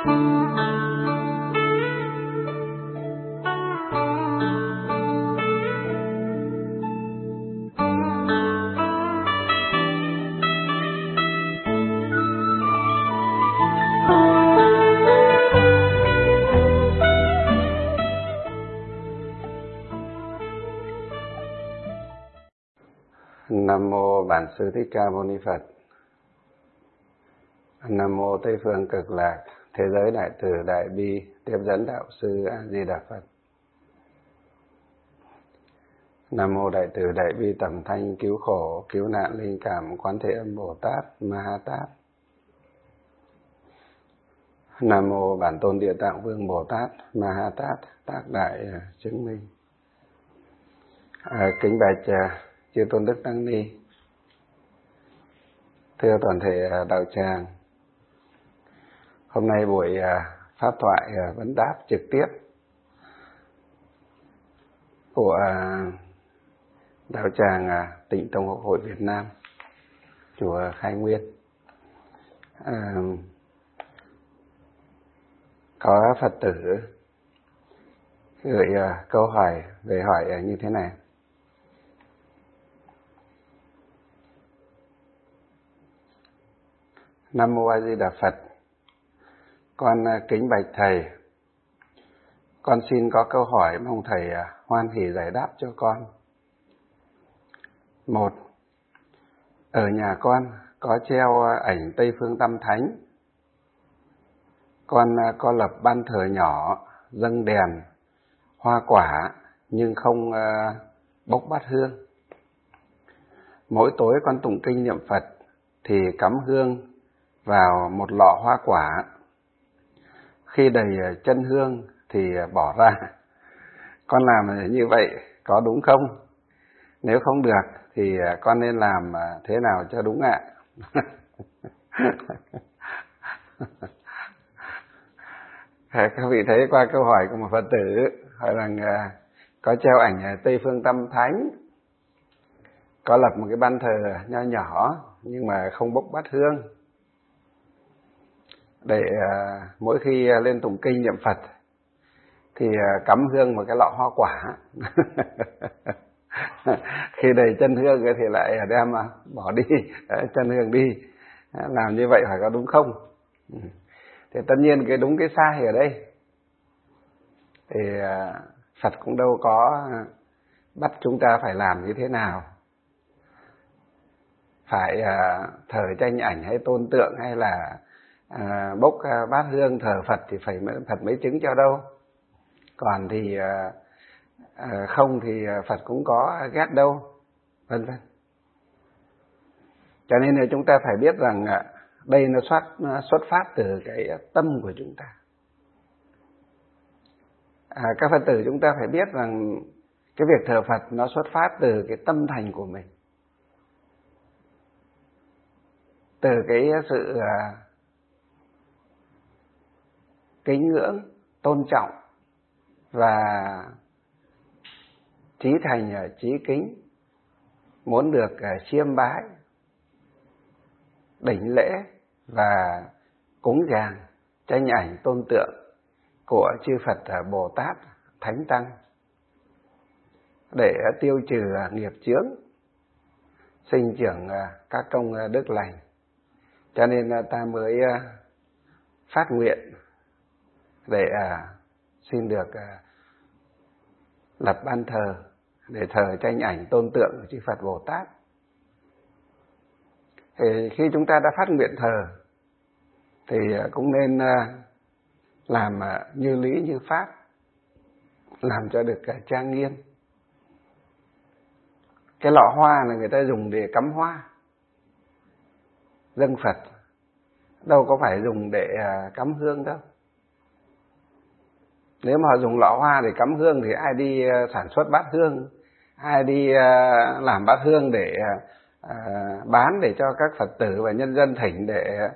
Nam mô Bản Sư Thích Ca Mâu Ni Phật. Nam mô Tây Phương Cực Lạc Thế Giới Đại Từ Đại Bi Tiếp Dẫn Đạo Sư A Di Đà Phật. Nam mô Đại Từ Đại Bi Tầm Thanh Cứu Khổ Cứu Nạn Linh Cảm Quán Thế Âm Bồ Tát Ma Ha Tát. Nam mô Bản Tôn Địa Tạng Vương Bồ Tát Ma Ha Tát Tác Đại Chứng Minh. Kính bạch chư Tôn Đức Tăng Ni, thưa toàn thể đạo tràng, hôm nay buổi pháp thoại vấn đáp trực tiếp của đạo tràng Tịnh Tông Học Hội Việt Nam, chùa Khai Nguyên, có Phật tử gửi câu hỏi về hỏi như thế này. Nam mô A Di Đà Phật. Con kính bạch thầy, con xin có câu hỏi mong thầy hoan hỉ giải đáp cho con. 1. Ở nhà con có treo ảnh Tây Phương Tam Thánh. Con có lập ban thờ nhỏ, dâng đèn, hoa quả nhưng không bốc bát hương. Mỗi tối con tụng kinh niệm Phật thì cắm hương vào một lọ hoa quả. Khi đầy chân hương thì bỏ ra. Con làm như vậy có đúng không? Nếu không được thì con nên làm thế nào cho đúng ạ? Các vị thấy qua câu hỏi của một Phật tử hỏi rằng có treo ảnh Tây Phương Tam Thánh, có lập một cái ban thờ nho nhỏ nhưng mà không bốc bát hương, để mỗi khi lên tụng kinh niệm Phật thì cắm hương vào cái lọ hoa quả. Khi đầy chân hương thì lại đem bỏ đi chân hương đi. Làm như vậy phải có đúng không? Thì tất nhiên cái đúng cái sai ở đây thì Phật cũng đâu có bắt chúng ta phải làm như thế nào, phải thờ tranh ảnh hay tôn tượng hay là bốc bát hương thờ Phật thì phải Phật mới chứng cho đâu. Còn thì không thì Phật cũng có ghét đâu, vân vân. Cho nên là chúng ta phải biết rằng đây nó xuất phát từ cái tâm của chúng ta. Các Phật tử chúng ta phải biết rằng cái việc thờ Phật nó xuất phát từ cái tâm thành của mình, từ cái sự kính ngưỡng, tôn trọng và chí thành chí kính, muốn được chiêm bái, đảnh lễ và cúng dường tranh ảnh tôn tượng của chư Phật Bồ Tát Thánh Tăng để tiêu trừ nghiệp chướng, sinh trưởng các công đức lành. Cho nên ta mới phát nguyện để xin được lập ban thờ để thờ tranh ảnh tôn tượng của chư Phật Bồ Tát. Thì khi chúng ta đã phát nguyện thờ thì cũng nên làm như lý như pháp, làm cho được trang nghiêm. Cái lọ hoa là người ta dùng để cắm hoa dâng Phật, đâu có phải dùng để cắm hương đâu. Nếu mà họ dùng lọ hoa để cắm hương thì ai đi sản xuất bát hương, ai đi làm bát hương để bán để cho các Phật tử và nhân dân thỉnh để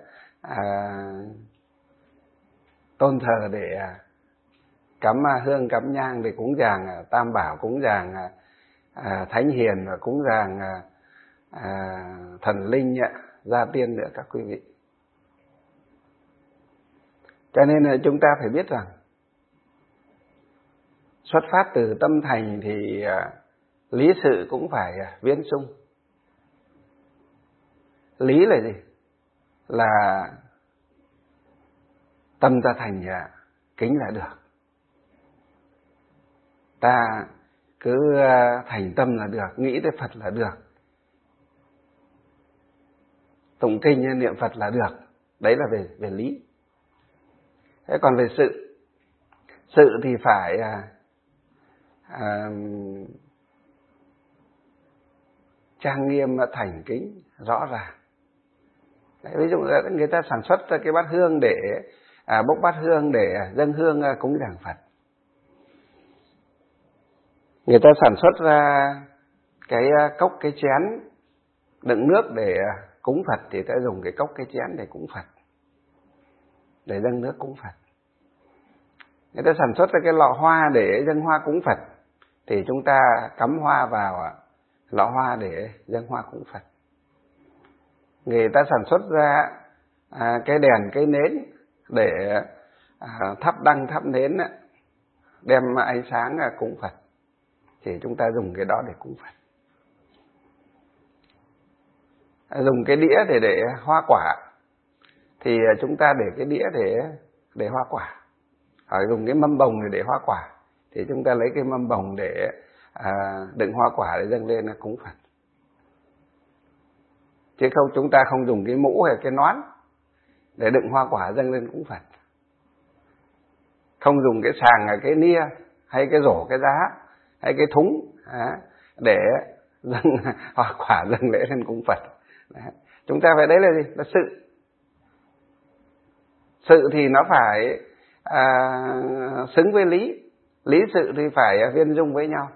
tôn thờ, để cắm hương cắm nhang để cúng dường Tam Bảo, cúng dường Thánh Hiền và cúng dường thần linh gia tiên nữa các quý vị. Cho nên là chúng ta phải biết rằng xuất phát từ tâm thành thì lý sự cũng phải viên sung. Lý là gì? Là tâm ta thành kính là được. Ta cứ thành tâm là được, nghĩ tới Phật là được, tụng kinh niệm Phật là được. Đấy là về lý. Thế còn về sự thì phải trang nghiêm, thành kính, rõ ràng. Đấy, ví dụ người ta sản xuất ra cái bát hương để bốc bát hương để dâng hương cúng dường Phật. Người ta sản xuất ra cái cốc cái chén đựng nước để cúng Phật thì ta dùng cái cốc cái chén để cúng Phật, để dâng nước cúng Phật. Người ta sản xuất ra cái lọ hoa để dâng hoa cúng Phật thì chúng ta cắm hoa vào lọ hoa để dâng hoa cúng Phật. Người ta sản xuất ra cái đèn cái nến để thắp đăng thắp nến đem ánh sáng cúng Phật thì chúng ta dùng cái đó để cúng Phật. Dùng cái đĩa để hoa quả thì chúng ta để cái đĩa để hoa quả. Hoặc dùng cái mâm bồng để hoa quả thì chúng ta lấy cái mâm bồng để đựng hoa quả để dâng lên cúng Phật. Chứ không, chúng ta không dùng cái mũ hay cái nón để đựng hoa quả dâng lên cúng Phật. Không dùng cái sàng, cái nia hay cái rổ, cái giá hay cái thúng để dâng hoa quả dâng lễ lên cúng Phật. Đấy. Chúng ta phải, đấy là gì? Là sự. Sự thì nó phải xứng với lý. Lý sự thì phải viên dung với nhau.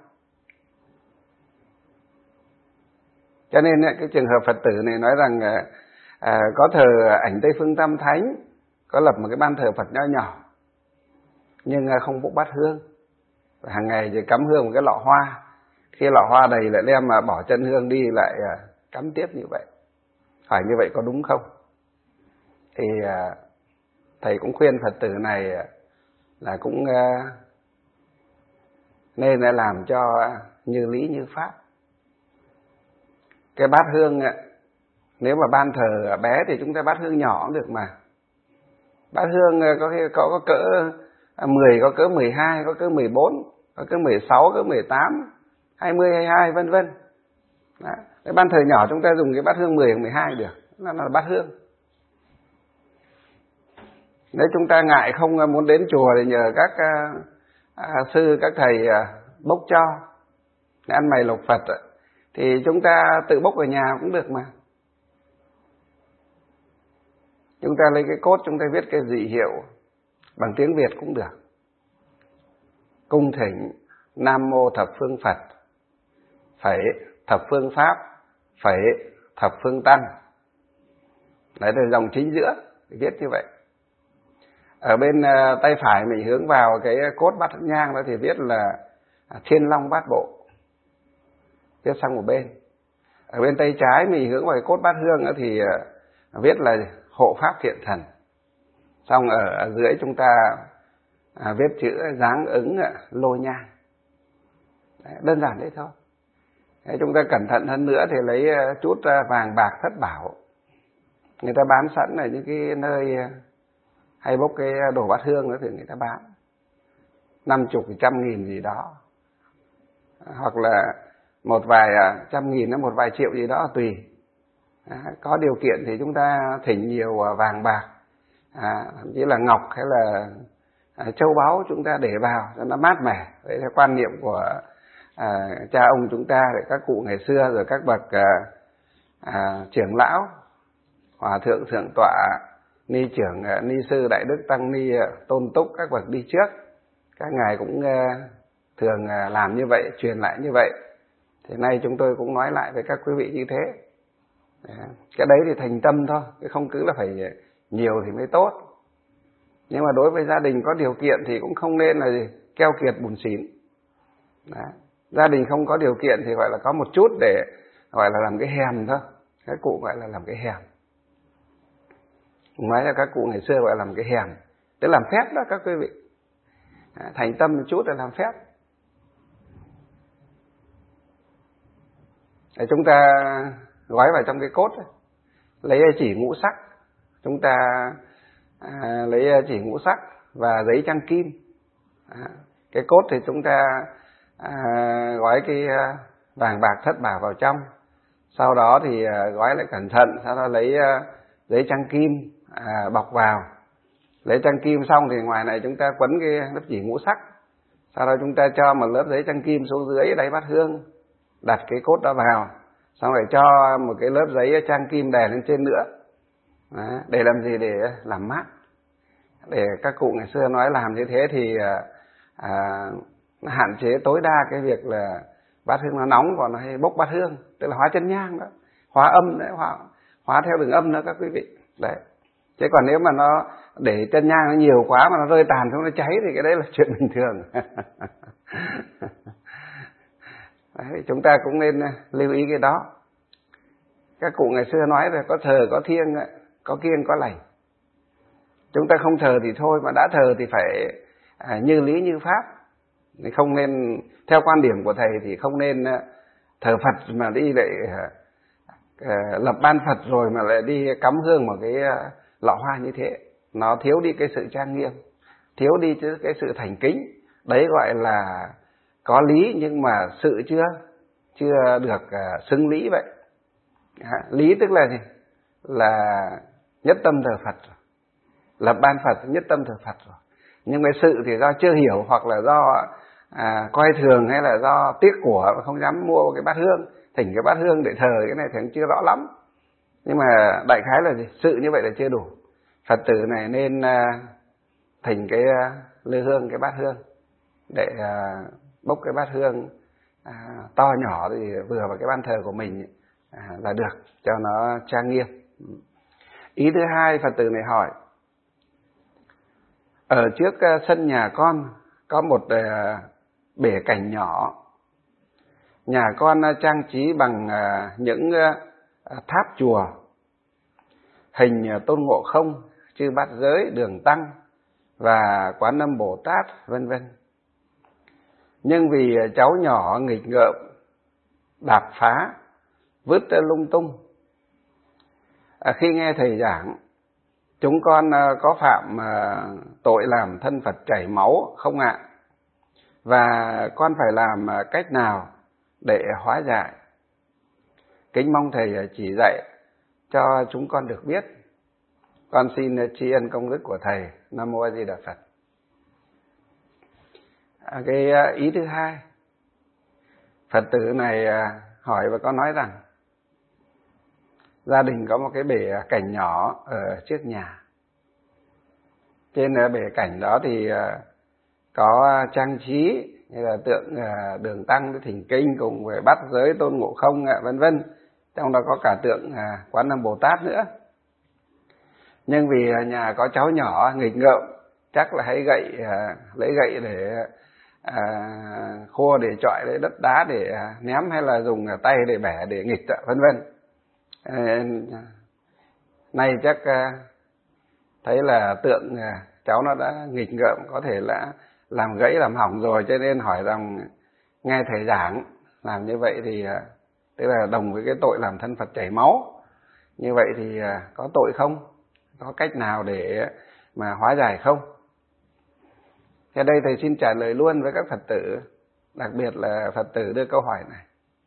Cho nên cái trường hợp Phật tử này nói rằng có thờ ảnh Tây Phương Tam Thánh, có lập một cái ban thờ Phật nho nhỏ, nhưng không bốc bát hương. Hàng ngày thì cắm hương một cái lọ hoa. Khi lọ hoa đầy lại đem mà bỏ chân hương đi lại cắm tiếp như vậy. Phải như vậy có đúng không? Thì thầy cũng khuyên Phật tử này là cũng nên làm cho như lý như pháp. Cái bát hương nếu mà ban thờ bé thì chúng ta bát hương nhỏ cũng được mà. Bát hương có cỡ 10, có cỡ 12, có cỡ 14, có cỡ 16, cỡ 18, 20, 22 vân vân. Cái ban thờ nhỏ chúng ta dùng cái bát hương 10 hoặc 12 được, nó là bát hương. Nếu chúng ta ngại không muốn đến chùa thì nhờ các sư, các thầy bốc cho để ăn mày lộc Phật thì chúng ta tự bốc ở nhà cũng được mà. Chúng ta lấy cái cốt, chúng ta viết cái dị hiệu bằng tiếng Việt cũng được. Cung thỉnh Nam Mô Thập Phương Phật, phẩy Thập Phương Pháp, phẩy Thập Phương Tăng. Đấy là dòng chính giữa, viết như vậy. Ở bên tay phải mình hướng vào cái cốt bát nhang đó thì viết là Thiên Long Bát Bộ, viết sang một bên. Ở bên tay trái mình hướng vào cái cốt bát hương đó thì viết là Hộ Pháp Thiện Thần. Xong ở dưới chúng ta viết chữ Dáng Ứng Lô Nhang. Đấy, đơn giản đấy thôi. Đấy, chúng ta cẩn thận hơn nữa thì lấy chút vàng bạc thất bảo. Người ta bán sẵn ở những cái nơi hay bốc cái đồ bát hương đó thì người ta bán 50, 100.000 gì đó, hoặc là một vài trăm nghìn đến một vài triệu gì đó tùy. Có điều kiện thì chúng ta thỉnh nhiều vàng bạc, thậm chí là ngọc hay là châu báu chúng ta để vào cho nó mát mẻ. Đấy là quan niệm của cha ông chúng ta, các cụ ngày xưa, rồi các bậc trưởng lão, hòa thượng thượng tọa, ni trưởng, ni sư, đại đức tăng ni, tôn túc, các bậc đi trước, các ngài cũng thường làm như vậy, truyền lại như vậy. Thế nay chúng tôi cũng nói lại với các quý vị như thế. Cái đấy thì thành tâm thôi, chứ không cứ là phải nhiều thì mới tốt. Nhưng mà đối với gia đình có điều kiện thì cũng không nên là keo kiệt bùn xỉn. Gia đình không có điều kiện thì gọi là có một chút để gọi là làm cái hèm thôi. Các cụ gọi là làm cái hèm. Nói là các cụ ngày xưa gọi là làm cái hèm. để làm phép đó các quý vị. Thành tâm một chút để làm phép. Để chúng ta gói vào trong cái cốt ấy. Lấy chỉ ngũ sắc, chúng ta lấy chỉ ngũ sắc và giấy trang kim. Cái cốt thì chúng ta gói cái vàng bạc thất bảo vào trong. Sau đó thì gói lại cẩn thận, sau đó lấy giấy trang kim bọc vào. Lấy trang kim xong thì ngoài này chúng ta quấn cái lớp chỉ ngũ sắc. Sau đó chúng ta cho một lớp giấy trang kim xuống dưới đáy bát hương, đặt cái cốt đó vào. Xong rồi cho một cái lớp giấy trang kim đè lên trên nữa. Đó, để làm gì? Để làm mát. Để các cụ ngày xưa nói làm như thế thì hạn chế tối đa cái việc là bát hương nó nóng và nó hay bốc bát hương, tức là hóa chân nhang đó, hóa âm đấy, hóa theo đường âm đó các quý vị. Đấy. Chứ còn nếu mà nó để chân nhang nó nhiều quá mà nó rơi tàn xuống nó cháy thì cái đấy là chuyện bình thường. Đấy, chúng ta cũng nên lưu ý cái đó. Các cụ ngày xưa nói là có thờ có thiêng, có kiêng có lành. Chúng ta không thờ thì thôi, mà đã thờ thì phải như lý như pháp. Không nên, theo quan điểm của thầy thì không nên thờ Phật mà đi lại lập ban Phật rồi mà lại đi cắm hương vào cái lọ hoa như thế. Nó thiếu đi cái sự trang nghiêm, thiếu đi cái sự thành kính. Đấy gọi là có lý nhưng mà sự chưa được xứng lý vậy. Lý tức là gì? Là nhất tâm thờ Phật rồi, lập ban Phật nhất tâm thờ Phật rồi. Nhưng cái sự thì do chưa hiểu, hoặc là do coi thường, hay là do tiếc của mà không dám mua cái bát hương, thỉnh cái bát hương để thờ. Cái này thì cũng chưa rõ lắm. Nhưng mà đại khái là gì? Sự như vậy là chưa đủ. Phật tử này nên thỉnh cái lư hương, cái bát hương, để bốc cái bát hương to nhỏ thì vừa vào cái ban thờ của mình là được, cho nó trang nghiêm. Ý thứ hai, Phật tử này hỏi: ở trước sân nhà con có một bể cảnh nhỏ. Nhà con trang trí bằng những tháp chùa, hình Tôn Ngộ Không, Chư Bát Giới, Đường Tăng và Quán Âm Bồ Tát, vân vân. Nhưng vì cháu nhỏ nghịch ngợm, đạp phá, vứt lung tung. Khi nghe thầy giảng, chúng con có phạm tội làm thân Phật chảy máu không ạ? Và con phải làm cách nào để hóa giải? Kính mong thầy chỉ dạy cho chúng con được biết. Con xin tri ân công đức của thầy. Nam mô A Di Đà Phật. Cái ý thứ hai, Phật tử này hỏi và có nói rằng gia đình có một cái bể cảnh nhỏ ở trước nhà. Trên bể cảnh đó thì có trang trí như là tượng Đường Tăng, Thỉnh Kinh cùng với Bát Giới, Tôn Ngộ Không, vân vân. Trong đó có cả tượng Quán Âm Bồ Tát nữa. Nhưng vì nhà có cháu nhỏ nghịch ngợm, chắc là hay lấy gậy để khô, để chọi, lấy đất đá để ném, hay là dùng tay để bẻ để nghịch, vân vân. Nay chắc thấy là tượng cháu nó đã nghịch ngợm, có thể là làm gãy làm hỏng rồi, cho nên hỏi rằng nghe thầy giảng làm như vậy thì tức là đồng với cái tội làm thân Phật chảy máu. Như vậy thì có tội không? Có cách nào để mà hóa giải không? Thế đây thầy xin trả lời luôn với các Phật tử, đặc biệt là Phật tử đưa câu hỏi này.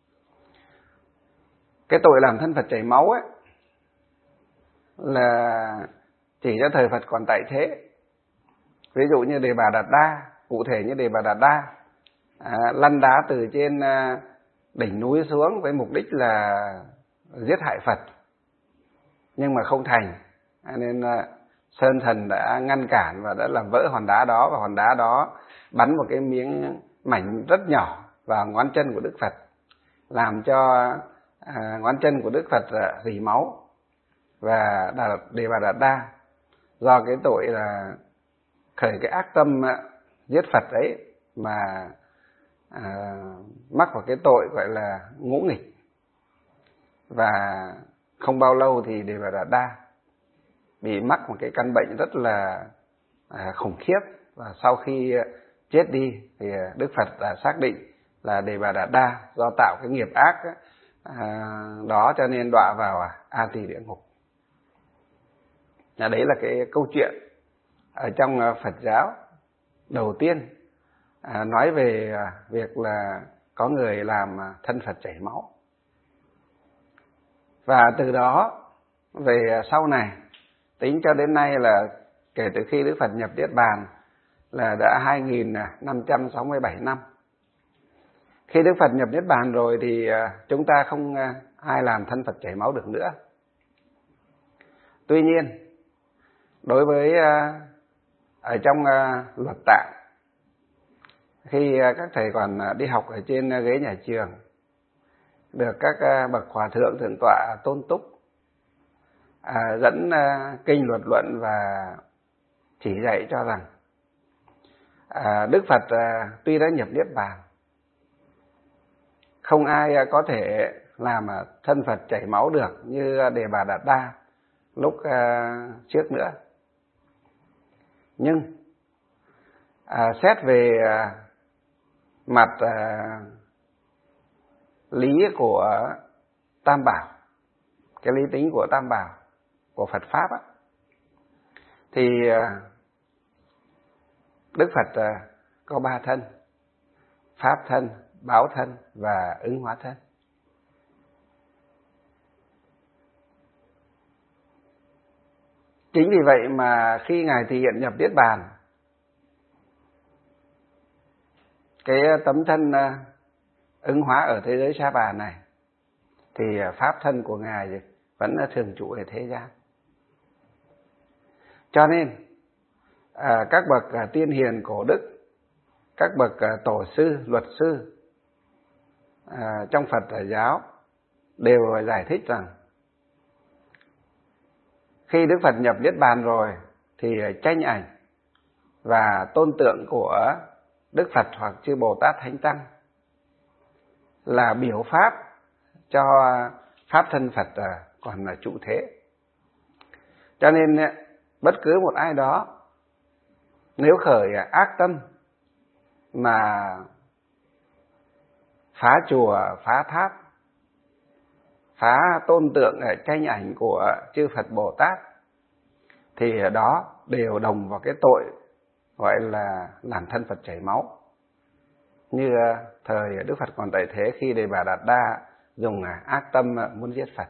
Cái tội làm thân Phật chảy máu ấy là chỉ cho thời Phật còn tại thế. Ví dụ như Đề Bà Đạt Đa, cụ thể như Đề Bà Đạt Đa lăn đá từ trên đỉnh núi xuống với mục đích là giết hại Phật, nhưng mà không thành, nên Sơn Thần đã ngăn cản và đã làm vỡ hòn đá đó, và hòn đá đó bắn một cái miếng mảnh rất nhỏ vào ngón chân của Đức Phật, làm cho ngón chân của Đức Phật rỉ máu. Và Đề Bà Đạt Đa do cái tội là khởi cái ác tâm giết Phật ấy mà mắc vào cái tội gọi là ngũ nghịch. Và không bao lâu thì Đề Bà Đạt Đa bị mắc một cái căn bệnh rất là khủng khiếp. Và sau khi chết đi thì Đức Phật đã xác định là Đề Bà Đạt Đa do tạo cái nghiệp ác đó cho nên đọa vào A Tỳ địa ngục. Đấy là cái câu chuyện ở trong Phật giáo đầu tiên nói về việc là có người làm thân Phật chảy máu. Và từ đó về sau này, tính cho đến nay là kể từ khi Đức Phật nhập Niết Bàn là đã 2567 năm. Khi Đức Phật nhập Niết Bàn rồi thì chúng ta không ai làm thân Phật chảy máu được nữa. Tuy nhiên, đối với ở trong luật tạng, khi các thầy còn đi học ở trên ghế nhà trường, được các bậc hòa thượng thượng tọa tôn túc dẫn kinh luật luận và chỉ dạy cho rằng Đức Phật tuy đã nhập Niết Bàn, không ai có thể làm thân Phật chảy máu được như Đề Bà Đạt Đa lúc trước nữa. Nhưng xét về mặt lý của Tam Bảo, cái lý tính của Tam Bảo của Phật Pháp thì Đức Phật có 3 thân: Pháp thân, Báo thân và Ứng Hóa thân. Chính vì vậy mà khi Ngài thị hiện nhập Niết Bàn, cái tấm thân ứng hóa ở thế giới Sa Bà này thì Pháp thân của Ngài vẫn thường trụ ở thế gian. Cho nên các bậc tiên hiền cổ đức, các bậc tổ sư, luật sư trong Phật giáo đều giải thích rằng khi Đức Phật nhập Niết Bàn rồi thì tranh ảnh và tôn tượng của Đức Phật hoặc chư Bồ Tát Thánh Tăng là biểu pháp cho Pháp thân Phật còn là trụ thế. Cho nên bất cứ một ai đó nếu khởi ác tâm mà phá chùa, phá tháp, phá tôn tượng tranh ảnh của chư Phật Bồ Tát thì đó đều đồng vào cái tội gọi là làm thân Phật chảy máu. Như thời Đức Phật còn tại thế, khi Đề Bà Đạt Đa dùng ác tâm muốn giết Phật.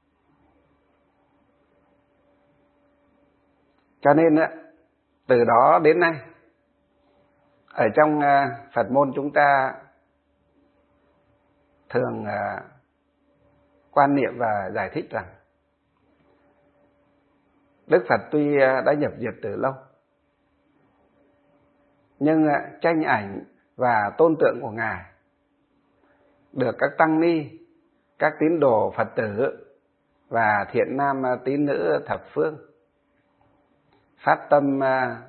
Cho nên từ đó đến nay ở trong Phật môn chúng ta thường quan niệm và giải thích rằng Đức Phật tuy đã nhập diệt từ lâu, nhưng tranh ảnh và tôn tượng của Ngài được các tăng ni, các tín đồ Phật tử và thiện nam tín nữ thập phương phát tâm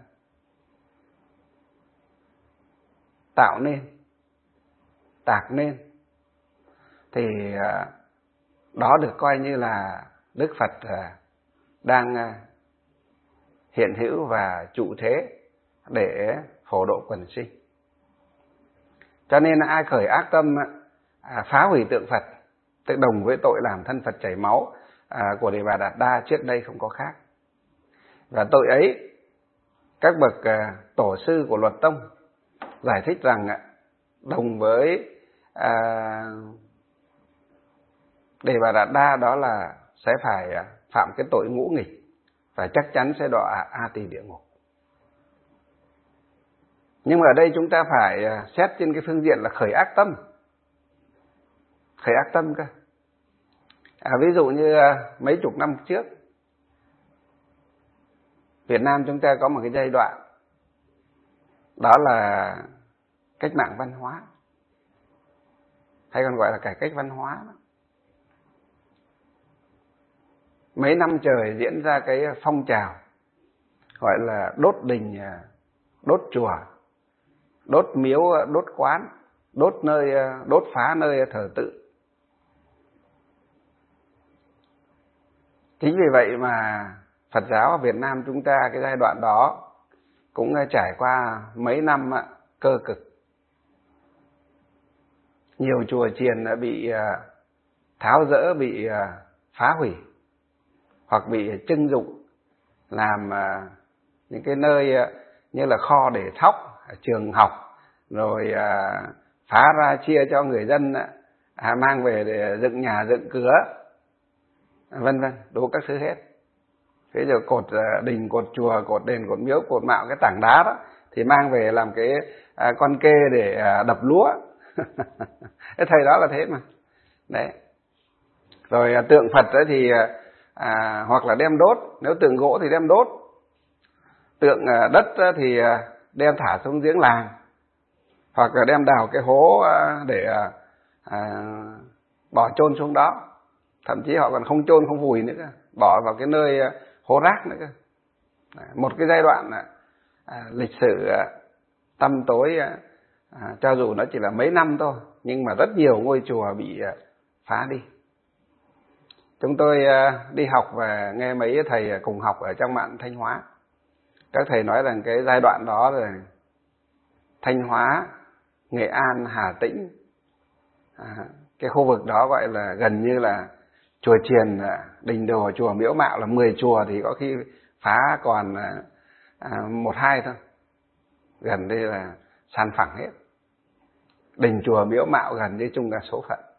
tạo nên, tạc nên, thì đó được coi như là Đức Phật đang hiện hữu và trụ thế để phổ độ quần sinh. Cho nên ai khởi ác tâm phá hủy tượng Phật, tức đồng với tội làm thân Phật chảy máu của Đề Bà Đạt Đa trước đây không có khác. Và tội ấy các bậc tổ sư của Luật Tông giải thích rằng đồng với Đề Bà Đạt Đa đó là sẽ phải phạm cái tội ngũ nghịch và chắc chắn sẽ đọa A Tỳ địa ngục. Nhưng mà ở đây chúng ta phải xét trên cái phương diện là khởi ác tâm. Khởi ác tâm cơ. Ví dụ như mấy chục năm trước, Việt Nam chúng ta có một cái giai đoạn đó là cách mạng văn hóa, hay còn gọi là cải cách văn hóa. Mấy năm trời diễn ra cái phong trào gọi là đốt đình, đốt chùa, đốt miếu, đốt quán, đốt phá nơi thờ tự. Chính vì vậy mà Phật giáo ở Việt Nam chúng ta cái giai đoạn đó cũng trải qua mấy năm cơ cực. Nhiều chùa chiền đã bị tháo dỡ, bị phá hủy, hoặc bị trưng dụng làm những cái nơi như là kho để thóc, trường học, rồi phá ra chia cho người dân mang về để dựng nhà dựng cửa, vân vân, đủ các thứ hết. Thế rồi cột đình, cột chùa, cột đền, cột miếu, cột mạo, cái tảng đá đó thì mang về làm cái con kê để đập lúa. Cái thời đó là thế mà. Đấy. Rồi tượng Phật ấy thì hoặc là đem đốt, nếu tượng gỗ thì đem đốt, tượng đất thì đem thả xuống giếng làng, hoặc là đem đào cái hố để bỏ chôn xuống đó. Thậm chí họ còn không chôn, không vùi nữa cơ, bỏ vào cái nơi hố rác nữa cơ. Một cái giai đoạn lịch sử tăm tối, cho dù nó chỉ là mấy năm thôi, nhưng mà rất nhiều ngôi chùa bị phá đi. Chúng tôi đi học và nghe mấy thầy cùng học ở trong mạn Thanh Hóa, các thầy nói rằng cái giai đoạn đó là Thanh Hóa, Nghệ An, Hà Tĩnh, cái khu vực đó gọi là gần như là chùa chiền, đình đồi, chùa miếu mạo là 10 chùa thì có khi phá còn 1-2 thôi, gần đây là san phẳng hết. Đình chùa miếu mạo gần như chung là số phận,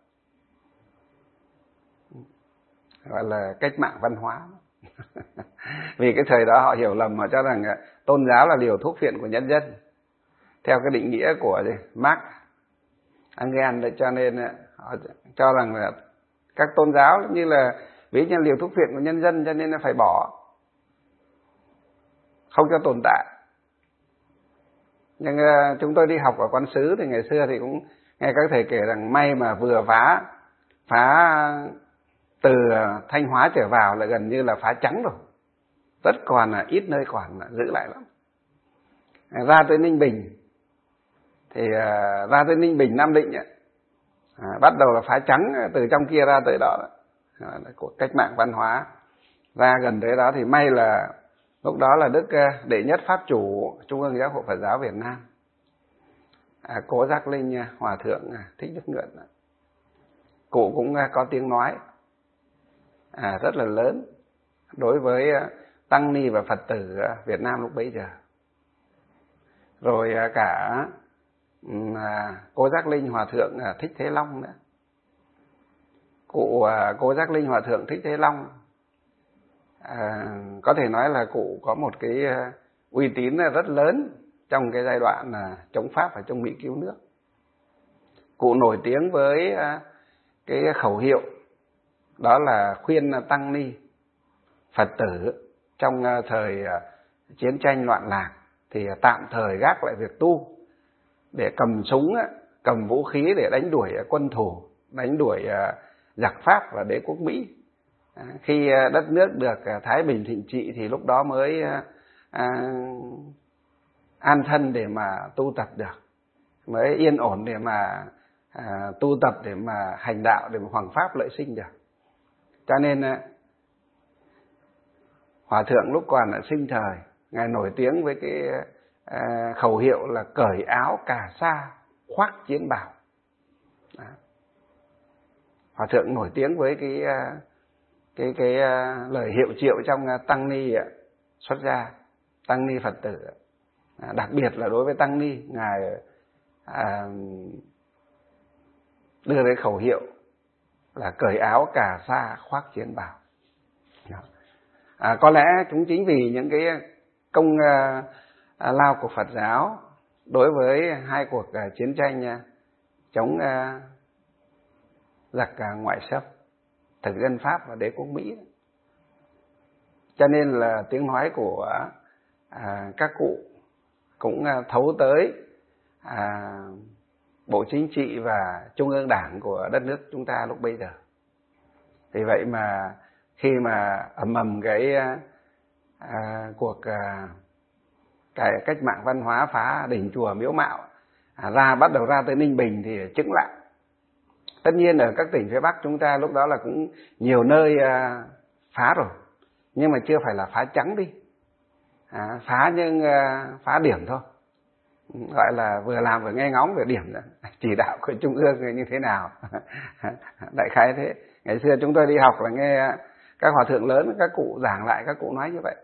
gọi là cách mạng văn hóa. Vì cái thời đó họ hiểu lầm, họ cho rằng tôn giáo là liều thuốc phiện của nhân dân, theo cái định nghĩa của Marx Engels, cho nên họ cho rằng là các tôn giáo như là ví như liều thuốc phiện của nhân dân, cho nên là phải bỏ, không cho tồn tại. Nhưng chúng tôi đi học ở Quán Sứ thì ngày xưa thì cũng nghe các thầy kể rằng may mà vừa phá từ Thanh Hóa trở vào là gần như là phá trắng rồi, rất còn ít nơi còn giữ lại lắm. Ra tới Ninh Bình thì ra tới Ninh Bình, Nam Định bắt đầu là phá trắng, từ trong kia ra tới đó là của cách mạng văn hóa. Ra gần tới đó thì may là lúc đó là Đức Đệ Nhất Pháp Chủ Trung ương Giáo hội Phật giáo Việt Nam, Cố Giác Linh Hòa Thượng Thích Đức Nhuận, cụ cũng có tiếng nói rất là lớn đối với tăng ni và Phật tử Việt Nam lúc bấy giờ. Rồi cả Cố Giác Linh Hòa Thượng Thích Thế Long nữa. Cụ Cố Giác Linh Hòa Thượng Thích Thế Long có thể nói là cụ có một cái uy tín rất lớn trong cái giai đoạn chống Pháp và chống Mỹ cứu nước. Cụ nổi tiếng với cái khẩu hiệu đó là khuyên tăng ni Phật tử trong thời chiến tranh loạn lạc thì tạm thời gác lại việc tu, để cầm súng, cầm vũ khí để đánh đuổi quân thù, đánh đuổi giặc Pháp và đế quốc Mỹ. Khi đất nước được thái bình thịnh trị thì lúc đó mới an thân để mà tu tập được, mới yên ổn để mà tu tập, để mà hành đạo, để mà hoằng pháp lợi sinh được. Cho nên Hòa Thượng lúc còn ở sinh thời, Ngài nổi tiếng với cái khẩu hiệu là cởi áo cà sa khoác chiến bào. Hòa Thượng nổi tiếng với cái lời hiệu triệu trong tăng ni xuất gia, tăng ni Phật tử, đặc biệt là đối với tăng ni, Ngài đưa cái khẩu hiệu là cởi áo cà sa khoác chiến bào. Có lẽ cũng chính vì những cái công lao của Phật giáo đối với hai cuộc chiến tranh chống giặc ngoại xâm, thực dân Pháp và đế quốc Mỹ, cho nên là tiếng nói của các cụ cũng thấu tới Bộ Chính trị và Trung ương Đảng của đất nước chúng ta lúc bấy giờ. Vì vậy mà khi mà ầm cái cuộc cái cách mạng văn hóa phá đình chùa miếu mạo bắt đầu ra tới Ninh Bình thì chững lại. Tất nhiên ở các tỉnh phía Bắc chúng ta lúc đó là cũng nhiều nơi phá rồi, nhưng mà chưa phải là phá trắng đi. phá nhưng phá điểm thôi, gọi là vừa làm vừa nghe ngóng về điểm chỉ đạo của trung ương như thế nào. Đại khái thế. Ngày xưa chúng tôi đi học là nghe các hòa thượng lớn, các cụ giảng lại, các cụ nói như vậy.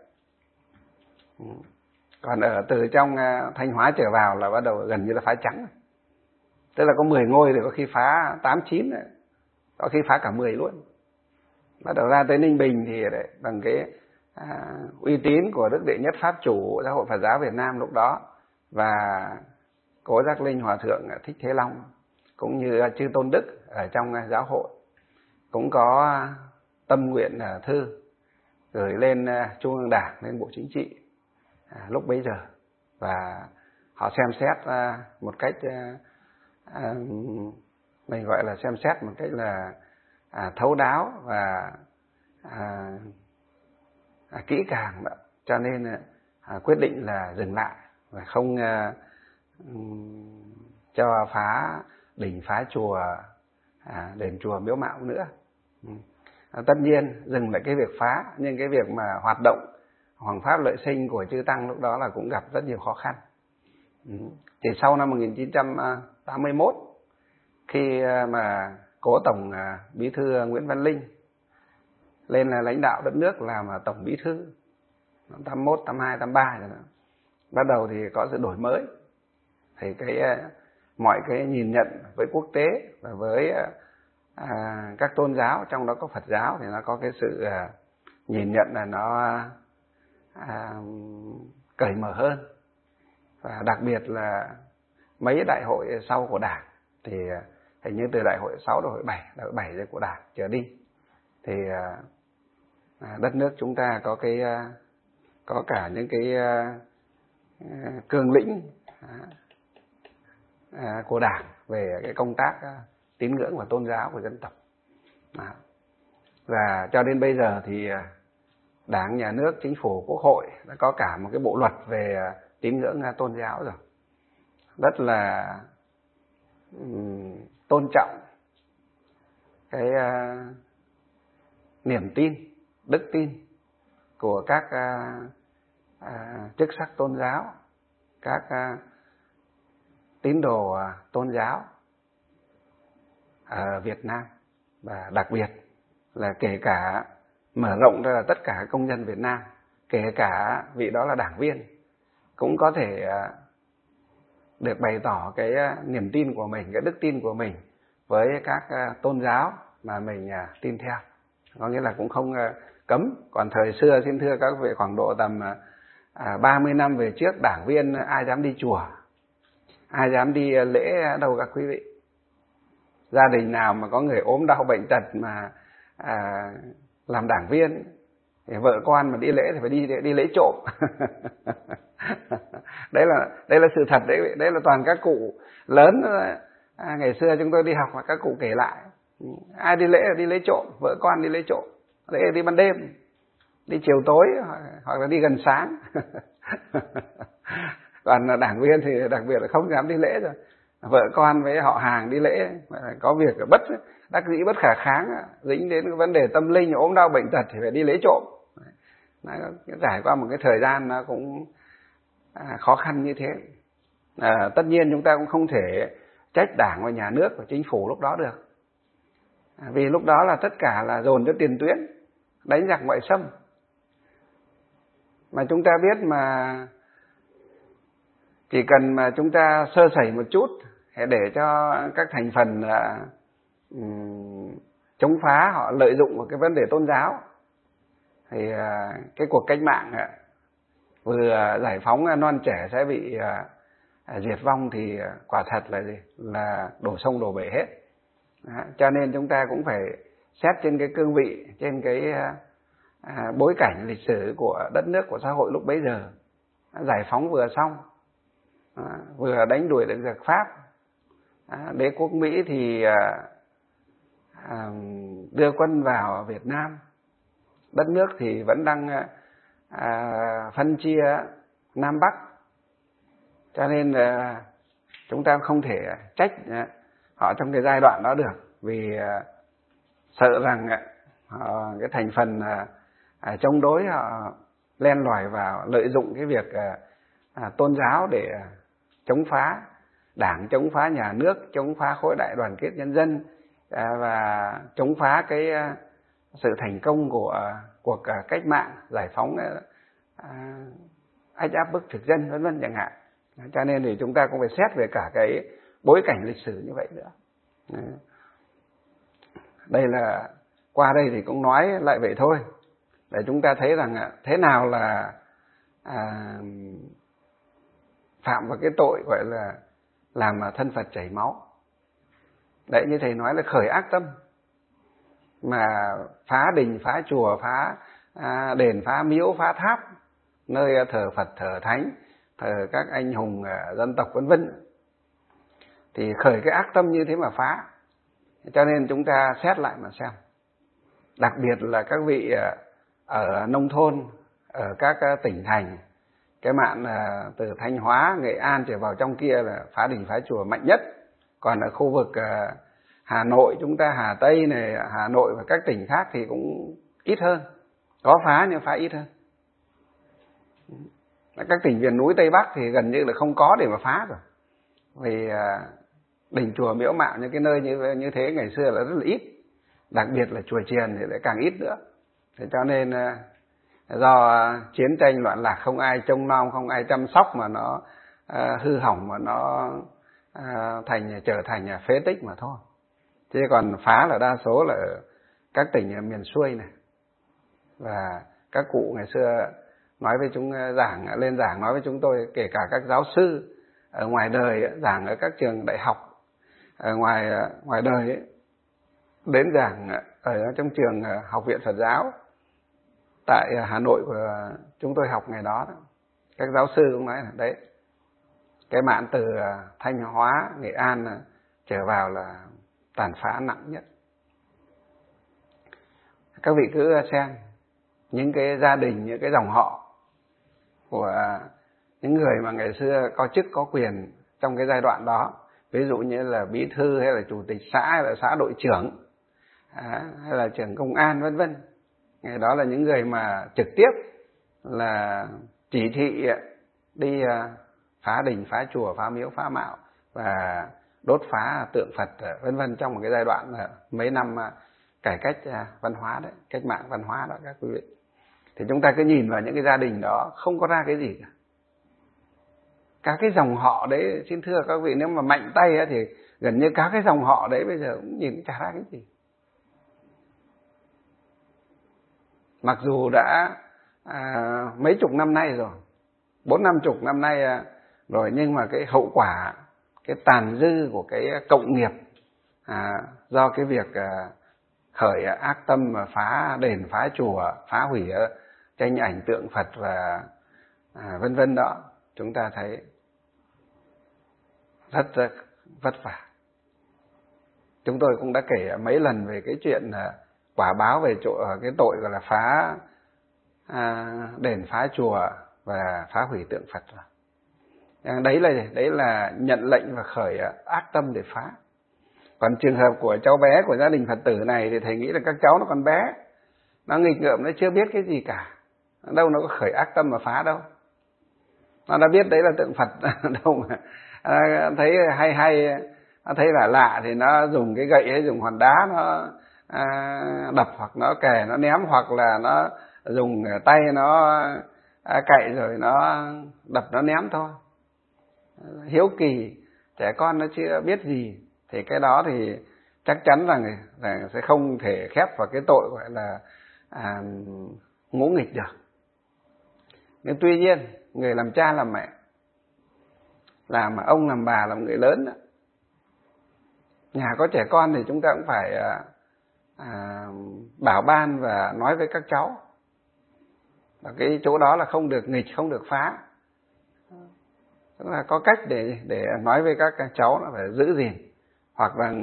Còn ở từ trong Thanh Hóa trở vào là bắt đầu gần như là phá trắng, tức là có 10 ngôi thì có khi phá 8, 9, có khi phá cả 10 luôn. Bắt đầu ra tới Ninh Bình thì bằng cái uy tín của Đức Đệ Nhất Pháp Chủ Giáo hội Phật giáo Việt Nam lúc đó, và Cố Giác Linh Hòa Thượng Thích Thế Long, cũng như chư Tôn Đức ở trong giáo hội, cũng có tâm nguyện thư gửi lên Trung ương Đảng, lên Bộ Chính trị lúc bấy giờ, và họ xem xét một cách mình gọi là xem xét một cách là thấu đáo và kỹ càng đó. Cho nên quyết định là dừng lại và không cho phá đỉnh, phá chùa, đền chùa miếu mạo nữa. Tất nhiên dừng lại cái việc phá, nhưng cái việc mà hoạt động hoằng pháp lợi sinh của chư tăng lúc đó là cũng gặp rất nhiều khó khăn. Thì sau năm 1981, khi mà cố Tổng Bí thư Nguyễn Văn Linh lên là lãnh đạo đất nước làm Tổng Bí thư năm 81, 82, 83 rồi đó, bắt đầu thì có sự đổi mới, thì mọi cái nhìn nhận với quốc tế và với các tôn giáo, trong đó có Phật giáo, thì nó có cái sự nhìn nhận là nó cởi mở hơn. Và đặc biệt là mấy đại hội sau của Đảng, thì hình như từ đại hội 6, đại hội 7 của Đảng trở đi, thì đất nước chúng ta có cả những cái cương lĩnh của Đảng về cái công tác tín ngưỡng và tôn giáo của dân tộc. Và cho đến bây giờ thì Đảng, Nhà nước, Chính phủ, Quốc hội đã có cả một cái bộ luật về tín ngưỡng tôn giáo rồi, rất là tôn trọng cái niềm tin, đức tin của các chức sắc tôn giáo, các tín đồ tôn giáo ở Việt Nam, và đặc biệt là kể cả mở rộng ra là tất cả công dân Việt Nam, kể cả vị đó là đảng viên, cũng có thể được bày tỏ cái niềm tin của mình, cái đức tin của mình với các tôn giáo mà mình tin theo. Có nghĩa là cũng không cấm. Còn thời xưa, xin thưa các vị, khoảng độ tầm 30 năm về trước, đảng viên ai dám đi chùa, ai dám đi lễ đâu các quý vị. Gia đình nào mà có người ốm đau bệnh tật mà làm đảng viên, thì vợ con mà đi lễ thì phải đi lễ trộm. Đấy là sự thật đấy. Đấy là toàn các cụ lớn ngày xưa chúng tôi đi học mà các cụ kể lại. Ai đi lễ là đi lễ trộm, vợ con đi lễ trộm, lễ đi ban đêm, đi chiều tối, hoặc là đi gần sáng. Còn đảng viên thì đặc biệt là không dám đi lễ rồi. Vợ con với họ hàng đi lễ, có việc bất đắc dĩ, bất khả kháng, dính đến cái vấn đề tâm linh, ốm đau bệnh tật thì phải đi lễ trộm. Trải qua một cái thời gian nó cũng khó khăn như thế. Tất nhiên chúng ta cũng không thể trách Đảng và Nhà nước và Chính phủ lúc đó được, vì lúc đó là tất cả là dồn cho tiền tuyến, đánh giặc ngoại xâm. Mà chúng ta biết mà chỉ cần mà chúng ta sơ sẩy một chút để cho các thành phần chống phá họ lợi dụng vào cái vấn đề tôn giáo, thì cái cuộc cách mạng vừa giải phóng non trẻ sẽ bị diệt vong, thì quả thật là gì? Là đổ sông đổ bể hết. Cho nên chúng ta cũng phải xét trên cái cương vị, trên cái bối cảnh lịch sử của đất nước, của xã hội lúc bấy giờ. Giải phóng vừa xong, vừa đánh đuổi được giặc Pháp, đế quốc Mỹ thì đưa quân vào Việt Nam, đất nước thì vẫn đang phân chia Nam Bắc. Cho nên chúng ta không thể trách họ trong cái giai đoạn đó được, vì sợ rằng cái thành phần chống đối họ len lỏi vào, lợi dụng cái việc tôn giáo để chống phá đảng, chống phá nhà nước, chống phá khối đại đoàn kết nhân dân, và chống phá cái sự thành công của cuộc cách mạng giải phóng ách áp bức thực dân vân vân chẳng hạn. Cho nên thì chúng ta cũng phải xét về cả cái bối cảnh lịch sử như vậy nữa. Đây là qua đây thì cũng nói lại vậy thôi, để chúng ta thấy rằng thế nào là phạm vào cái tội gọi là làm thân Phật chảy máu. Đấy, như thầy nói là khởi ác tâm, mà phá đình, phá chùa, phá đền, phá miếu, phá tháp, nơi thờ Phật, thờ Thánh, thờ các anh hùng dân tộc vân vân, thì khởi cái ác tâm như thế mà phá. Cho nên chúng ta xét lại mà xem, đặc biệt là các vị ở nông thôn, ở các tỉnh thành, cái mạn từ Thanh Hóa, Nghệ An trở vào trong kia là phá đình phá chùa mạnh nhất. Còn ở khu vực Hà Nội, chúng ta Hà Tây này, Hà Nội và các tỉnh khác thì cũng ít hơn, có phá nhưng phá ít hơn. Các tỉnh miền núi Tây Bắc thì gần như là không có để mà phá rồi, vì đình chùa miếu mạo những cái nơi như thế ngày xưa là rất là ít, đặc biệt là chùa chiền thì lại càng ít nữa. Thế cho nên do chiến tranh loạn lạc, không ai trông nom, không ai chăm sóc mà nó hư hỏng, mà nó trở thành phế tích mà thôi. Chứ còn phá là đa số là các tỉnh miền xuôi này. Và các cụ ngày xưa nói với chúng lên giảng nói với chúng tôi, kể cả các giáo sư ở ngoài đời giảng ở các trường đại học ở ngoài đời ấy, đến giảng ở trong trường Học viện Phật giáo tại Hà Nội của chúng tôi học ngày đó, các giáo sư cũng nói là đấy, cái mạn từ Thanh Hóa, Nghệ An trở vào là tàn phá nặng nhất. Các vị cứ xem những cái gia đình, những cái dòng họ của những người mà ngày xưa có chức có quyền trong cái giai đoạn đó, ví dụ như là bí thư hay là chủ tịch xã hay là xã đội trưởng hay là trưởng công an vân vân. Ngày đó là những người mà trực tiếp là chỉ thị đi phá đình, phá chùa, phá miếu, phá mạo và đốt phá tượng Phật vân vân trong một cái giai đoạn mấy năm cải cách văn hóa đấy, cách mạng văn hóa đó các quý vị. Thì chúng ta cứ nhìn vào những cái gia đình đó không có ra cái gì cả. Các cái dòng họ đấy, xin thưa các vị, nếu mà mạnh tay thì gần như các cái dòng họ đấy bây giờ cũng nhìn chả ra cái gì. Mặc dù đã mấy chục năm nay rồi, 40-50 năm nay rồi, nhưng mà cái hậu quả, cái tàn dư của cái cộng nghiệp do cái việc khởi ác tâm mà phá đền, phá chùa, phá hủy tranh ảnh tượng Phật và vân vân đó, chúng ta thấy rất vất vả. Chúng tôi cũng đã kể mấy lần về cái chuyện quả báo về cái tội gọi là phá đền, phá chùa và phá hủy tượng Phật rồi. Đấy là nhận lệnh và khởi ác tâm để phá. Còn trường hợp của cháu bé của gia đình Phật tử này thì thầy nghĩ là các cháu nó còn bé, nó nghịch ngợm, nó chưa biết cái gì cả, đâu nó có khởi ác tâm mà phá đâu. Nó đã biết đấy là tượng Phật đâu mà thấy hay nó thấy là lạ thì nó dùng cái gậy hay dùng hòn đá nó đập, hoặc nó kè nó ném, hoặc là nó dùng tay nó cậy rồi nó đập nó ném thôi. Hiếu kỳ, trẻ con nó chưa biết gì thì cái đó thì chắc chắn rằng sẽ không thể khép vào cái tội gọi là ngỗ nghịch được. Nhưng tuy nhiên người làm cha làm mẹ, làm ông làm bà, làm người lớn đó, nhà có trẻ con thì chúng ta cũng phải bảo ban và nói với các cháu. Và cái chỗ đó là không được nghịch, không được phá. Tức là có cách để nói với các cháu là phải giữ gìn. Hoặc là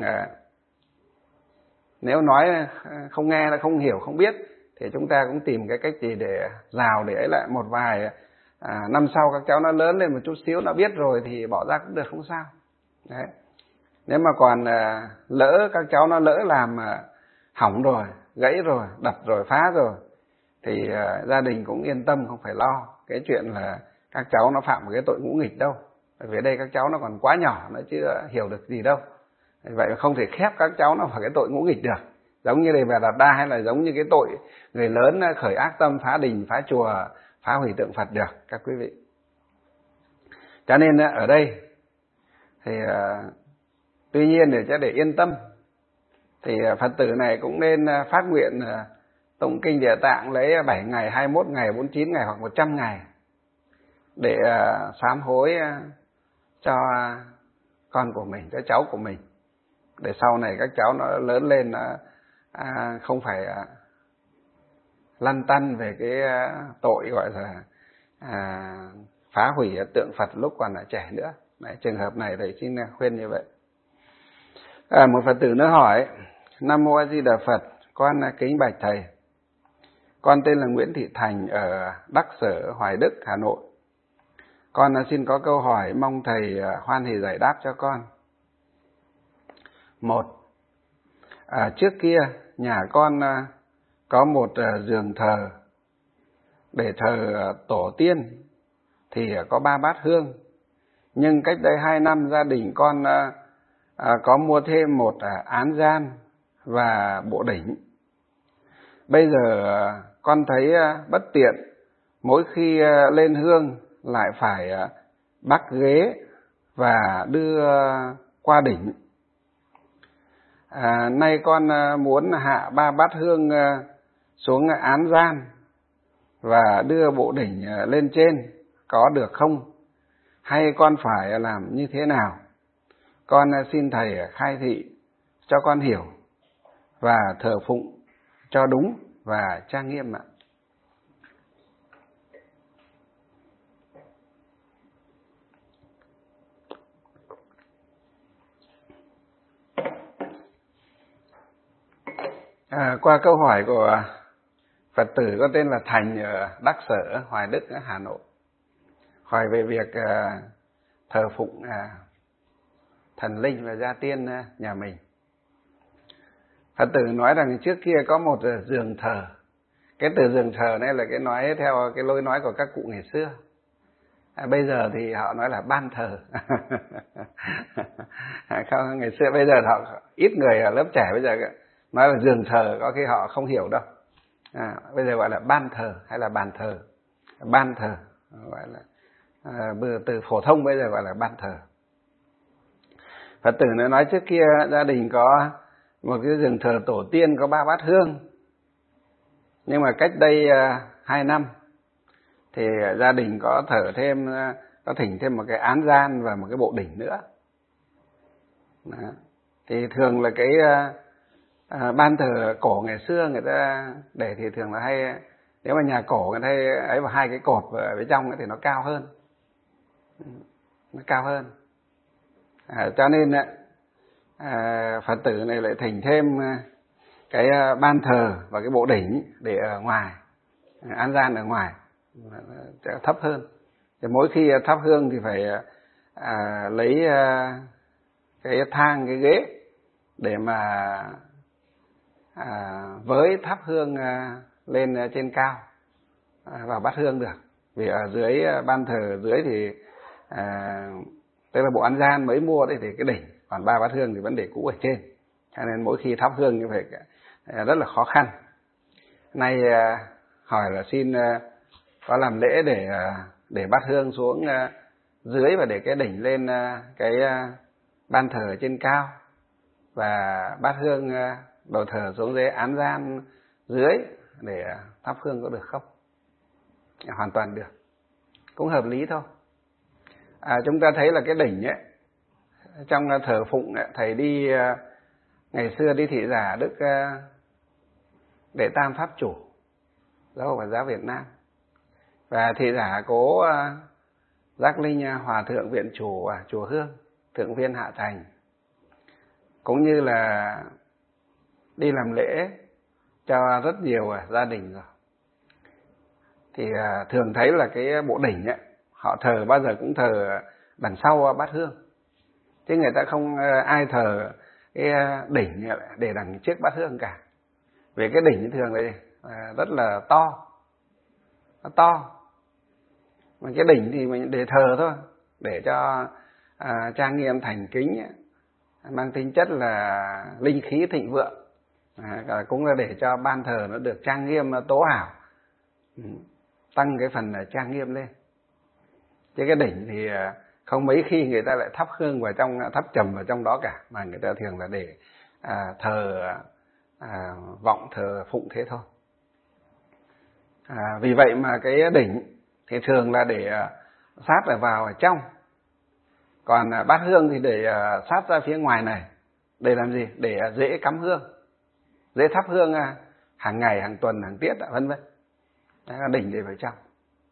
nếu nói không nghe, là không hiểu, không biết, thì chúng ta cũng tìm cái cách gì để rào, để ấy lại một vài năm sau các cháu nó lớn lên một chút xíu, nó biết rồi thì bỏ ra cũng được, không sao. Đấy. Nếu mà còn lỡ các cháu nó lỡ làm hỏng rồi, gãy rồi, đập rồi, phá rồi, thì gia đình cũng yên tâm, không phải lo cái chuyện là các cháu nó phạm một cái tội ngũ nghịch đâu. Bởi vì đây các cháu nó còn quá nhỏ, nó chưa hiểu được gì đâu. Vậy không thể khép các cháu nó vào cái tội ngũ nghịch được. Giống như Đề Bà Đạt Đa hay là giống như cái tội người lớn khởi ác tâm phá đình, phá chùa, phá hủy tượng Phật được các quý vị. Cho nên ở đây thì tuy nhiên để yên tâm thì Phật tử này cũng nên phát nguyện tụng kinh Địa Tạng lấy 7 ngày, 21 ngày, 49 ngày hoặc 100 ngày để sám hối cho con của mình, cho cháu của mình, để sau này các cháu nó lớn lên không phải lăn tăn về cái tội gọi là phá hủy tượng Phật lúc còn là trẻ nữa. Đấy, trường hợp này thầy xin khuyên như vậy. Một Phật tử nữa hỏi: Nam Mô A Di Đà Phật, con kính bạch thầy. Con tên là Nguyễn Thị Thành ở Đắc Sở, Hoài Đức, Hà Nội. Con xin có câu hỏi mong thầy hoan hỉ giải đáp cho con. Một, trước kia nhà con có một giường thờ để thờ tổ tiên thì có 3 bát hương. Nhưng cách đây 2 năm gia đình con có mua thêm một án gian và bộ đỉnh. Bây giờ con thấy bất tiện, mỗi khi lên hương lại phải bắt ghế và đưa qua đỉnh. Nay con muốn hạ 3 bát hương xuống án gian và đưa bộ đỉnh lên trên, có được không? Hay con phải làm như thế nào? Con xin thầy khai thị cho con hiểu và thờ phụng cho đúng và trang nghiêm ạ. Qua câu hỏi của Phật tử có tên là Thành ở Đắc Sở, Hoài Đức, Hà Nội, hỏi về việc thờ phụng thần linh và gia tiên nhà mình. Phật tử nói rằng trước kia có một giường thờ. Cái từ giường thờ này là cái nói theo cái lối nói của các cụ ngày xưa. Bây giờ thì họ nói là ban thờ. Không, ngày xưa bây giờ họ ít người ở lớp trẻ bây giờ nói là giường thờ, có khi họ không hiểu đâu. Bây giờ gọi là ban thờ hay là bàn thờ. Ban thờ gọi là từ phổ thông bây giờ gọi là ban thờ. Phật tử nói trước kia gia đình có một cái giường thờ tổ tiên có 3 bát hương. Nhưng mà cách đây 2 năm thì gia đình có thỉnh thêm một cái án gian và một cái bộ đỉnh nữa. Đó. Thì thường là cái ban thờ cổ ngày xưa người ta để thì thường là hay, nếu mà nhà cổ người ta ấy vào 2 cái cột ở bên trong thì nó cao hơn. Nó cao hơn. Cho nên Phật tử này lại thỉnh thêm cái ban thờ và cái bộ đỉnh để ở ngoài, án gian ở ngoài thấp hơn. Thì mỗi khi thắp hương thì phải lấy cái thang, cái ghế để mà với thắp hương lên trên cao vào bát hương được. Vì ở dưới ban thờ dưới thì tức là bộ án gian mới mua đấy thì cái đỉnh, còn 3 bát hương thì vẫn để cũ ở trên. Cho nên mỗi khi thắp hương như vậy rất là khó khăn. Nay hỏi là xin có làm lễ để bát hương xuống dưới và để cái đỉnh lên cái ban thờ trên cao, và bát hương đồ thờ xuống dưới án gian dưới để thắp hương có được không? Hoàn toàn được, cũng hợp lý thôi. Chúng ta thấy là cái đỉnh ấy, trong thờ phụng ấy, thầy đi ngày xưa đi thị giả Đức Đệ Tam Pháp Chủ Giáo hội Phật giáo Việt Nam, và thị giả Cố Giác Linh Hòa Thượng Viện Chủ Chùa Hương, Thượng Viên Hạ Thành, cũng như là đi làm lễ cho rất nhiều gia đình rồi. Thì thường thấy là cái bộ đỉnh ấy, họ thờ bao giờ cũng thờ đằng sau bát hương, chứ người ta không ai thờ cái đỉnh để đằng trước bát hương cả. Vì cái đỉnh thường là rất là to, nó to. Mà cái đỉnh thì mình để thờ thôi, để cho trang nghiêm thành kính, mang tính chất là linh khí thịnh vượng, cũng là để cho ban thờ nó được trang nghiêm tố hảo, tăng cái phần trang nghiêm lên. Chứ cái đỉnh thì không mấy khi người ta lại thắp hương vào trong, thắp trầm vào trong đó cả, mà người ta thường là để thờ vọng, thờ phụng thế thôi. Vì vậy mà cái đỉnh thì thường là để sát vào ở trong, còn bát hương thì để sát ra phía ngoài này. Để làm gì? Để dễ cắm hương, dễ thắp hương hàng ngày, hàng tuần, hàng tiết, vân vân. Đỉnh để vào trong.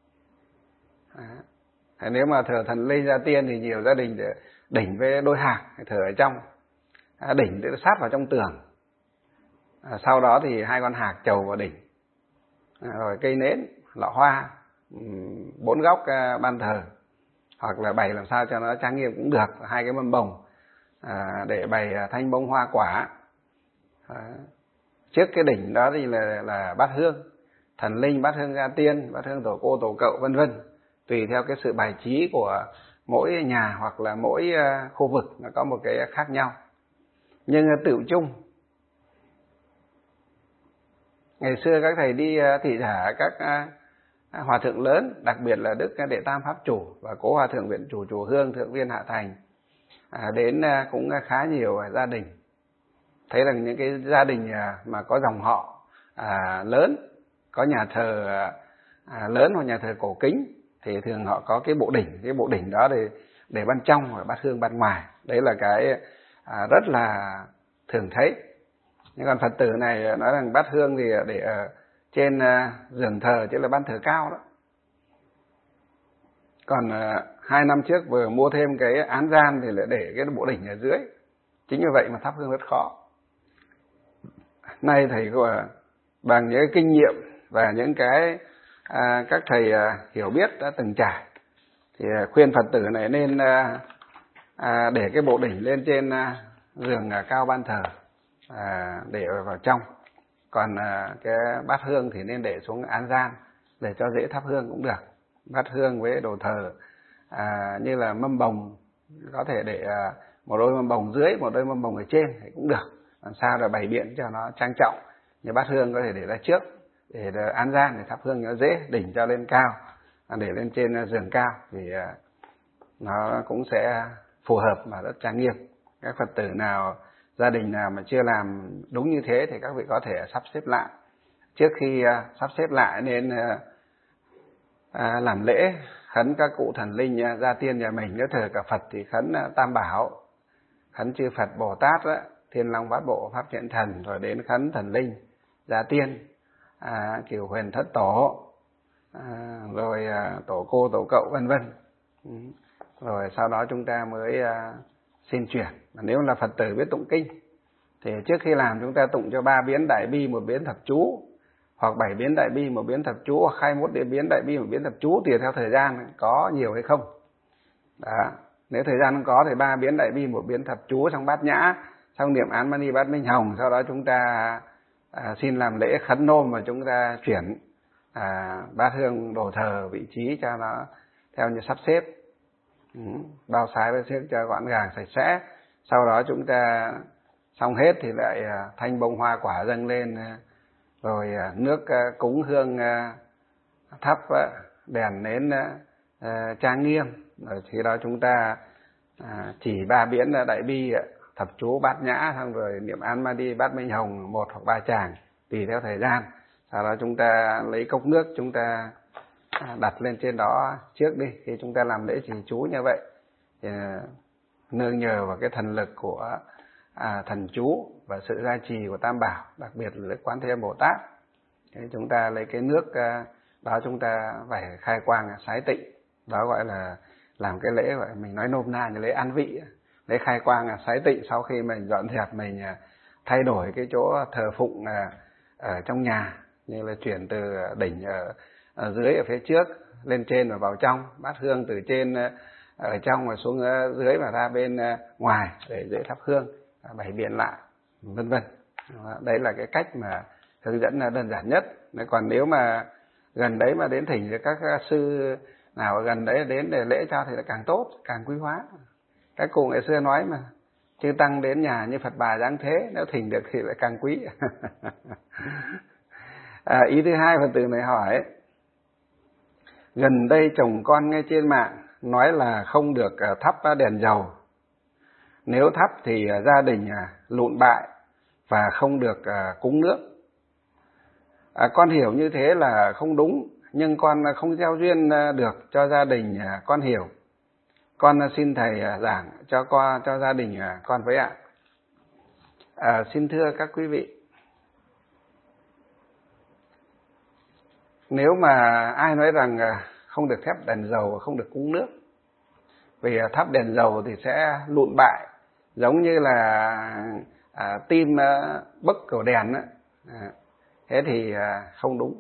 Nếu mà thờ thần linh gia tiên thì nhiều gia đình để đỉnh với đôi hạc thờ ở trong, đỉnh để sát vào trong tường. Sau đó thì 2 con hạc chầu vào đỉnh, rồi cây nến, lọ hoa, 4 góc ban thờ, hoặc là bày làm sao cho nó trang nghiêm cũng được, 2 cái mâm bồng để bày thanh bông hoa quả. Trước cái đỉnh đó thì là bát hương thần linh, bát hương gia tiên, bát hương tổ cô tổ cậu, vân vân, tùy theo cái sự bài trí của mỗi nhà hoặc là mỗi khu vực nó có một cái khác nhau. Nhưng tựu chung, ngày xưa các thầy đi thị giả các hòa thượng lớn, đặc biệt là Đức Đệ Tam Pháp Chủ và Cố Hòa Thượng Viện Chủ Chùa Hương, Thượng Viên Hạ Thành, đến cũng khá nhiều gia đình. Thấy rằng những cái gia đình mà có dòng họ lớn, có nhà thờ lớn hoặc nhà thờ cổ kính, thì thường họ có cái bộ đỉnh. Cái bộ đỉnh đó để ban trong và bát hương ban ngoài. Đấy là cái rất là thường thấy. Nhưng còn Phật tử này nói rằng bát hương thì để ở trên giường thờ, chứ là ban thờ cao đó. Còn 2 năm trước vừa mua thêm cái án gian thì lại để cái bộ đỉnh ở dưới. Chính vì vậy mà thắp hương rất khó. Nay thầy bằng những kinh nghiệm và những cái các thầy hiểu biết đã từng trải, thì khuyên Phật tử này nên để cái bộ đỉnh lên trên giường cao ban thờ, để vào trong. Còn cái bát hương thì nên để xuống án gian để cho dễ thắp hương cũng được. Bát hương với đồ thờ như là mâm bồng, có thể để một đôi mâm bồng dưới, một đôi mâm bồng ở trên thì cũng được, làm sao là bày biện cho nó trang trọng. Như bát hương có thể để ra trước để án gian, để thắp hương nó dễ, đỉnh cho lên cao, để lên trên giường cao thì nó cũng sẽ phù hợp và rất trang nghiêm. Các Phật tử nào, gia đình nào mà chưa làm đúng như thế thì các vị có thể sắp xếp lại. Trước khi sắp xếp lại nên làm lễ khấn các cụ thần linh gia tiên nhà mình. Nếu thờ cả Phật thì khấn Tam Bảo, khấn chư Phật Bồ Tát đó, Thiên Long Bát Bộ Pháp Thiện Thần, rồi đến khấn thần linh gia tiên, Cửu Huyền Thất Tổ, rồi tổ cô tổ cậu, vân vân. Rồi sau đó chúng ta mới xin chuyển. Nếu là Phật tử biết tụng kinh thì trước khi làm chúng ta tụng cho 3 biến đại bi, 1 biến thập chú, hoặc 7 biến đại bi, 1 biến thập chú, hoặc 21 biến đại bi, 1 biến thập chú, tùy theo thời gian có nhiều hay không. Đó. Nếu thời gian không có thì 3 biến đại bi, 1 biến thập chú trong bát nhã, xong niệm án mani bát minh hồng, sau đó chúng ta xin làm lễ khấn nôm và chúng ta chuyển bát hương đồ thờ vị trí cho nó theo như sắp xếp, bao sái bao xếp cho gọn gàng sạch sẽ. Sau đó chúng ta xong hết thì lại thanh bông hoa quả dâng lên, rồi nước cúng hương thắp, đèn nến trang nghiêm. Rồi khi đó chúng ta chỉ 3 biến đại bi, thập chú, bát nhã, xong rồi niệm án mani bát minh hồng 1 hoặc 3 tràng tùy theo thời gian. Sau đó chúng ta lấy cốc nước, chúng ta đặt lên trên đó trước đi. Khi chúng ta làm lễ trì chú như vậy thì nương nhờ vào cái thần lực của thần chú và sự gia trì của Tam Bảo, đặc biệt là Quán Thế Âm Bồ Tát. Thế chúng ta lấy cái nước đó chúng ta phải khai quang sái tịnh, đó gọi là làm cái lễ, gọi mình nói nôm na như lễ an vị, lễ khai quang sái tịnh. Sau khi mình dọn dẹp, mình thay đổi cái chỗ thờ phụng ở trong nhà, như là chuyển từ đỉnh ở dưới ở phía trước lên trên và vào trong, bát hương từ trên ở trong và xuống dưới và ra bên ngoài để dễ thắp hương, bày biện lại, vân vân. Đấy là cái cách mà hướng dẫn đơn giản nhất. Còn nếu mà gần đấy mà đến thỉnh thì các sư nào ở gần đấy đến để lễ cho thì là càng tốt, càng quý hóa. Các cụ ngày xưa nói mà, chư tăng đến nhà như Phật bà giáng thế, nếu thỉnh được thì lại càng quý. Ý thứ hai, Phật tử này hỏi, gần đây chồng con nghe trên mạng nói là không được thắp đèn dầu, nếu thắp thì gia đình lụn bại và không được cúng nước. Con hiểu như thế là không đúng, nhưng con không gieo duyên được cho gia đình con hiểu. Con xin thầy giảng cho gia đình con với ạ. Xin thưa các quý vị, nếu mà ai nói rằng không được thắp đèn dầu, không được cúng nước, vì thắp đèn dầu thì sẽ lụn bại, giống như là tim bấc cầu đèn á, thế thì không đúng.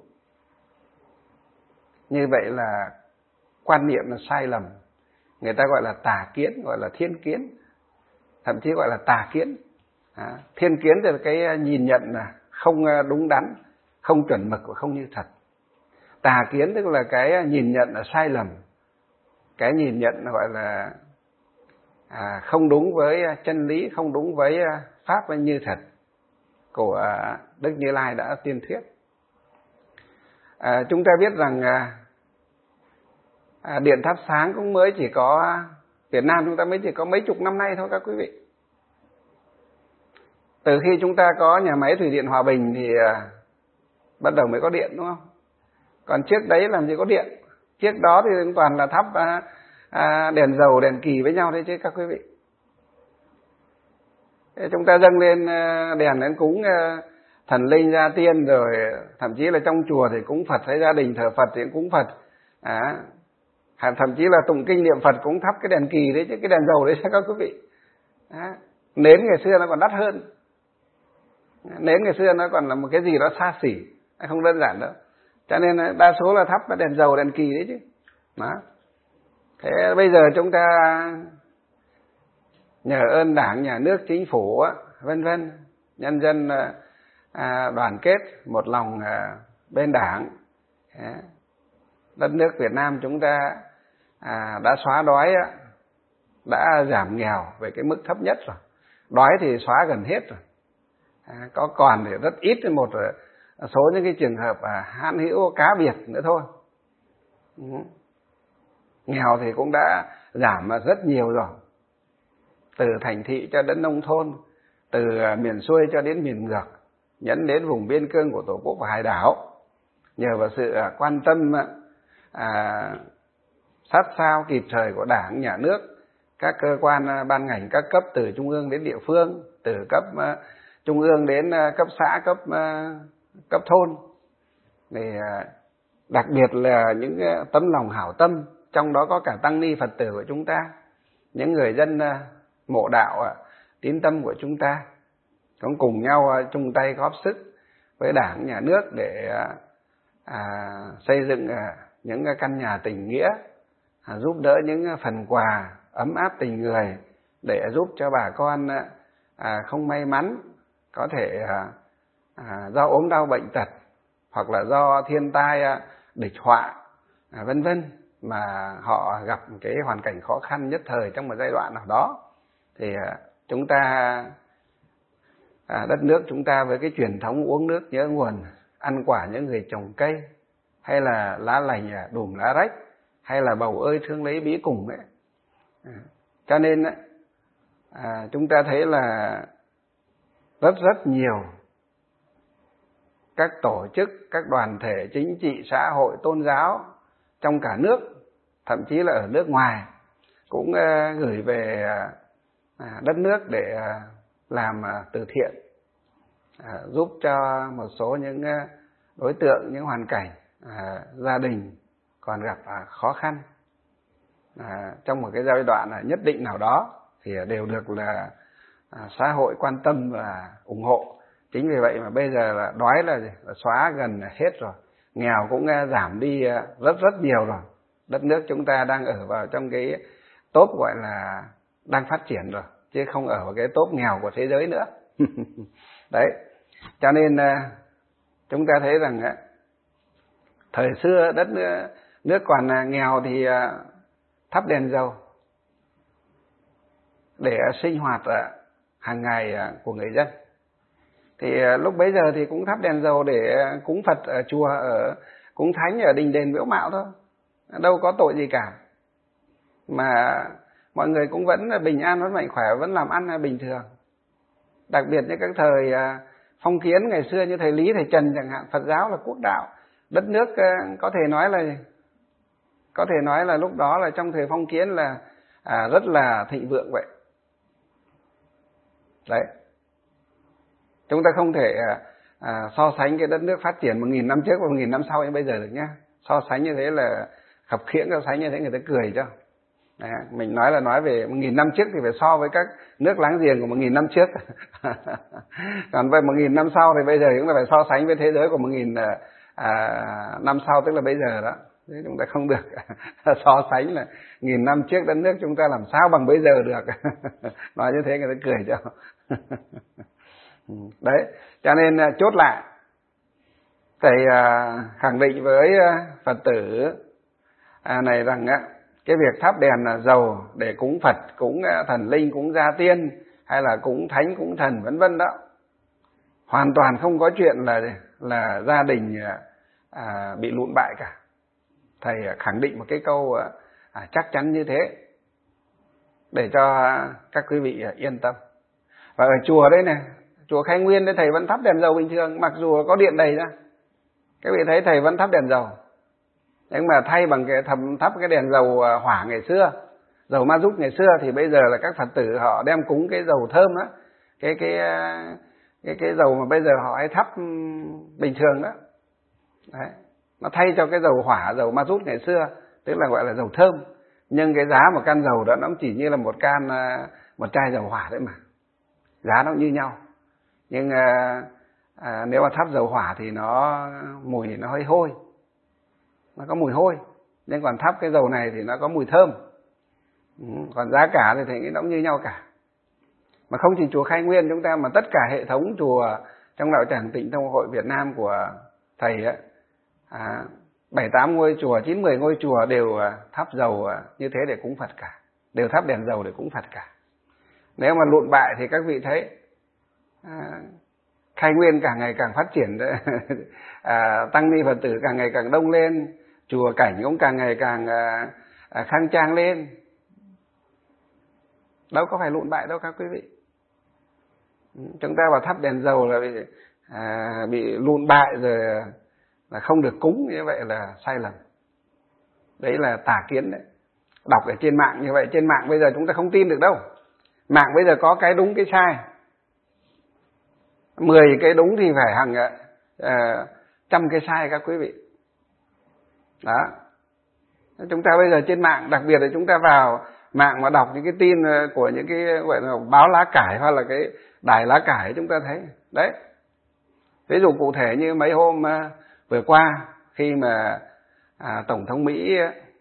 Như vậy là quan niệm là sai lầm. Người ta gọi là tà kiến, gọi là thiên kiến, thậm chí gọi là tà kiến. Thiên kiến thì là cái nhìn nhận là không đúng đắn, không chuẩn mực và không như thật. Tà kiến tức là cái nhìn nhận là sai lầm, cái nhìn nhận gọi là không đúng với chân lý, không đúng với pháp như thật của Đức Như Lai đã tiên thuyết. Chúng ta biết rằng điện thắp sáng cũng mới chỉ có Việt Nam chúng ta mới chỉ có mấy chục năm nay thôi các quý vị. Từ khi chúng ta có nhà máy thủy điện Hòa Bình thì bắt đầu mới có điện, đúng không? Còn trước đấy làm gì có điện. Trước đó thì toàn là thắp đèn dầu, đèn kỳ với nhau đấy chứ các quý vị. Chúng ta dâng lên đèn đến cúng thần linh gia tiên, rồi thậm chí là trong chùa thì cúng Phật, hay gia đình thờ Phật thì cúng Phật. Thậm chí là tụng kinh niệm Phật cũng thắp cái đèn kỳ đấy chứ, cái đèn dầu đấy các quý vị. Nến ngày xưa nó còn đắt hơn. Nến ngày xưa nó còn là một cái gì đó xa xỉ, không đơn giản đâu. Cho nên đa số là thắp cái đèn dầu, đèn kỳ đấy chứ. Đó. Thế bây giờ chúng ta nhờ ơn Đảng, Nhà nước, Chính phủ, vân vân, nhân dân đoàn kết một lòng bên Đảng, đất nước Việt Nam chúng ta đã xóa đói, đã giảm nghèo về cái mức thấp nhất rồi. Đói thì xóa gần hết rồi. Có còn thì rất ít, một số những cái trường hợp hãn hữu cá biệt nữa thôi. Nghèo thì cũng đã giảm rất nhiều rồi. Từ thành thị cho đến nông thôn, từ miền xuôi cho đến miền ngược, nhấn đến vùng biên cương của Tổ quốc và hải đảo. Nhờ vào sự quan tâm sát sao kịp thời của Đảng, Nhà nước, các cơ quan ban ngành các cấp từ trung ương đến địa phương, từ cấp trung ương đến cấp xã, cấp thôn, thì đặc biệt là những tấm lòng hảo tâm, trong đó có cả tăng ni Phật tử của chúng ta, những người dân mộ đạo tín tâm của chúng ta, cũng cùng nhau chung tay góp sức với Đảng, Nhà nước để xây dựng những căn nhà tình nghĩa, giúp đỡ những phần quà ấm áp tình người, để giúp cho bà con không may mắn, có thể do ốm đau bệnh tật, hoặc là do thiên tai địch họa, vân vân, mà họ gặp cái hoàn cảnh khó khăn nhất thời trong một giai đoạn nào đó. Thì chúng ta, đất nước chúng ta với cái truyền thống uống nước nhớ nguồn, ăn quả nhớ người trồng cây, hay là lá lành đùm lá rách, hay là bầu ơi thương lấy bí cùng ấy. Cho nên chúng ta thấy là rất nhiều các tổ chức, các đoàn thể chính trị, xã hội, tôn giáo trong cả nước, thậm chí là ở nước ngoài, cũng gửi về đất nước để làm từ thiện, giúp cho một số những đối tượng, những hoàn cảnh gia đình còn gặp khó khăn trong một cái giai đoạn nhất định nào đó, thì đều được là xã hội quan tâm và ủng hộ. Chính vì vậy mà bây giờ là đói là xóa gần hết rồi, nghèo cũng giảm đi rất nhiều rồi. Đất nước chúng ta đang ở vào trong cái top gọi là đang phát triển rồi, chứ không ở vào cái top nghèo của thế giới nữa. Đấy, cho nên chúng ta thấy rằng Thời xưa đất nước còn nghèo thì thắp đèn dầu để sinh hoạt hàng ngày của người dân. Thì lúc bấy giờ thì cũng thắp đèn dầu để cúng Phật ở chùa, ở cúng thánh ở đình đền miếu mạo thôi, đâu có tội gì cả, mà mọi người cũng vẫn bình an, vẫn mạnh khỏe, vẫn làm ăn bình thường. Đặc biệt như các thời phong kiến ngày xưa như thầy Lý, thầy Trần chẳng hạn, Phật giáo là quốc đạo, đất nước có thể nói là lúc đó là trong thời phong kiến là rất là thịnh vượng vậy. Đấy, chúng ta không thể so sánh cái đất nước phát triển 1.000 năm trước và 1.000 năm sau như bây giờ được nhá. So sánh như thế là khập khiễng, so sánh như thế người ta cười cho. Đấy, mình nói về 1.000 năm trước thì phải so với các nước láng giềng của 1.000 năm trước. Còn về 1.000 năm sau thì bây giờ chúng ta phải so sánh với thế giới của 1.000 năm sau, tức là bây giờ đó. Thế chúng ta không được so sánh là 1.000 năm trước đất nước chúng ta làm sao bằng bây giờ được. Nói như thế người ta cười cho. Đấy, cho nên chốt lại, thầy khẳng định với Phật tử này rằng cái việc thắp đèn dầu để cúng Phật, cúng thần linh, cúng gia tiên hay là cúng thánh, cúng thần vân vân đó, hoàn toàn không có chuyện là gia đình bị lụn bại cả. Thầy khẳng định một cái câu chắc chắn như thế để cho các quý vị yên tâm. Và ở chùa đấy này, chùa Khai Nguyên đấy, thầy vẫn thắp đèn dầu bình thường, mặc dù có điện đầy ra. Các vị thấy thầy vẫn thắp đèn dầu, nhưng mà thay bằng cái thắp cái đèn dầu hỏa ngày xưa, dầu ma rút ngày xưa, thì bây giờ là các Phật tử họ đem cúng cái dầu thơm đó, cái dầu mà bây giờ họ hay thắp bình thường đó. Đấy, nó thay cho cái dầu hỏa, dầu ma rút ngày xưa, tức là gọi là dầu thơm. Nhưng cái giá một can dầu đó nó chỉ như là một chai dầu hỏa đấy mà, giá nó như nhau. Nhưng nếu mà thắp dầu hỏa thì mùi nó hơi hôi, nó có mùi hôi. Nhưng còn thắp cái dầu này thì nó có mùi thơm. Còn giá cả thì nó cũng như nhau cả. Mà không chỉ chùa Khai Nguyên chúng ta, mà tất cả hệ thống chùa trong đạo tràng Tịnh Thông Hội Việt Nam của thầy 7-8 ngôi chùa, 9-10 ngôi chùa đều thắp dầu như thế để cúng Phật cả, đều thắp đèn dầu để cúng Phật cả. Nếu mà lụn bại thì các vị thấy Khai Nguyên càng ngày càng phát triển, tăng ni Phật tử càng ngày càng đông lên, chùa cảnh cũng càng ngày càng khang trang lên, đâu có phải lụn bại đâu các quý vị. Chúng ta vào thắp đèn dầu là bị lụn bại rồi là không được cúng, như vậy là sai lầm. Đấy là tà kiến đấy. Đọc ở trên mạng như vậy, trên mạng bây giờ chúng ta không tin được đâu. Mạng bây giờ có cái đúng cái sai, 10 cái đúng thì phải hàng 100 cái sai các quý vị. Đó, chúng ta bây giờ trên mạng, đặc biệt là chúng ta vào mạng mà đọc những cái tin của những cái gọi là báo lá cải hoặc là cái đài lá cải, chúng ta thấy đấy. Ví dụ cụ thể như mấy hôm vừa qua, khi mà Tổng thống Mỹ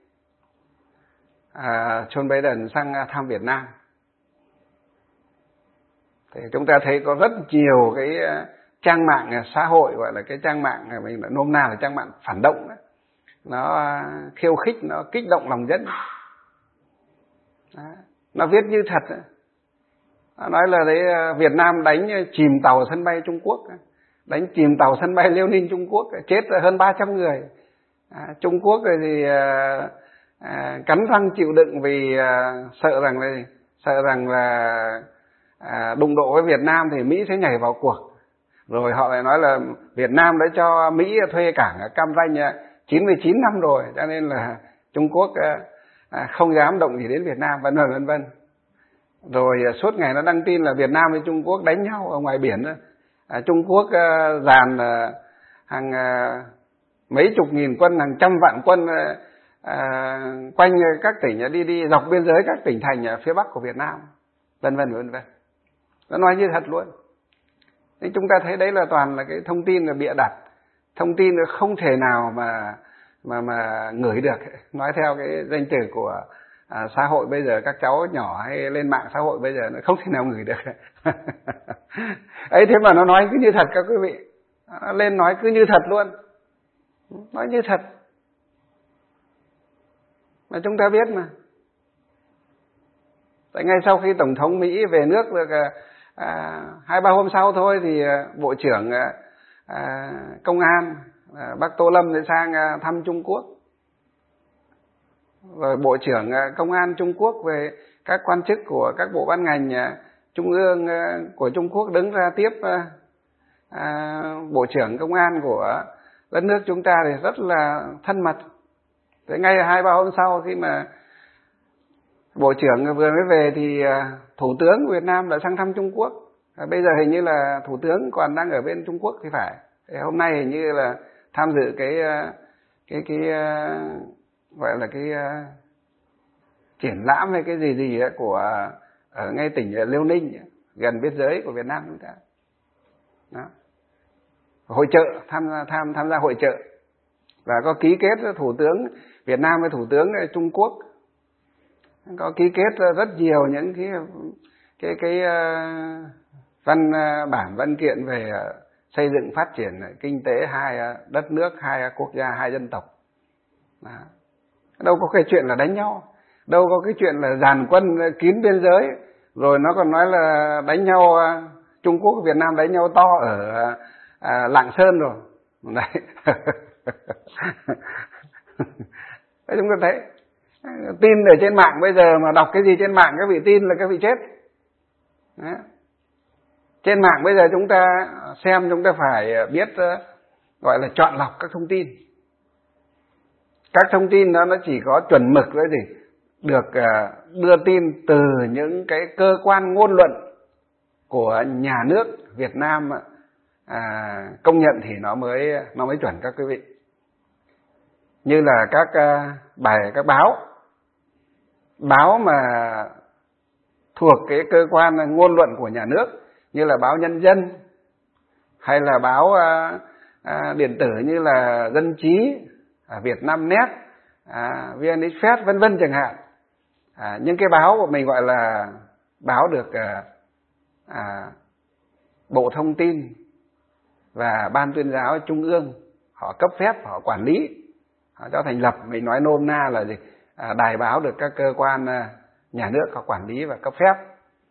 Joe Biden sang thăm Việt Nam, thì chúng ta thấy có rất nhiều cái trang mạng xã hội, gọi là cái trang mạng mình nôm na là trang mạng phản động đó. Nó khiêu khích, nó kích động lòng dân. Nó viết như thật. Nó nói là đấy, Việt Nam đánh chìm tàu sân bay Trung Quốc, đánh chìm tàu sân bay Liêu Ninh Trung Quốc, chết hơn 300 người. Trung Quốc rồi thì cắn răng chịu đựng vì sợ rằng là đụng độ với Việt Nam thì Mỹ sẽ nhảy vào cuộc. Rồi họ lại nói là Việt Nam đã cho Mỹ thuê cảng ở Cam Ranh 99 năm rồi, cho nên là Trung Quốc không dám động gì đến Việt Nam, vân vân. Rồi suốt ngày nó đăng tin là Việt Nam với Trung Quốc đánh nhau ở ngoài biển. Trung Quốc dàn hàng mấy chục nghìn quân, hàng trăm vạn quân quanh các tỉnh, đi dọc biên giới các tỉnh thành ở phía bắc của Việt Nam, vân vân. Nó nói như thật luôn. Thế chúng ta thấy đấy là toàn là cái thông tin là bịa đặt, thông tin không thể nào mà ngửi được. Nói theo cái danh từ của xã hội bây giờ, các cháu nhỏ hay lên mạng xã hội bây giờ nó không thể nào ngửi được. Ấy thế mà nó nói cứ như thật các quý vị, nó lên nói cứ như thật luôn. nói như thật. Mà chúng ta biết mà. Tại ngay sau khi Tổng thống Mỹ về nước được 2-3 hôm sau thôi thì Bộ trưởng Công an bác Tô Lâm đã sang thăm Trung Quốc. Rồi Bộ trưởng Công an Trung Quốc về các quan chức của các bộ ban ngành trung ương của Trung Quốc đứng ra tiếp Bộ trưởng Công an của đất nước chúng ta thì rất là thân mật. Thế ngay 2-3 hôm sau khi mà Bộ trưởng vừa mới về thì Thủ tướng của Việt Nam đã sang thăm Trung Quốc. Bây giờ hình như là Thủ tướng còn đang ở bên Trung Quốc thì phải. Thế hôm nay hình như là tham dự cái gọi là cái triển lãm hay cái gì ấy của ở ngay tỉnh Liêu Ninh gần biên giới của Việt Nam chúng ta. Đó. Hội chợ, tham gia hội chợ và có ký kết Thủ tướng Việt Nam với Thủ tướng Trung Quốc, có ký kết rất nhiều những cái văn kiện về xây dựng phát triển kinh tế hai đất nước, hai quốc gia, hai dân tộc. Đó. Đâu có cái chuyện là đánh nhau, đâu có cái chuyện là dàn quân kín biên giới, rồi nó còn nói là đánh nhau Trung Quốc và Việt Nam đánh nhau to ở Lạng Sơn rồi. Đấy. Đấy, chúng ta thấy tin ở trên mạng bây giờ mà đọc cái gì trên mạng các vị tin là các vị chết. Đấy. Trên mạng bây giờ chúng ta xem chúng ta phải biết gọi là chọn lọc các thông tin. Các thông tin đó nó chỉ có chuẩn mực đấy gì được đưa tin từ những cái cơ quan ngôn luận của nhà nước Việt Nam công nhận thì nó mới chuẩn các quý vị. Như là các báo mà thuộc cái cơ quan ngôn luận của nhà nước, như là báo Nhân dân hay là báo điện tử như là Dân trí, Vietnamnet, VN Express vân vân chẳng hạn. Những cái báo của mình gọi là báo được Bộ Thông tin và Ban Tuyên giáo Trung ương họ cấp phép, họ quản lý, họ cho thành lập. Mình nói nôm na là gì? Đài báo được các cơ quan nhà nước họ quản lý và cấp phép.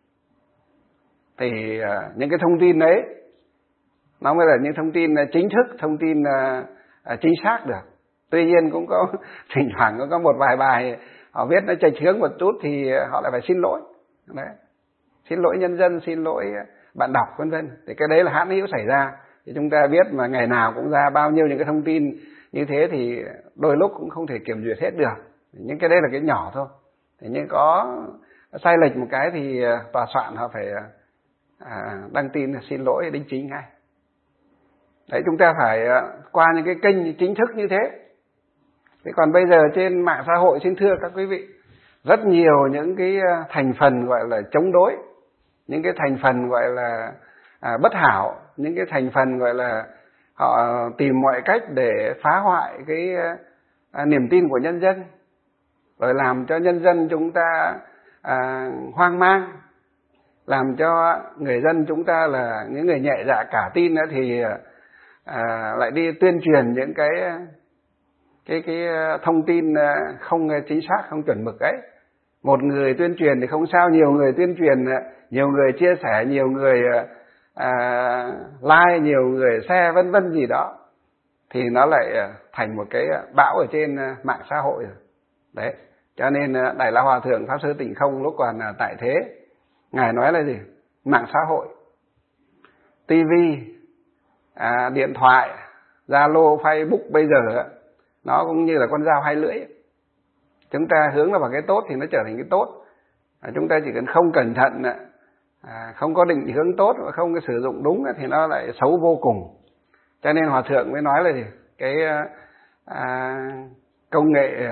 Thì những cái thông tin đấy nó mới là những thông tin chính thức, thông tin chính xác được. Tuy nhiên cũng có thỉnh thoảng có một vài bài họ viết nó chệch hướng một chút thì họ lại phải xin lỗi. Đấy. Xin lỗi nhân dân, xin lỗi bạn đọc vân vân. Thì cái đấy là hãn hữu xảy ra. Thì chúng ta biết mà ngày nào cũng ra bao nhiêu những cái thông tin như thế thì đôi lúc cũng không thể kiểm duyệt hết được. Nhưng cái đấy là cái nhỏ thôi. Thế nhưng có sai lệch một cái thì tòa soạn họ phải đăng tin xin lỗi đính chính ngay. Đấy, chúng ta phải qua những cái kênh chính thức như thế. Thế còn bây giờ trên mạng xã hội, xin thưa các quý vị, rất nhiều những cái thành phần gọi là chống đối, những cái thành phần gọi là bất hảo, những cái thành phần gọi là họ tìm mọi cách để phá hoại cái niềm tin của nhân dân, rồi làm cho nhân dân chúng ta hoang mang, làm cho người dân chúng ta là những người nhẹ dạ cả tin nữa thì lại đi tuyên truyền những cái thông tin không chính xác, không chuẩn mực ấy. Một người tuyên truyền thì không sao, nhiều người tuyên truyền, nhiều người chia sẻ, nhiều người like, nhiều người share vân vân gì đó thì nó lại thành một cái bão ở trên mạng xã hội rồi. Đấy, cho nên Đại La Hòa Thượng Pháp Sư Tịnh Không lúc còn tại thế, ngài nói là gì? Mạng xã hội, tivi, điện thoại, Zalo, Facebook bây giờ nó cũng như là con dao hai lưỡi. Chúng ta hướng vào cái tốt thì nó trở thành cái tốt. Chúng ta chỉ cần không cẩn thận, không có định hướng tốt và không có sử dụng đúng thì nó lại xấu vô cùng. Cho nên Hòa Thượng mới nói là gì? Cái công nghệ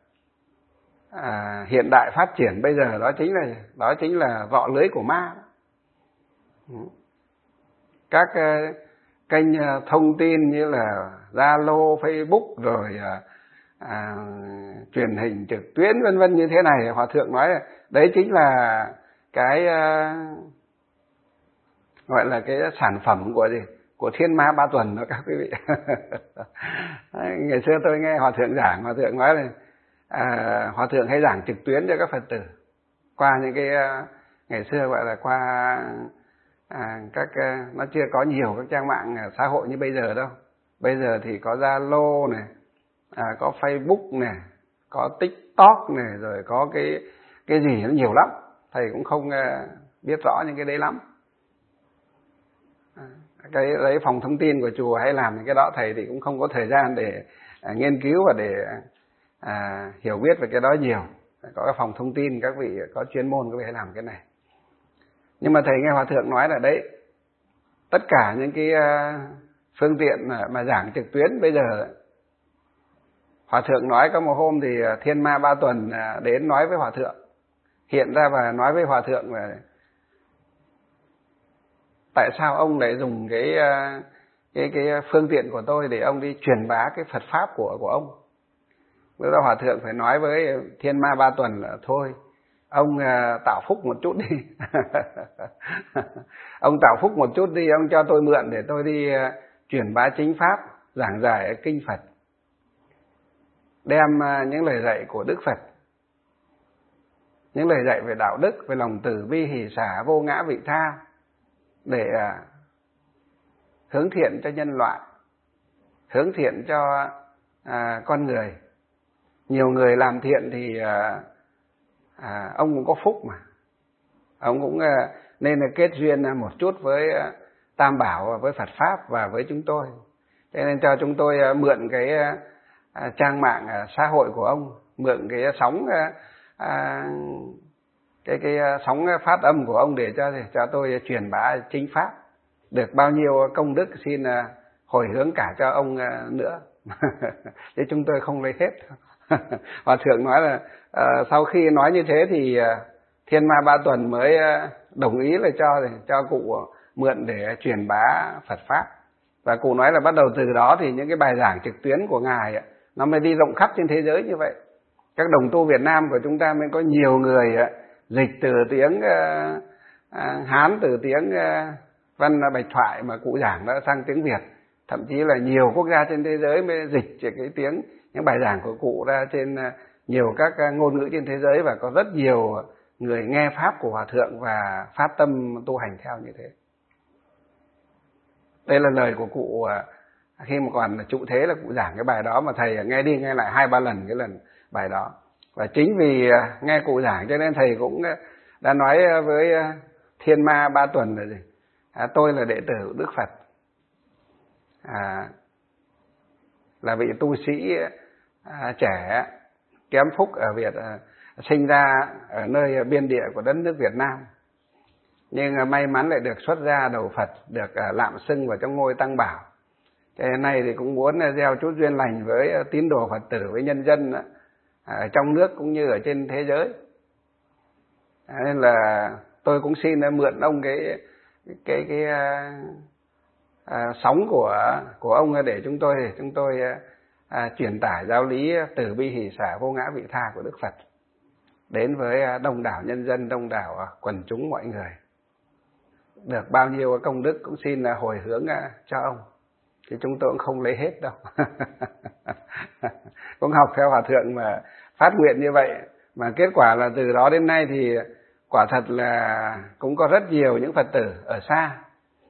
hiện đại phát triển bây giờ đó chính là vọ lưới của ma. Các kênh thông tin như là Zalo, Facebook rồi truyền hình trực tuyến vân vân như thế này, Hòa Thượng nói là đấy chính là cái gọi là cái sản phẩm của gì? của Thiên Ma Ba Tuần đó các quý vị. Ngày xưa tôi nghe hòa thượng giảng, hòa thượng nói là hòa thượng hay giảng trực tuyến cho các Phật tử qua những cái ngày xưa gọi là qua nó chưa có nhiều các trang mạng xã hội như bây giờ đâu. Bây giờ thì có Zalo này, có Facebook này, có TikTok này, rồi có cái gì nó nhiều lắm. Thầy cũng không biết rõ những cái đấy lắm. Cái đấy phòng thông tin của chùa hay làm những cái đó, thầy thì cũng không có thời gian để nghiên cứu và để hiểu biết về cái đó nhiều. Có cái phòng thông tin, các vị có chuyên môn các vị hãy làm cái này. Nhưng mà thầy nghe hòa thượng nói là đấy, tất cả những cái phương tiện mà giảng trực tuyến bây giờ, hòa thượng nói có một hôm thì Thiên Ma Ba Tuần đến nói với hòa thượng, hiện ra và nói với hòa thượng là tại sao ông lại dùng cái phương tiện của tôi để ông đi truyền bá cái Phật pháp của ông. Lúc đó hòa thượng phải nói với Thiên Ma Ba Tuần là thôi, ông tạo phúc một chút đi. Ông tạo phúc một chút đi, ông cho tôi mượn để tôi đi truyền bá chính pháp, giảng giải kinh Phật, đem những lời dạy của Đức Phật, những lời dạy về đạo đức, về lòng từ bi hỷ xả vô ngã vị tha, để hướng thiện cho nhân loại, hướng thiện cho con người. Nhiều người làm thiện thì ông cũng có phúc mà, ông cũng nên là kết duyên một chút với Tam Bảo, với Phật pháp và với chúng tôi. Thế nên cho chúng tôi mượn cái trang mạng xã hội của ông, mượn cái sóng cái sóng phát âm của ông để cho tôi truyền bá chính pháp. Được bao nhiêu công đức xin hồi hướng cả cho ông nữa. Thế chúng tôi không lấy hết. Hòa thượng nói là sau khi nói như thế thì Thiên Ma Ba Tuần mới đồng ý là cho cụ mượn để truyền bá Phật pháp. Và cụ nói là bắt đầu từ đó thì những cái bài giảng trực tuyến của ngài nó mới đi rộng khắp trên thế giới như vậy. Các đồng tu Việt Nam của chúng ta mới có nhiều người dịch từ tiếng Hán, từ tiếng Văn Bạch Thoại mà cụ giảng đã sang tiếng Việt. Thậm chí là nhiều quốc gia trên thế giới mới dịch cái tiếng, những bài giảng của cụ ra trên nhiều các ngôn ngữ trên thế giới, và có rất nhiều người nghe pháp của hòa thượng và phát tâm tu hành theo như thế. Đây là lời của cụ khi mà còn trụ thế, là cụ giảng cái bài đó mà thầy nghe đi nghe lại 2-3 lần cái lần bài đó. Và chính vì nghe cụ giảng cho nên thầy cũng đã nói với Thiên Ma Ba Tuần là gì? Tôi là đệ tử của Đức Phật, là vị tu sĩ trẻ kém phúc ở Việt, sinh ra ở nơi biên địa của đất nước Việt Nam, nhưng may mắn lại được xuất gia đầu Phật, được lạm xưng vào trong ngôi Tăng Bảo. Thế nay thì cũng muốn gieo chút duyên lành với tín đồ Phật tử, với nhân dân ở trong nước cũng như ở trên thế giới. Nên là tôi cũng xin mượn ông cái sóng của ông để chúng tôi truyền tải giáo lý từ bi hỷ xả vô ngã vị tha của Đức Phật đến với đông đảo nhân dân, đông đảo quần chúng mọi người. Được bao nhiêu công đức cũng xin hồi hướng cho ông, thì chúng tôi cũng không lấy hết đâu. Cũng học theo hòa thượng mà phát nguyện như vậy, mà kết quả là từ đó đến nay thì quả thật là cũng có rất nhiều những Phật tử ở xa,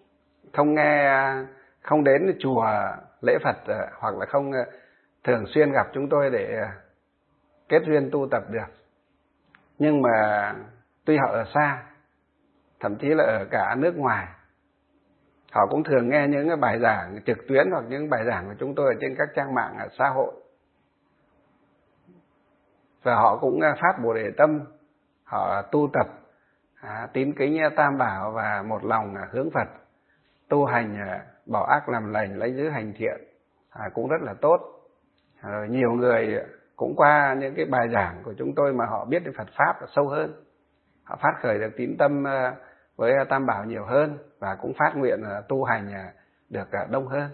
không đến chùa lễ Phật, hoặc là không thường xuyên gặp chúng tôi để kết duyên tu tập được. Nhưng mà tuy họ ở xa, thậm chí là ở cả nước ngoài, họ cũng thường nghe những bài giảng trực tuyến hoặc những bài giảng của chúng tôi ở trên các trang mạng xã hội. Và họ cũng phát Bồ Đề tâm, họ tu tập tín kính Tam Bảo và một lòng hướng Phật, tu hành bỏ ác làm lành, lấy giữ hành thiện, cũng rất là tốt. Rồi nhiều người cũng qua những cái bài giảng của chúng tôi mà họ biết đến Phật pháp là sâu hơn, họ phát khởi được tín tâm với Tam Bảo nhiều hơn, và cũng phát nguyện tu hành được đông hơn.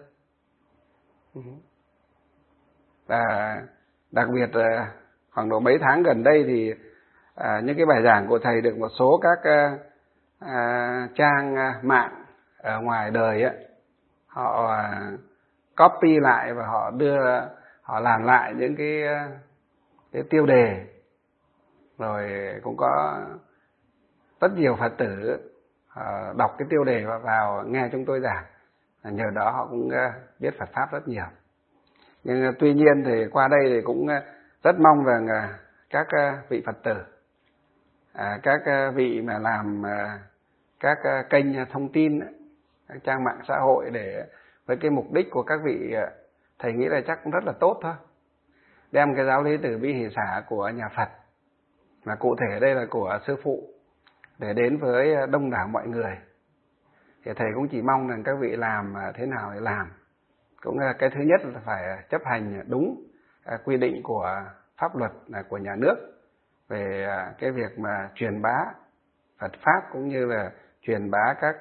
Và đặc biệt khoảng độ mấy tháng gần đây thì những cái bài giảng của thầy được một số các trang mạng ở ngoài đời họ copy lại và họ làm lại những cái tiêu đề, rồi cũng có rất nhiều Phật tử đọc cái tiêu đề và vào nghe chúng tôi giảng, nhờ đó họ cũng biết Phật pháp rất nhiều. Nhưng tuy nhiên thì qua đây thì cũng rất mong rằng các vị Phật tử, các vị mà làm các kênh thông tin, các trang mạng xã hội, để với cái mục đích của các vị, thầy nghĩ là chắc cũng rất là tốt thôi, đem cái giáo lý từ bi hỷ xả của nhà Phật, mà cụ thể đây là của sư phụ, để đến với đông đảo mọi người. Thì thầy cũng chỉ mong rằng các vị làm thế nào để làm. Cũng là cái thứ nhất là phải chấp hành đúng quy định của pháp luật của nhà nước về cái việc mà truyền bá Phật pháp, cũng như là truyền bá các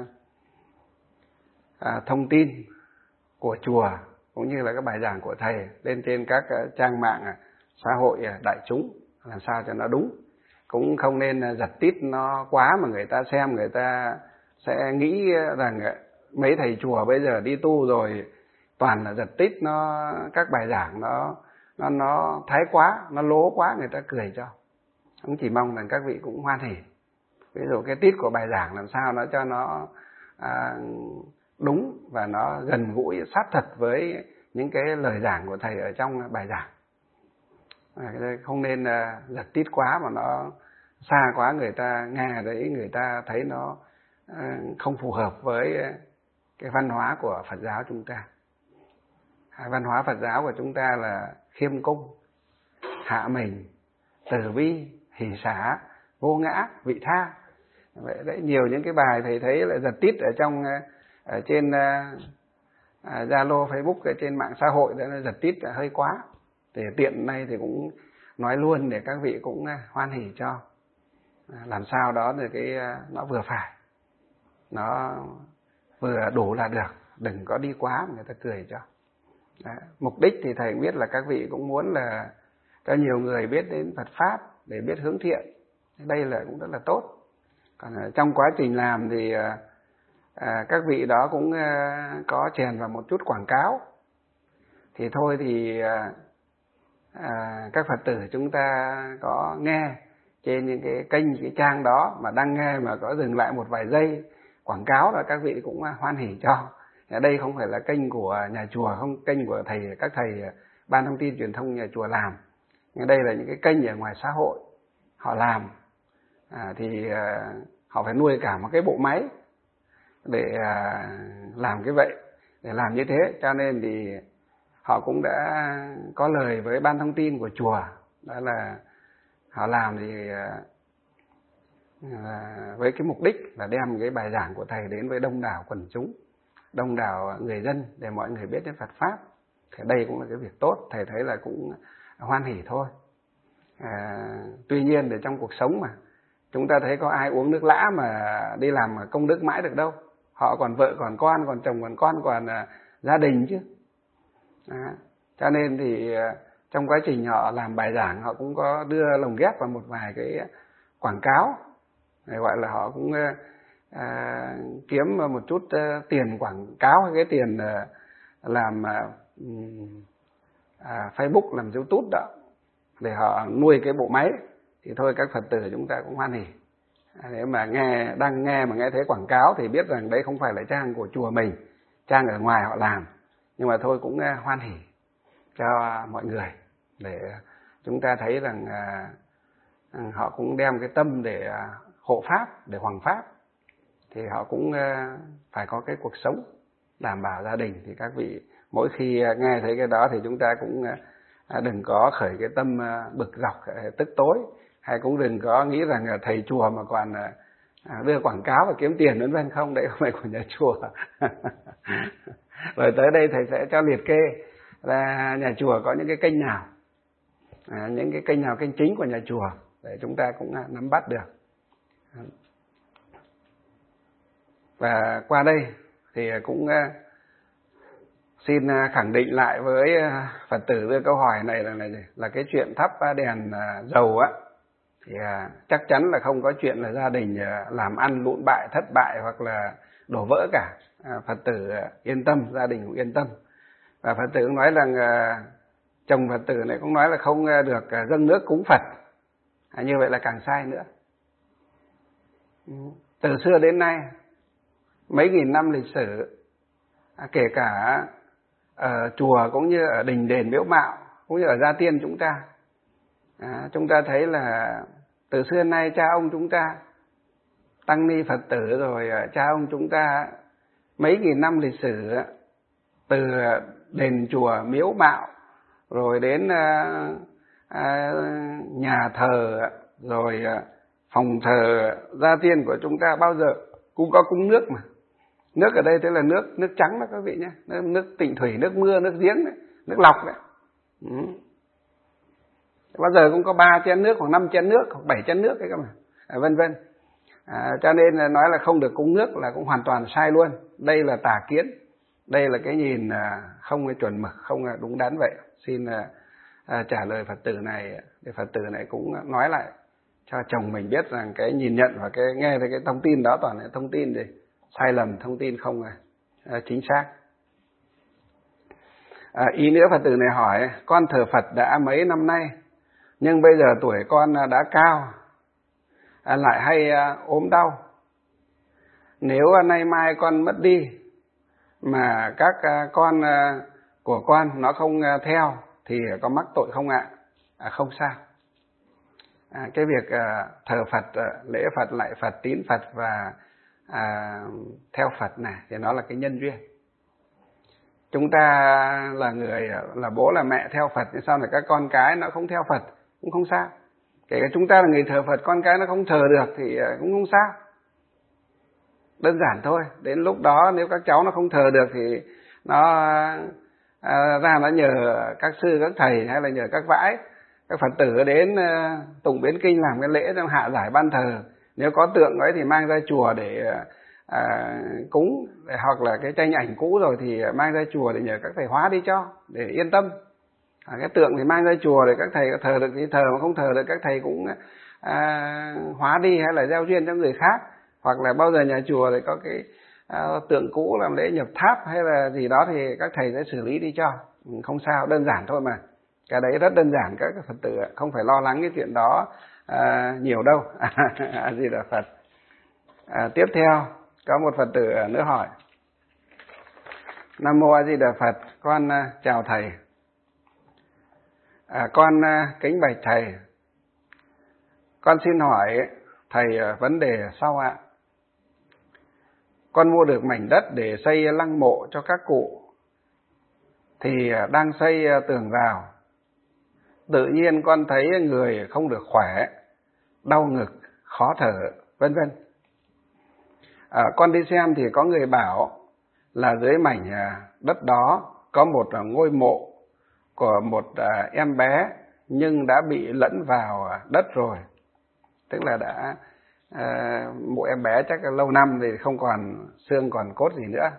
thông tin của chùa, cũng như là các bài giảng của thầy lên trên các trang mạng xã hội đại chúng, làm sao cho nó đúng. Cũng không nên giật tít nó quá mà người ta xem, người ta sẽ nghĩ rằng mấy thầy chùa bây giờ đi tu rồi toàn là giật tít, nó các bài giảng nó thái quá, nó lố quá, người ta cười cho. Cũng chỉ mong rằng các vị cũng hoan hỉ. Ví dụ cái tít của bài giảng làm sao nó cho nó đúng và nó gần gũi sát thật với những cái lời giảng của thầy ở trong bài giảng. Không nên giật tít quá mà nó xa quá, người ta nghe đấy người ta thấy nó không phù hợp với cái văn hóa của Phật giáo chúng ta. Văn hóa Phật giáo của chúng ta là khiêm cung, hạ mình, từ bi, hỷ xả, vô ngã, vị tha. Vậy đấy, nhiều những cái bài thầy thấy là giật tít ở trên Zalo, Facebook, ở trên mạng xã hội, đó là giật tít là hơi quá. Thì tiện nay thì cũng nói luôn để các vị cũng hoan hỉ cho. Làm sao đó thì nó vừa phải, nó vừa đủ là được, đừng có đi quá mà người ta cười cho. Đấy. Mục đích thì thầy biết là các vị cũng muốn là cho nhiều người biết đến Phật pháp để biết hướng thiện. Đây là cũng rất là tốt. Còn trong quá trình làm thì các vị đó cũng có chèn vào một chút quảng cáo. Thì thôi thì các Phật tử chúng ta có nghe trên những cái kênh, cái trang đó mà đang nghe mà có dừng lại một vài giây quảng cáo là các vị cũng hoan hỉ cho. Ở đây không phải là kênh của nhà chùa, không kênh của các thầy ban thông tin truyền thông nhà chùa làm. Nhưng đây là những cái kênh ở ngoài xã hội họ làm, thì họ phải nuôi cả một cái bộ máy để làm cái vậy, để làm như thế. Cho nên thì họ cũng đã có lời với ban thông tin của chùa, đó là họ làm thì với cái mục đích là đem cái bài giảng của thầy đến với đông đảo quần chúng, đông đảo người dân, để mọi người biết đến Phật pháp. Thì đây cũng là cái việc tốt, thầy thấy là cũng hoan hỉ thôi. Tuy nhiên để trong cuộc sống mà chúng ta thấy có ai uống nước lã mà đi làm công đức mãi được đâu. Họ còn vợ còn con, còn chồng còn con, còn gia đình chứ. Cho nên thì trong quá trình họ làm bài giảng, họ cũng có đưa lồng ghép vào một vài cái quảng cáo, gọi là họ cũng kiếm một chút tiền quảng cáo, hay cái tiền làm Facebook, làm YouTube đó, để họ nuôi cái bộ máy. Thì thôi các Phật tử chúng ta cũng hoan hỉ. Nếu mà đang nghe mà nghe thấy quảng cáo thì biết rằng đấy không phải là trang của chùa mình, trang ở ngoài họ làm. Nhưng mà thôi cũng hoan hỉ cho mọi người, để chúng ta thấy rằng họ cũng đem cái tâm để hộ pháp, để hoằng pháp. Thì họ cũng phải có cái cuộc sống đảm bảo gia đình. Thì các vị mỗi khi nghe thấy cái đó thì chúng ta cũng đừng có khởi cái tâm bực dọc, tức tối, hay cũng đừng có nghĩ rằng thầy chùa mà còn đưa quảng cáo và kiếm tiền vân vân. Không, đấy không phải của nhà chùa. Rồi tới đây thầy sẽ cho liệt kê là nhà chùa có những cái kênh nào, những cái kênh nào kênh chính của nhà chùa, để chúng ta cũng nắm bắt được. Và qua đây thì cũng xin khẳng định lại với Phật tử đưa câu hỏi này là cái chuyện thắp đèn dầu á, thì chắc chắn là không có chuyện là gia đình làm ăn lụn bại, thất bại hoặc là đổ vỡ cả. Phật tử yên tâm, gia đình cũng yên tâm. Và Phật tử cũng nói rằng chồng Phật tử này cũng nói là không được dâng nước cúng Phật. Như vậy là càng sai nữa. Từ xưa đến nay, mấy nghìn năm lịch sử, kể cả ở chùa cũng như ở đình đền miếu mạo, cũng như ở gia tiên chúng ta thấy là từ xưa đến nay cha ông chúng ta, tăng ni Phật tử rồi cha ông chúng ta mấy nghìn năm lịch sử, từ đền chùa miếu mạo rồi đến nhà thờ rồi phòng thờ gia tiên của chúng ta bao giờ cũng có cúng nước mà. Nước ở đây tức là nước trắng đó các vị nhé, nước tịnh thủy, nước mưa, nước giếng đấy, nước lọc đấy. Bao giờ cũng có 3 chén nước hoặc 5 chén nước hoặc 7 chén nước ấy cơ mà, vân vân. Cho nên là nói là không được cúng nước là cũng hoàn toàn sai luôn. Đây là tà kiến, đây là cái nhìn không chuẩn mực, không đúng đắn vậy. Xin trả lời Phật tử này, để Phật tử này cũng nói lại cho chồng mình biết rằng cái nhìn nhận và cái nghe thấy cái thông tin đó toàn là thông tin để sai lầm, thông tin không chính xác. Ý nữa Phật tử này hỏi, con thờ Phật đã mấy năm nay, nhưng bây giờ tuổi con đã cao, lại hay ốm đau. Nếu nay mai con mất đi mà các con của con nó không theo thì có mắc tội không ạ? Không sao. Cái việc thờ Phật, lễ Phật, lạy Phật, tín Phật và theo Phật này thì nó là cái nhân duyên. Chúng ta là người, là bố là mẹ theo Phật, thì sao là các con cái nó không theo Phật cũng không sao. Kể cả chúng ta là người thờ Phật, con cái nó không thờ được thì cũng không sao. Đơn giản thôi. Đến lúc đó nếu các cháu nó không thờ được thì nó ra nó nhờ các sư, các thầy hay là nhờ các vãi, các Phật tử đến tụng biến kinh làm cái lễ trong hạ giải ban thờ. Nếu có tượng ấy thì mang ra chùa để cúng, hoặc là cái tranh ảnh cũ rồi thì mang ra chùa để nhờ các thầy hóa đi cho, để yên tâm. Cái tượng thì mang ra chùa để các thầy thờ được thì thờ, mà không thờ được các thầy cũng hóa đi hay là gieo duyên cho người khác. Hoặc là bao giờ nhà chùa thì có cái tượng cũ làm lễ nhập tháp hay là gì đó thì các thầy sẽ xử lý đi cho, không sao, đơn giản thôi mà. Cái đấy rất đơn giản, các Phật tử không phải lo lắng cái chuyện đó nhiều đâu. A Di Đà Phật. Tiếp theo có một Phật tử nữa hỏi: Nam mô A Di Đà Phật, con chào thầy. Con kính bạch thầy, con xin hỏi thầy vấn đề sau ạ. Con mua được mảnh đất để xây lăng mộ cho các cụ, thì đang xây tường rào. Tự nhiên con thấy người không được khỏe, đau ngực, khó thở, vân vân. Con đi xem thì có người bảo là dưới mảnh đất đó có một ngôi mộ của một em bé, nhưng đã bị lẫn vào đất rồi. Tức là đã mộ em bé chắc là lâu năm thì không còn xương còn cốt gì nữa.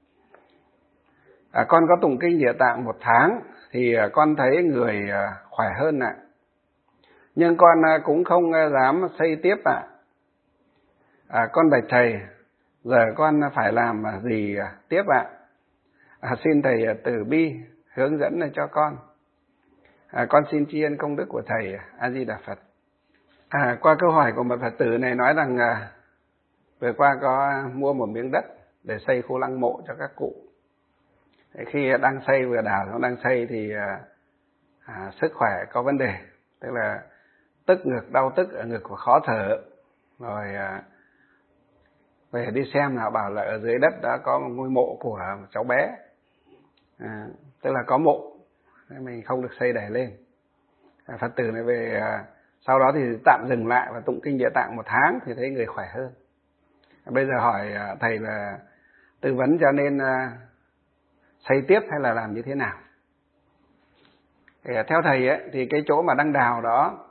Con có tụng kinh Địa Tạng 1 tháng thì con thấy người khỏe hơn ạ. Nhưng con cũng không dám xây tiếp ạ. Con bạch thầy, giờ con phải làm gì tiếp ạ? Xin thầy từ bi hướng dẫn cho con. Con xin tri ân công đức của thầy. A Di Đà Phật. Qua câu hỏi của một Phật tử này nói rằng vừa qua có mua một miếng đất để xây khu lăng mộ cho các cụ. Khi đang xây, vừa đào đang xây thì sức khỏe có vấn đề, tức là tức ngực, đau tức ở ngực và khó thở. Rồi về đi xem nào, bảo là ở dưới đất đã có một ngôi mộ của một cháu bé, tức là có mộ, mình không được xây đẩy lên. Phật tử này về sau đó thì tạm dừng lại và tụng kinh Địa Tạng 1 tháng thì thấy người khỏe hơn. Bây giờ hỏi thầy là tư vấn cho nên xây tiếp hay là làm như thế nào. Thì theo thầy ấy, thì cái chỗ mà đang đào đó,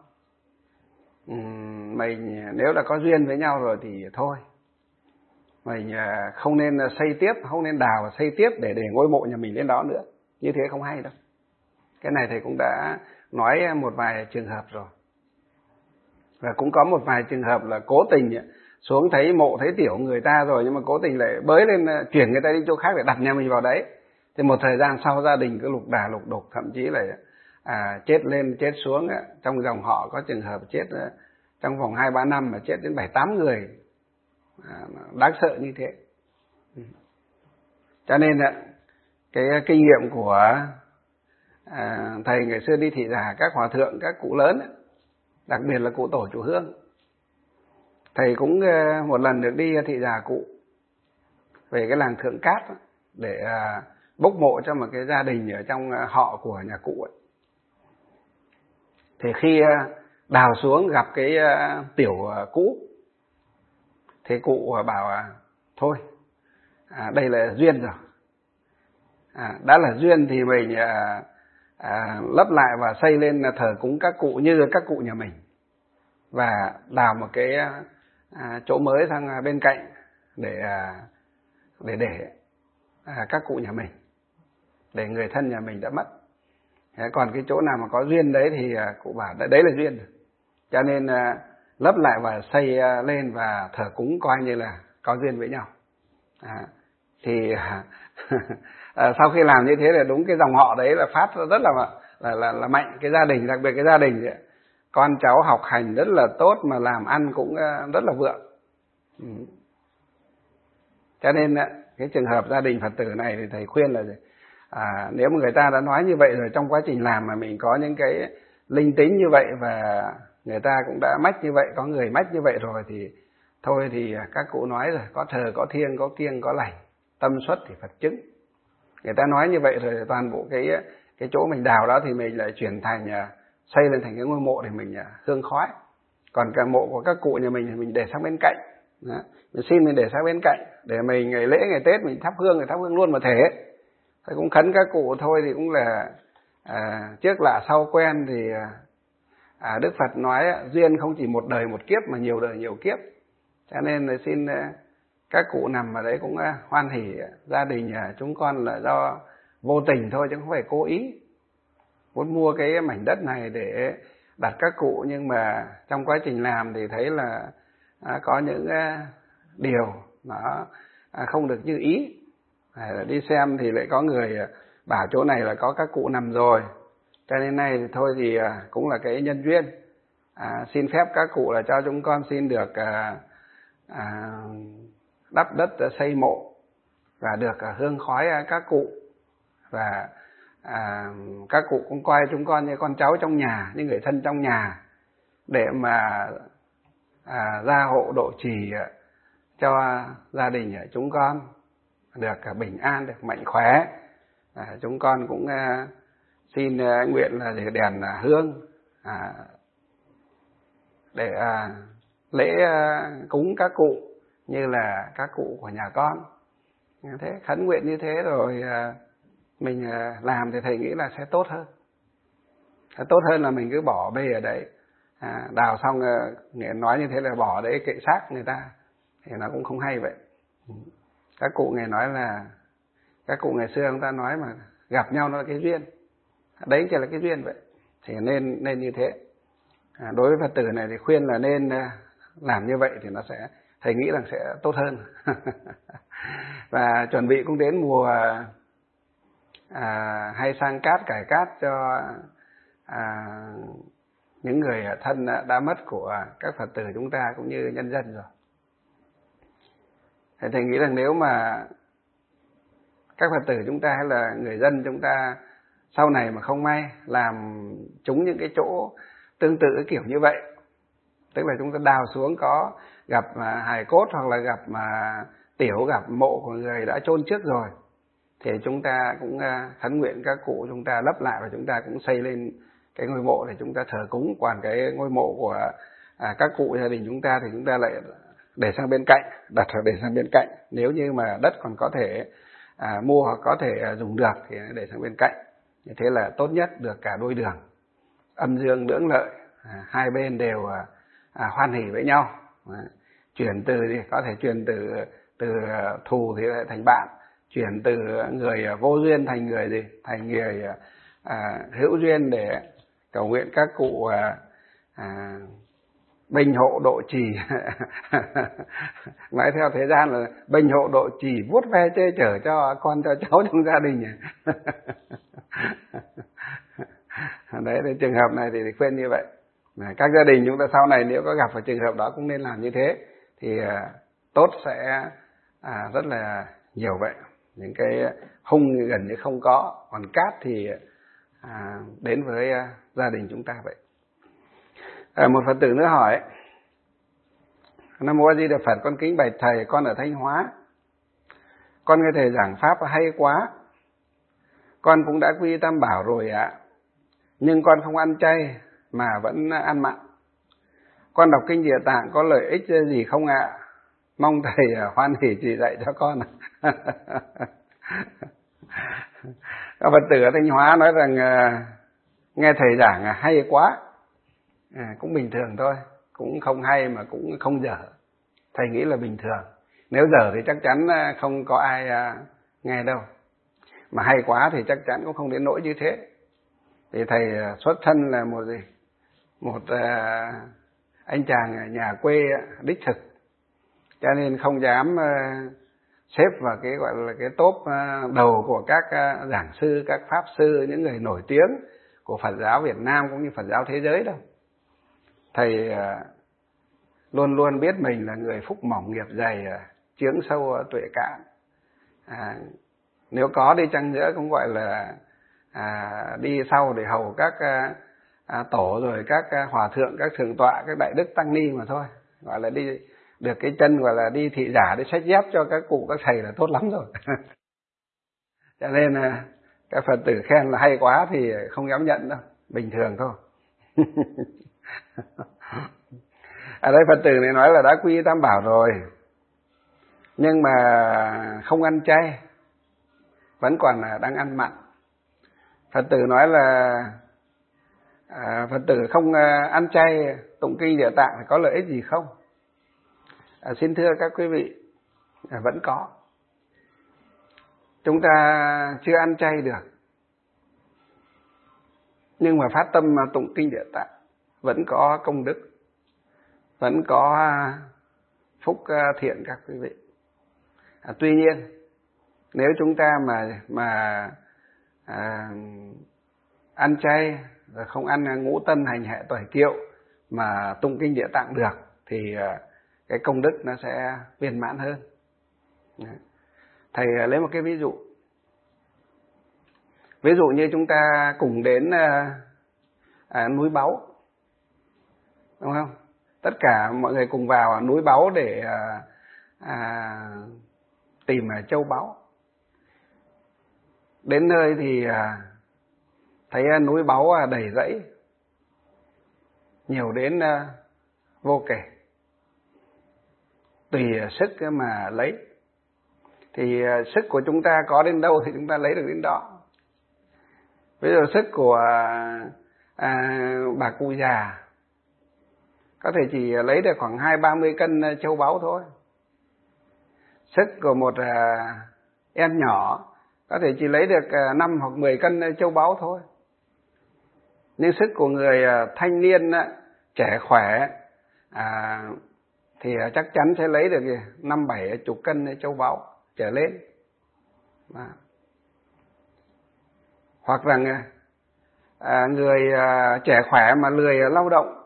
mình nếu đã có duyên với nhau rồi thì thôi, mình không nên xây tiếp, không nên đào và xây tiếp để ngôi mộ nhà mình lên đó nữa. Như thế không hay đâu. Cái này thầy cũng đã nói một vài trường hợp rồi. Và cũng có một vài trường hợp là cố tình xuống thấy mộ thấy tiểu người ta rồi, nhưng mà cố tình lại bới lên chuyển người ta đi chỗ khác để đặt nhà mình vào đấy. Thì một thời gian sau gia đình cứ lục đà lục đục, thậm chí là chết lên chết xuống. Trong dòng họ có trường hợp chết trong vòng 2-3 năm mà chết đến 7-8 người, đáng sợ như thế. Cho nên cái kinh nghiệm của thầy ngày xưa đi thị giả, các hòa thượng, các cụ lớn, đặc biệt là cụ tổ chủ Hương, thầy cũng một lần được đi thị giả cụ về cái làng Thượng Cát để bốc mộ cho một cái gia đình ở trong họ của nhà cụ ấy. Thì khi đào xuống gặp cái tiểu cũ, thì cụ bảo thôi, đây là duyên rồi, đã là duyên thì mình lấp lại và xây lên thờ cúng các cụ như các cụ nhà mình, và đào một cái chỗ mới sang bên cạnh để các cụ nhà mình, để người thân nhà mình đã mất. Còn cái chỗ nào mà có duyên đấy thì cụ bảo đấy là duyên rồi, cho nên lấp lại và xây lên và thờ cúng coi như là có duyên với nhau. Thì sau khi làm như thế là đúng cái dòng họ đấy là phát rất là mạnh. Cái gia đình, đặc biệt cái gia đình ấy, con cháu học hành rất là tốt mà làm ăn cũng rất là vượng. Cho nên cái trường hợp gia đình Phật tử này thì thầy khuyên là nếu mà người ta đã nói như vậy rồi, trong quá trình làm mà mình có những cái linh tính như vậy và người ta cũng đã mách như vậy, có người mách như vậy rồi thì thôi, thì các cụ nói rồi, có thờ có thiêng, có kiêng có lành, tâm xuất thì Phật chứng. Người ta nói như vậy rồi, toàn bộ cái chỗ mình đào đó thì mình lại chuyển thành xây lên thành cái ngôi mộ để mình hương khói. Còn cả mộ của các cụ nhà mình thì mình để sang bên cạnh. Đó. Mình xin mình để sang bên cạnh để mình ngày lễ ngày Tết mình thắp hương luôn mà thể. Thầy cũng khấn các cụ thôi, thì cũng là trước lạ sau quen. Thì Đức Phật nói duyên không chỉ một đời một kiếp mà nhiều đời nhiều kiếp. Cho nên là xin các cụ nằm ở đấy cũng hoan hỉ. Gia đình chúng con là do vô tình thôi chứ không phải cố ý muốn mua cái mảnh đất này để đặt các cụ, nhưng mà trong quá trình làm thì thấy là có những điều nó không được như ý. Đi xem thì lại có người bảo chỗ này là có các cụ nằm rồi, cho nên nay thì thôi thì cũng là cái nhân duyên. Xin phép các cụ là cho chúng con xin được đắp đất xây mộ và được hương khói các cụ, và các cụ cũng coi chúng con như con cháu trong nhà, như người thân trong nhà, để mà gia hộ độ trì cho gia đình chúng con được bình an, được mạnh khỏe. Chúng con cũng xin nguyện là để đèn hương để lễ cúng các cụ như là các cụ của nhà con. Thế khấn nguyện như thế rồi mình làm thì thầy nghĩ là sẽ tốt hơn. Tốt hơn là mình cứ bỏ bê ở đấy, đào xong nói như thế là bỏ đấy kệ xác người ta, thì nó cũng không hay vậy. Các cụ ngày nói là, các cụ ngày xưa chúng ta nói mà gặp nhau nó là cái duyên, đấy chỉ là cái duyên vậy, thì nên như thế. Đối với Phật tử này thì khuyên là nên làm như vậy thì nó sẽ, thầy nghĩ rằng sẽ tốt hơn. Và chuẩn bị cũng đến mùa hay sang cát cải cát cho những người thân đã mất của các Phật tử chúng ta cũng như nhân dân rồi. Thầy nghĩ rằng nếu mà các Phật tử chúng ta hay là người dân chúng ta sau này mà không may làm trúng những cái chỗ tương tự cái kiểu như vậy, tức là chúng ta đào xuống có gặp hài cốt hoặc là gặp tiểu, gặp mộ của người đã chôn trước rồi, thì chúng ta cũng khấn nguyện các cụ chúng ta lấp lại và chúng ta cũng xây lên cái ngôi mộ để chúng ta thờ cúng. Còn cái ngôi mộ của các cụ gia đình chúng ta thì chúng ta lại để sang bên cạnh, đặt để sang bên cạnh. Nếu như mà đất còn có thể mua hoặc có thể dùng được thì để sang bên cạnh. Như thế là tốt nhất, được cả đôi đường, âm dương lưỡng lợi, hai bên đều hoan hỉ với nhau. Chuyển từ thì có thể chuyển từ thù thì lại thành bạn, chuyển từ người vô duyên thành người gì, thành người hữu duyên, để cầu nguyện các cụ bình hộ độ trì. Nói theo thế gian là bình hộ độ trì, vuốt ve che chở cho con cho cháu trong gia đình. Đấy, thì trường hợp này thì khuyên như vậy. Các gia đình chúng ta sau này nếu có gặp phải trường hợp đó cũng nên làm như thế, thì tốt sẽ rất là nhiều vậy. Những cái hung gần như không có, còn cát thì đến với gia đình chúng ta vậy. Một Phật tử nữa hỏi: Nam Mô A Di Đà Phật, con kính bạch thầy, con ở Thanh Hóa, con nghe thầy giảng pháp hay quá, con cũng đã quy Tam Bảo rồi ạ, nhưng con không ăn chay mà vẫn ăn mặn. Con đọc kinh Địa Tạng có lợi ích gì không ạ? Mong thầy hoan hỷ chỉ dạy cho con. Các Phật tử ở Thanh Hóa nói rằng nghe thầy giảng hay quá, cũng bình thường thôi, cũng không hay mà cũng không dở. Thầy nghĩ là bình thường, nếu dở thì chắc chắn không có ai nghe đâu, mà hay quá thì chắc chắn cũng không đến nỗi như thế. Thì thầy xuất thân là một anh chàng nhà quê đích thực, cho nên không dám xếp vào cái gọi là cái top đầu của các giảng sư, các pháp sư, những người nổi tiếng của Phật giáo Việt Nam cũng như Phật giáo thế giới đâu. Thầy luôn luôn biết mình là người phúc mỏng nghiệp dày, chướng sâu tuệ cạn. Nếu có đi chăng nữa cũng gọi là đi sau để hầu các tổ, rồi các hòa thượng, các thượng tọa, các đại đức tăng ni mà thôi. Gọi là đi được cái chân gọi là đi thị giả, đi xách dép cho các cụ các thầy là tốt lắm rồi. Cho nên các Phật tử khen là hay quá thì không dám nhận đâu, bình thường thôi. Ở đây Phật tử này nói là đã quy Tam Bảo rồi, nhưng mà không ăn chay, vẫn còn đang ăn mặn. Phật tử nói là Phật tử không ăn chay tụng kinh Địa Tạng thì có lợi ích gì không? Xin thưa các quý vị, vẫn có. Chúng ta chưa ăn chay được, nhưng mà phát tâm tụng kinh Địa Tạng vẫn có công đức, vẫn có phúc thiện các quý vị. Tuy nhiên nếu chúng ta mà ăn chay rồi không ăn ngũ tân hành hệ tuệ kiệu mà tụng kinh Địa Tạng được thì cái công đức nó sẽ viên mãn hơn. Thầy lấy một cái ví dụ. Ví dụ như chúng ta cùng đến núi Báu, đúng không? Tất cả mọi người cùng vào núi Báu để tìm châu báu. Đến nơi thì thấy núi báu đầy rẫy, nhiều đến vô kể, tùy sức mà lấy. Thì sức của chúng ta có đến đâu thì chúng ta lấy được đến đó. Ví dụ sức của bà cụ già có thể chỉ lấy được khoảng 20-30 cân châu báu thôi. Sức của một em nhỏ có thể chỉ lấy được 5 hoặc 10 cân châu báu thôi. Nhưng sức của người thanh niên trẻ khỏe thì chắc chắn sẽ lấy được 5-7 chục cân châu báu trở lên. Hoặc rằng người trẻ khỏe mà lười lao động,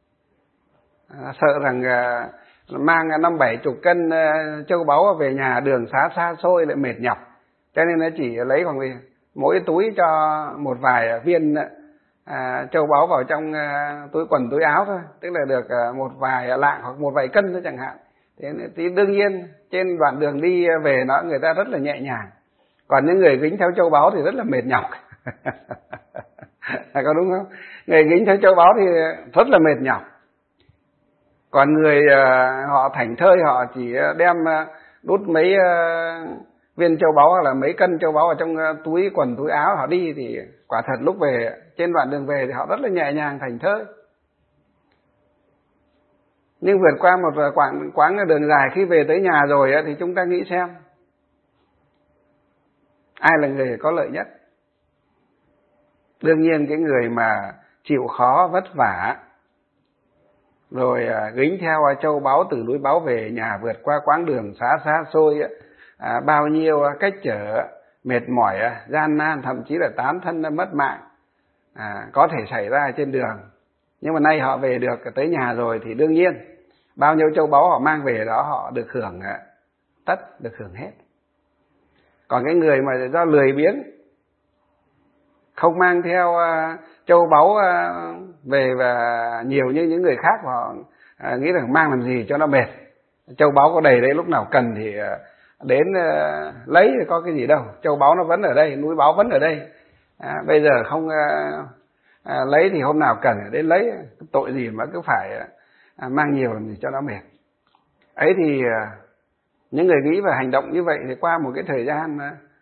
sợ rằng mang 5-7 chục cân châu báu về nhà đường xá xa xôi lại mệt nhọc, cho nên nó chỉ lấy khoảng mỗi túi cho một vài viên châu báu vào trong túi quần túi áo thôi, tức là được một vài lạng hoặc một vài cân thôi chẳng hạn. Thì đương nhiên trên đoạn đường đi về người ta rất là nhẹ nhàng, còn những người gính theo châu báu thì rất là mệt nhọc. Có đúng không? Người gính theo châu báu thì rất là mệt nhọc, còn người họ thảnh thơi, họ chỉ đem đút mấy viên châu báu hoặc là mấy cân châu báu ở trong túi quần túi áo họ đi, thì quả thật lúc về trên đoạn đường về thì họ rất là nhẹ nhàng thảnh thơi. Nhưng vượt qua một quãng đường dài, khi về tới nhà rồi thì chúng ta nghĩ xem ai là người có lợi nhất. Đương nhiên cái người mà chịu khó vất vả rồi gính theo châu báu từ núi báu về nhà, vượt qua quãng đường xa xôi, bao nhiêu cách trở mệt mỏi, gian nan, thậm chí là tán thân mất mạng có thể xảy ra trên đường. Nhưng mà nay họ về được tới nhà rồi thì đương nhiên bao nhiêu châu báu họ mang về đó họ được hưởng được hưởng hết. Còn cái người mà do lười biếng không mang theo châu báu về và nhiều như những người khác, họ nghĩ rằng mang làm gì cho nó mệt, châu báu có đầy đấy, lúc nào cần thì đến lấy, có cái gì đâu, châu báu nó vẫn ở đây, núi báu vẫn ở đây, bây giờ không lấy thì hôm nào cần đến lấy, tội gì mà cứ phải mang nhiều làm gì cho nó mệt. Ấy thì những người nghĩ và hành động như vậy thì qua một cái thời gian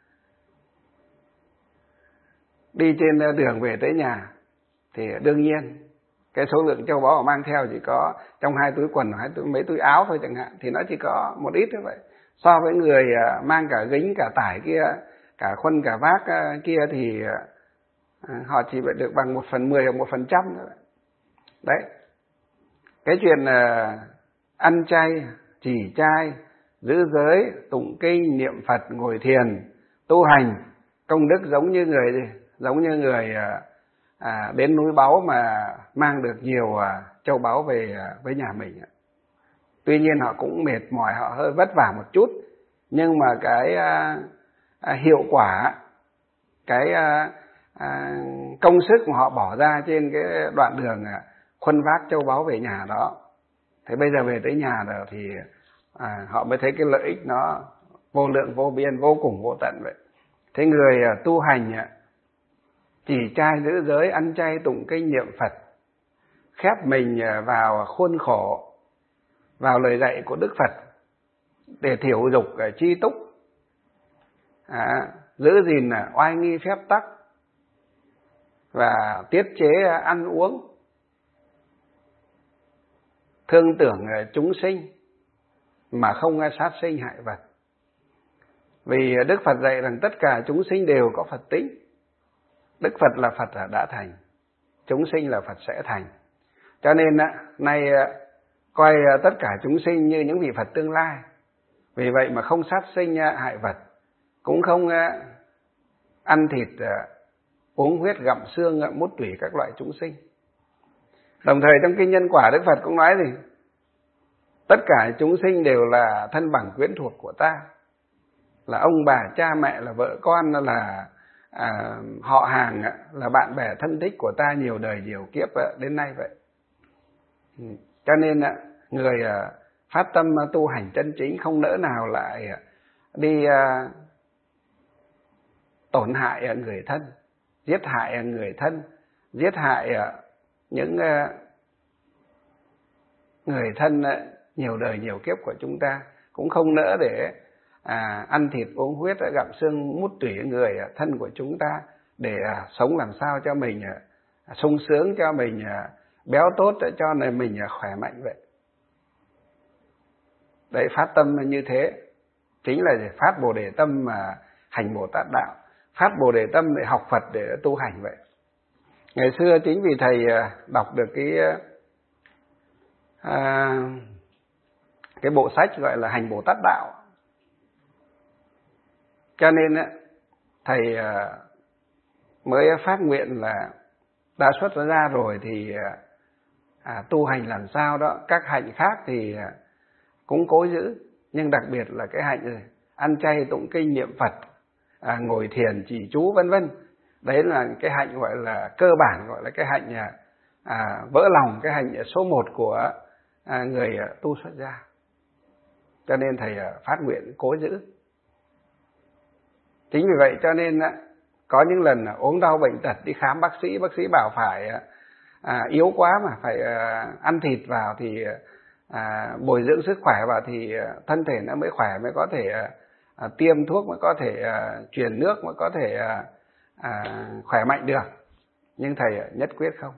đi trên đường về tới nhà thì đương nhiên cái số lượng châu báu họ mang theo chỉ có trong 2 túi quần hay mấy túi áo thôi chẳng hạn, thì nó chỉ có một ít như vậy. So với người mang cả gính cả tải kia, cả khuân cả vác kia thì họ chỉ được bằng 1/10 hoặc 1% thôi. Đấy, cái chuyện ăn chay, trì trai, giữ giới, tụng kinh, niệm Phật, ngồi thiền, tu hành, công đức giống như người đến núi báu mà mang được nhiều châu báu về với nhà mình. Tuy nhiên họ cũng mệt mỏi, họ hơi vất vả một chút, nhưng mà cái hiệu quả, cái công sức mà họ bỏ ra trên cái đoạn đường khuân vác châu báu về nhà đó, thế bây giờ về tới nhà rồi thì họ mới thấy cái lợi ích nó vô lượng vô biên, vô cùng vô tận vậy. Thế người tu hành trì trai giữ giới, ăn chay tụng kinh niệm Phật, khép mình vào khuôn khổ, vào lời dạy của Đức Phật để thiểu dục chi túc, giữ gìn oai nghi phép tắc và tiết chế ăn uống, thương tưởng chúng sinh mà không sát sinh hại vật. Vì Đức Phật dạy rằng tất cả chúng sinh đều có Phật tính. Đức Phật là Phật đã thành, chúng sinh là Phật sẽ thành. Cho nên nay coi tất cả chúng sinh như những vị Phật tương lai. Vì vậy mà không sát sinh hại vật, cũng không ăn thịt, uống huyết, gặm xương, mút tủy các loại chúng sinh. Đồng thời trong kinh Nhân Quả, Đức Phật cũng nói gì? Tất cả chúng sinh đều là thân bằng quyến thuộc của ta, là ông bà, cha mẹ, là vợ con, là họ hàng, là bạn bè thân thích của ta nhiều đời nhiều kiếp đến nay vậy. Cho nên người phát tâm tu hành chân chính không nỡ nào lại đi tổn hại người thân, giết hại người thân, giết hại những người thân nhiều đời nhiều kiếp của chúng ta, cũng không nỡ để ăn thịt uống huyết, gặm xương mút tủy người thân của chúng ta, để sống làm sao cho mình sung sướng, cho mình béo tốt, cho nên mình khỏe mạnh vậy. Đấy, phát tâm như thế chính là phát Bồ Đề tâm mà hành Bồ Tát đạo, phát Bồ Đề tâm để học Phật, để tu hành vậy. Ngày xưa chính vì thầy đọc được cái bộ sách gọi là Hành Bồ Tát đạo, cho nên thầy mới phát nguyện là đã xuất ra rồi thì tu hành làm sao đó. Các hạnh khác thì cũng cố giữ, nhưng đặc biệt là cái hạnh ăn chay tụng kinh niệm Phật, ngồi thiền trì chú vân vân, đấy là cái hạnh gọi là cơ bản, gọi là cái hạnh vỡ lòng, cái hạnh số 1 của người tu xuất gia. Cho nên thầy phát nguyện cố giữ. Chính vì vậy cho nên có những lần ốm đau bệnh tật đi khám bác sĩ bảo phải yếu quá mà phải ăn thịt vào thì bồi dưỡng sức khỏe vào thì thân thể nó mới khỏe, mới có thể tiêm thuốc, mới có thể truyền nước, mới có thể khỏe mạnh được. Nhưng thầy nhất quyết không,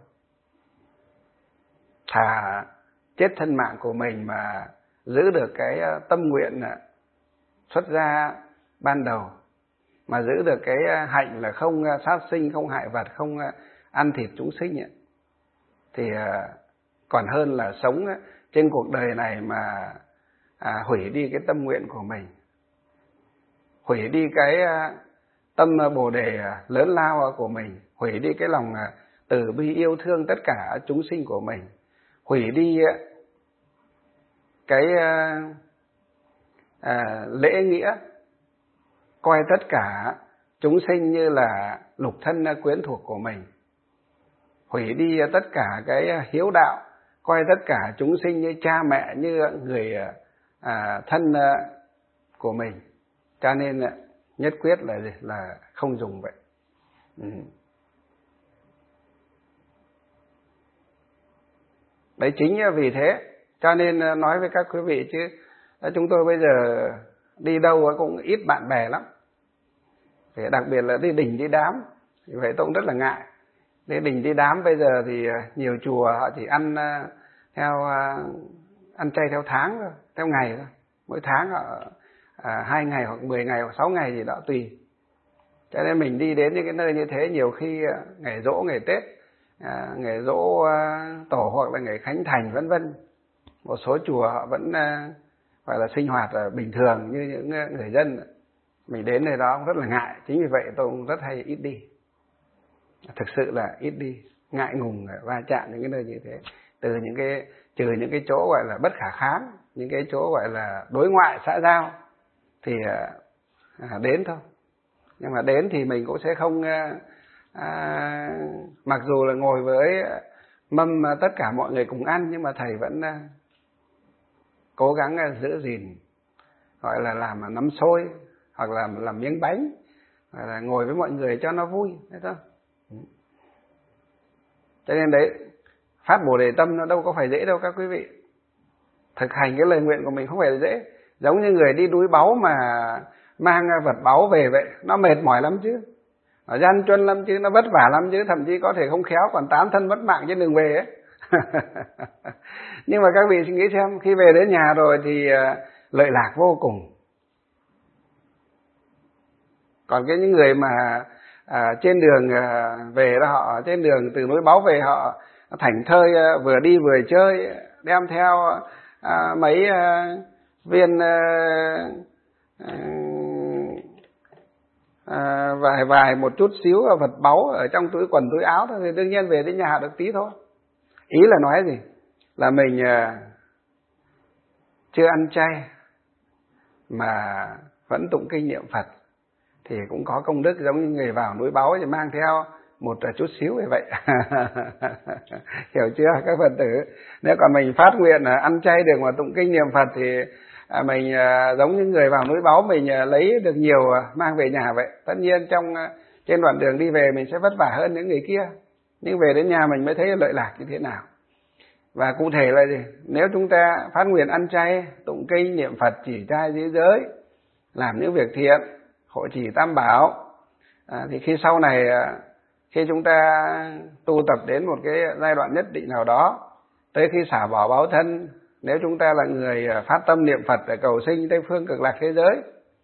thà chết thân mạng của mình mà giữ được cái tâm nguyện xuất gia ban đầu, mà giữ được cái hạnh là không sát sinh, không hại vật, không ăn thịt chúng sinh ấy, thì còn hơn là sống trên cuộc đời này mà hủy đi cái tâm nguyện của mình, hủy đi cái tâm Bồ Đề lớn lao của mình, hủy đi cái lòng từ bi yêu thương tất cả chúng sinh của mình, hủy đi cái lễ nghĩa coi tất cả chúng sinh như là lục thân quyến thuộc của mình, hủy đi tất cả cái hiếu đạo coi tất cả chúng sinh như cha mẹ, như người thân của mình. Cho nên nhất quyết là gì? Là không dùng vậy. Đấy, chính vì thế cho nên nói với các quý vị chứ chúng tôi bây giờ đi đâu cũng ít bạn bè lắm, đặc biệt là đi đình đi đám, vậy tôi cũng rất là ngại. Đi đình đi đám bây giờ thì nhiều chùa họ chỉ ăn chay theo tháng thôi, theo ngày thôi, mỗi tháng họ 2 ngày hoặc 10 ngày hoặc 6 ngày gì đó tùy. Cho nên mình đi đến những cái nơi như thế, nhiều khi ngày giỗ, ngày Tết, ngày giỗ tổ hoặc là ngày khánh thành vân vân, một số chùa họ vẫn gọi là sinh hoạt bình thường như những người dân. Mình đến nơi đó cũng rất là ngại, chính vì vậy tôi cũng rất hay ít đi, thực sự là ít đi, ngại ngùng va chạm những cái nơi như thế. Từ những cái trừ những cái chỗ gọi là bất khả kháng, những cái chỗ gọi là đối ngoại xã giao thì đến thôi. Nhưng mà đến thì mình cũng sẽ không mặc dù là ngồi với mâm tất cả mọi người cùng ăn, nhưng mà thầy vẫn cố gắng giữ gìn, gọi là làm nắm xôi hoặc là làm miếng bánh, hoặc là ngồi với mọi người cho nó vui, thấy không? Cho nên đấy, phát Bồ Đề tâm nó đâu có phải dễ đâu các quý vị. Thực hành cái lời nguyện của mình không phải là dễ. Giống như người đi núi báu mà mang vật báu về vậy, nó mệt mỏi lắm chứ, nó gian truân lắm chứ, nó vất vả lắm chứ, thậm chí có thể không khéo còn 8 thân mất mạng trên đường về ấy. Nhưng mà các vị suy nghĩ xem, khi về đến nhà rồi thì lợi lạc vô cùng. Còn cái những người mà trên đường về đó, họ trên đường từ núi báu về, họ thảnh thơi vừa đi vừa chơi, đem theo mấy viên vài một chút xíu vật báu ở trong túi quần túi áo thôi, thì đương nhiên về đến nhà được tí thôi. Ý là nói gì? Là mình chưa ăn chay mà vẫn tụng kinh niệm Phật thì cũng có công đức, giống như người vào núi báu thì mang theo một chút xíu như vậy. Hiểu chưa các Phật tử? Nếu còn mình phát nguyện ăn chay được mà tụng kinh niệm Phật thì mình giống như người vào núi báu, mình lấy được nhiều mang về nhà vậy. Tất nhiên trên đoạn đường đi về mình sẽ vất vả hơn những người kia, nhưng về đến nhà mình mới thấy lợi lạc như thế nào. Và cụ thể là gì? Nếu chúng ta phát nguyện ăn chay, tụng kinh niệm Phật, chỉ trai giữ giới, làm những việc thiện, hộ trì tam bảo, thì khi sau này khi chúng ta tu tập đến một cái giai đoạn nhất định nào đó, tới khi xả bỏ báo thân, nếu chúng ta là người phát tâm niệm Phật để cầu sinh Tây phương cực lạc thế giới,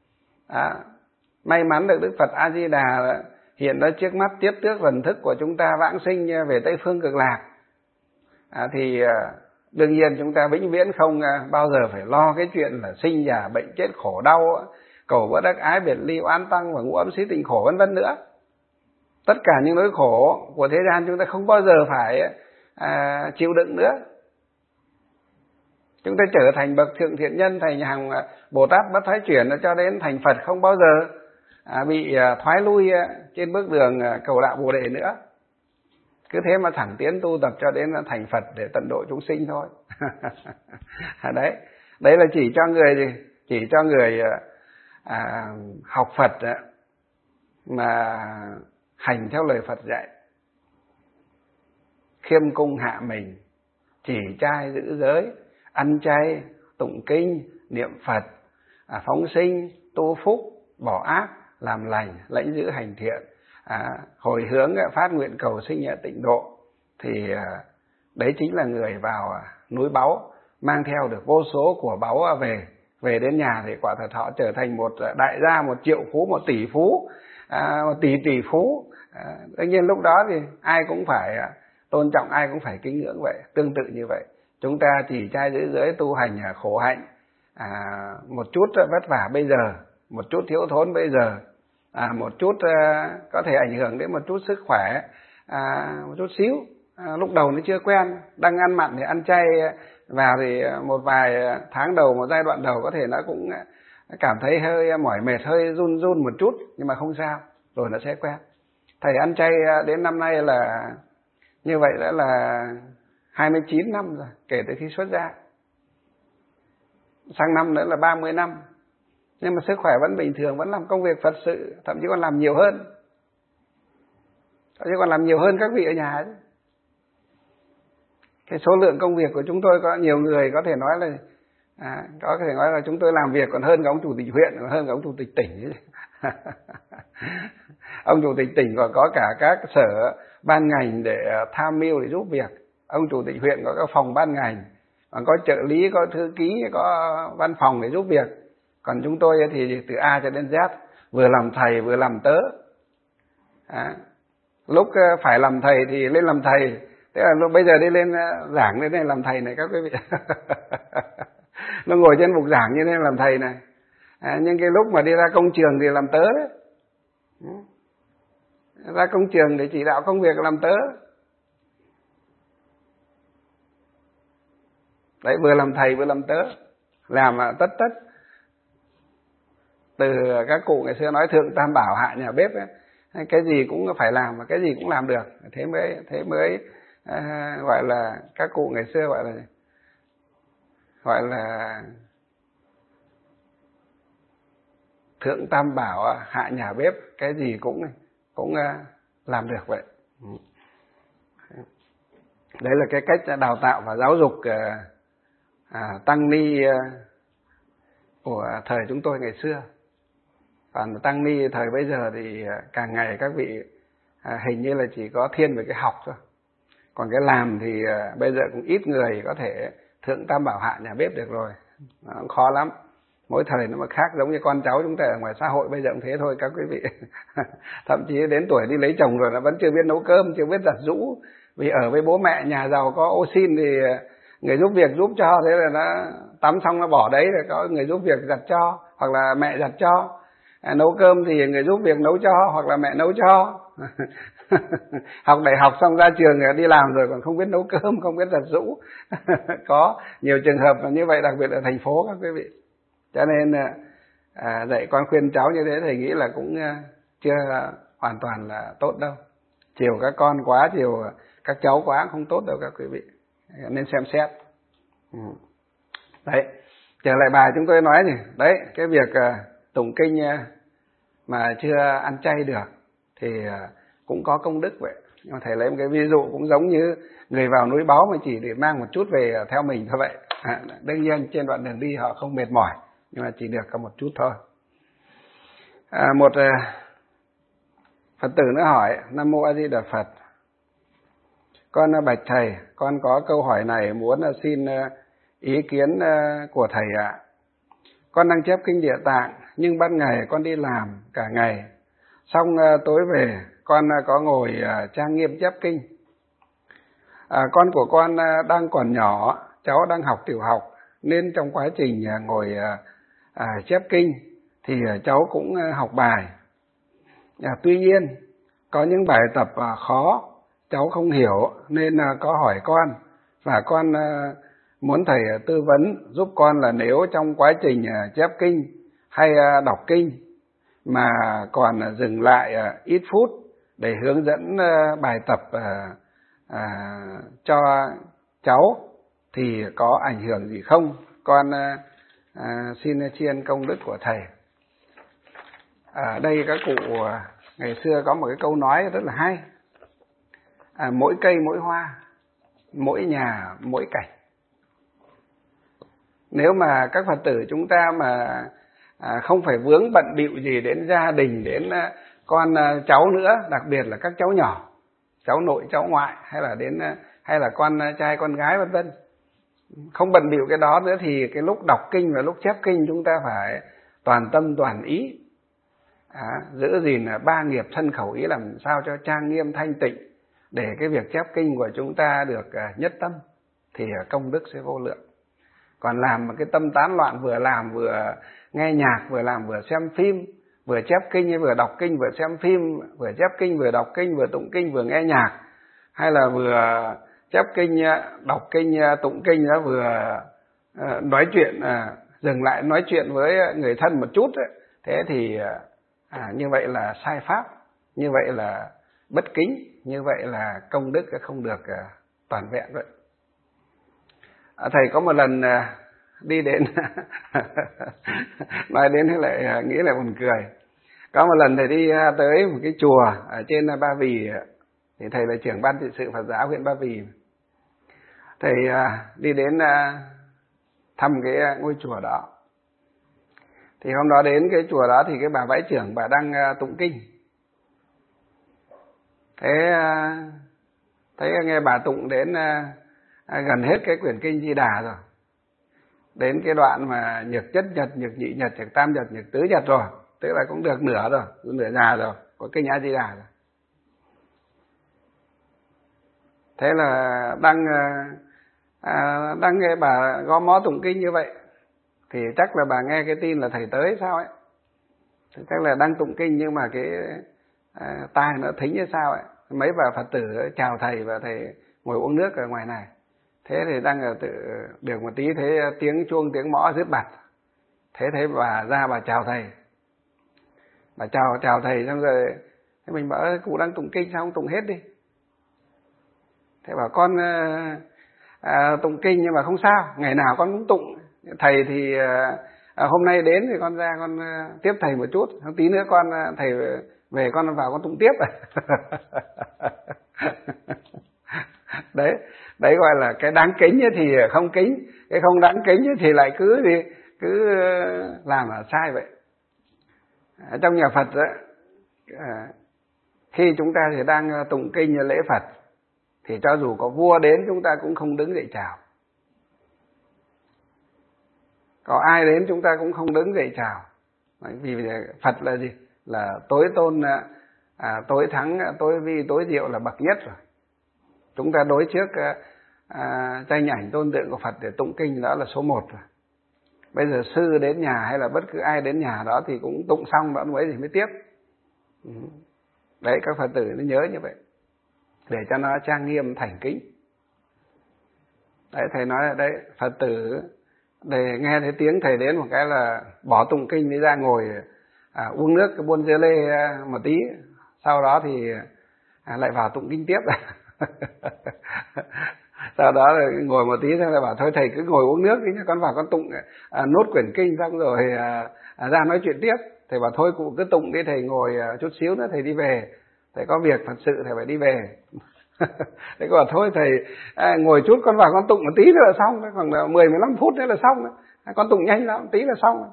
may mắn được Đức Phật A Di Đà hiện ra trước mắt, tiếp tước thần thức của chúng ta vãng sinh về Tây phương cực lạc, thì đương nhiên chúng ta vĩnh viễn không bao giờ phải lo cái chuyện là sinh già bệnh chết khổ đau, cầu vỡ đắc ái biệt ly oán tăng và ngũ ấm xí tịnh khổ vân vân nữa. Tất cả những nỗi khổ của thế gian chúng ta không bao giờ phải chịu đựng nữa. Chúng ta trở thành bậc thượng thiện nhân, thành hàng Bồ Tát bất thoái chuyển, cho đến thành Phật không bao giờ bị thoái lui trên bước đường cầu đạo Bồ Đề nữa. Cứ thế mà thẳng tiến tu tập cho đến thành Phật để tận độ chúng sinh thôi. Đấy là chỉ cho người học Phật mà hành theo lời Phật dạy, khiêm cung hạ mình, chỉ trai giữ giới, ăn chay, tụng kinh, niệm Phật, phóng sinh, tu phúc, bỏ ác, làm lành, lãnh giữ hành thiện, hồi hướng phát nguyện cầu sinh tịnh độ, thì đấy chính là người vào núi báu, mang theo được vô số của báu về đến nhà thì quả thật họ trở thành một đại gia, 1 triệu phú, 1 tỷ phú, 1 tỷ phú. Đương nhiên lúc đó thì ai cũng phải tôn trọng ai cũng phải kính ngưỡng vậy. Tương tự như vậy, chúng ta chỉ trai giữ giới tu hành khổ hạnh, một chút vất vả bây giờ, một chút thiếu thốn bây giờ, một chút có thể ảnh hưởng đến một chút sức khỏe, một chút xíu. Lúc đầu nó chưa quen, đang ăn mặn thì ăn chay vào thì một vài tháng đầu, một giai đoạn đầu có thể nó cũng cảm thấy hơi mỏi mệt, hơi run run một chút, nhưng mà không sao, rồi nó sẽ quen. Thầy ăn chay đến năm nay là như vậy đã là 29 năm rồi, kể từ khi xuất gia. Sang năm nữa là 30 năm. Nhưng mà sức khỏe vẫn bình thường, vẫn làm công việc Phật sự, thậm chí còn làm nhiều hơn. Thậm chí còn làm nhiều hơn các vị ở nhà ấy. Cái số lượng công việc của chúng tôi có nhiều người có thể nói là có thể nói là chúng tôi làm việc còn hơn cả ông chủ tịch huyện, còn hơn cả ông chủ tịch tỉnh. Ông chủ tịch tỉnh còn có cả các sở ban ngành để tham mưu, để giúp việc. Ông chủ tịch huyện có các phòng ban ngành, còn có trợ lý, có thư ký, có văn phòng để giúp việc. Còn chúng tôi thì từ A cho đến Z, vừa làm thầy vừa làm tớ. Lúc phải làm thầy thì lên làm thầy, thế là lúc bây giờ đi lên giảng lên đây làm thầy này các quý vị. Nó ngồi trên bục giảng như thế làm thầy này. Nhưng cái lúc mà đi ra công trường thì làm tớ đấy. Ra công trường để chỉ đạo công việc làm tớ. Đấy, vừa làm thầy vừa làm tớ, làm tất. Từ các cụ ngày xưa nói thượng tam bảo hạ nhà bếp ấy, cái gì cũng phải làm và cái gì cũng làm được, thế mới gọi là các cụ ngày xưa gọi là thượng tam bảo hạ nhà bếp, cái gì cũng làm được vậy. Đấy là cái cách đào tạo và giáo dục tăng ni của thời chúng tôi ngày xưa. Còn tăng ni thời bây giờ thì càng ngày các vị hình như là chỉ có thiên về cái học thôi. Còn cái làm thì bây giờ cũng ít người có thể thượng tam bảo hạ nhà bếp được rồi. Nó cũng khó lắm. Mỗi thời nó mà khác, giống như con cháu chúng ta ở ngoài xã hội bây giờ cũng thế thôi các quý vị. Thậm chí đến tuổi đi lấy chồng rồi nó vẫn chưa biết nấu cơm, chưa biết giặt giũ. Vì ở với bố mẹ nhà giàu có ô xin thì người giúp việc giúp cho, thế là nó tắm xong nó bỏ đấy, rồi có người giúp việc giặt cho, hoặc là mẹ giặt cho. Nấu cơm thì người giúp việc nấu cho, hoặc là mẹ nấu cho. Học đại học xong ra trường đi làm rồi còn không biết nấu cơm, không biết giặt giũ. Có nhiều trường hợp là như vậy, đặc biệt ở thành phố các quý vị. Cho nên dạy con khuyên cháu như thế thầy nghĩ là cũng chưa hoàn toàn là tốt đâu. Chiều các con quá, chiều các cháu quá không tốt đâu các quý vị, nên xem xét. Đấy, trở lại bài chúng tôi nói gì đấy, cái việc tụng kinh mà chưa ăn chay được thì cũng có công đức vậy. Nhưng mà thầy lấy một cái ví dụ cũng giống như người vào núi Báu mà chỉ để mang một chút về theo mình thôi vậy. Đương nhiên trên đoạn đường đi họ không mệt mỏi, nhưng mà chỉ được có một chút thôi. Một Phật tử nữa hỏi: Nam Mô A Di Đà Phật, con bạch thầy, con có câu hỏi này muốn xin ý kiến của thầy ạ. Con đang chép kinh Địa Tạng, nhưng ban ngày con đi làm cả ngày, xong tối về con có ngồi trang nghiêm chép kinh. Con của con đang còn nhỏ, cháu đang học tiểu học, nên trong quá trình ngồi chép kinh thì cháu cũng học bài. Tuy nhiên có những bài tập khó cháu không hiểu nên có hỏi con, và con muốn thầy tư vấn giúp con là nếu trong quá trình chép kinh hay đọc kinh mà còn dừng lại ít phút để hướng dẫn bài tập cho cháu thì có ảnh hưởng gì không? Con xin tri ân công đức của thầy. Ở đây các cụ ngày xưa có một cái câu nói rất là hay: mỗi cây mỗi hoa, mỗi nhà mỗi cảnh. Nếu mà các Phật tử chúng ta mà không phải vướng bận bịu gì đến gia đình, đến con cháu nữa, đặc biệt là các cháu nhỏ, cháu nội cháu ngoại, hay là con trai con gái vân vân, không bận bịu cái đó nữa, thì cái lúc đọc kinh và lúc chép kinh chúng ta phải toàn tâm toàn ý, giữ gìn ba nghiệp thân khẩu ý làm sao cho trang nghiêm thanh tịnh, để cái việc chép kinh của chúng ta được nhất tâm thì công đức sẽ vô lượng. Còn làm một cái tâm tán loạn, vừa làm vừa nghe nhạc, vừa làm vừa xem phim, vừa chép kinh vừa đọc kinh vừa xem phim, vừa chép kinh vừa đọc kinh, vừa tụng kinh vừa nghe nhạc, hay là vừa chép kinh đọc kinh tụng kinh đó vừa nói chuyện, dừng lại nói chuyện với người thân một chút ấy. Thế thì như vậy là sai pháp, như vậy là bất kính, như vậy là công đức không được toàn vẹn vậy. Thầy có một lần đi đến nói đến thì lại nghĩ là buồn cười. Có một lần thầy đi tới một cái chùa ở trên Ba Vì, thì thầy là trưởng ban trị sự Phật giáo huyện Ba Vì. Thầy đi đến thăm cái ngôi chùa đó. Thì hôm đó đến cái chùa đó thì cái bà vãi trưởng bà đang tụng kinh. Thế thấy nghe bà tụng đến gần hết cái quyển kinh Di Đà rồi, đến cái đoạn mà nhược chất nhật, nhược nhị nhật, nhược tam nhật, nhược tứ nhật rồi, tức là cũng được nửa rồi, nửa nhà rồi, có kinh A Di Đà rồi. Thế là đang nghe bà gõ mó tụng kinh như vậy, thì chắc là bà nghe cái tin là thầy tới sao ấy, thì chắc là đang tụng kinh nhưng mà cái tai nó thính hay sao ấy. Mấy bà Phật tử chào thầy và thầy ngồi uống nước ở ngoài này. Thế thì đang ở được một tí thấy tiếng chuông tiếng mõ rứt bặt. Thế thấy bà ra bà chào thầy. Bà chào thầy xong rồi thế mình bảo cụ đang tụng kinh sao không tụng hết đi. Thế bảo con tụng kinh nhưng mà không sao, ngày nào con cũng tụng. Thầy thì hôm nay đến thì con ra con tiếp thầy một chút, tí nữa con thầy về con vào con tụng tiếp. Đấy gọi là cái đáng kính thì không kính, cái không đáng kính thì lại cứ làm là sai vậy. Trong nhà Phật đó, khi chúng ta thì đang tụng kinh lễ Phật thì cho dù có vua đến chúng ta cũng không đứng dậy chào, có ai đến chúng ta cũng không đứng dậy chào. Vì Phật là gì? Là tối tôn, tối thắng, tối vi, tối diệu, là bậc nhất rồi. Chúng ta đối trước tranh ảnh tôn tượng của Phật để tụng kinh đó là số 1 rồi. Bây giờ sư đến nhà hay là bất cứ ai đến nhà đó thì cũng tụng xong đó mới thì mới tiếp. Đấy, các Phật tử nó nhớ như vậy để cho nó trang nghiêm thành kính. Đấy, thầy nói là đấy, Phật tử để nghe thấy tiếng thầy đến một cái là bỏ tụng kinh đi ra ngồi uống nước cái buôn dưa lê một tí, sau đó thì lại vào tụng kinh tiếp. Sau đó là ngồi một tí xong lại bảo thôi thầy cứ ngồi uống nước đi nhá, con vào con tụng nốt quyển kinh xong rồi ra nói chuyện tiếp. Thầy bảo thôi cụ cứ tụng đi, thầy ngồi chút xíu nữa thầy đi về, thầy có việc thật sự thầy phải đi về. Thế cô bảo thôi thầy ngồi chút con vào con tụng một tí nữa là xong, khoảng 10-15 phút nữa là xong, con tụng nhanh lắm, tí là xong.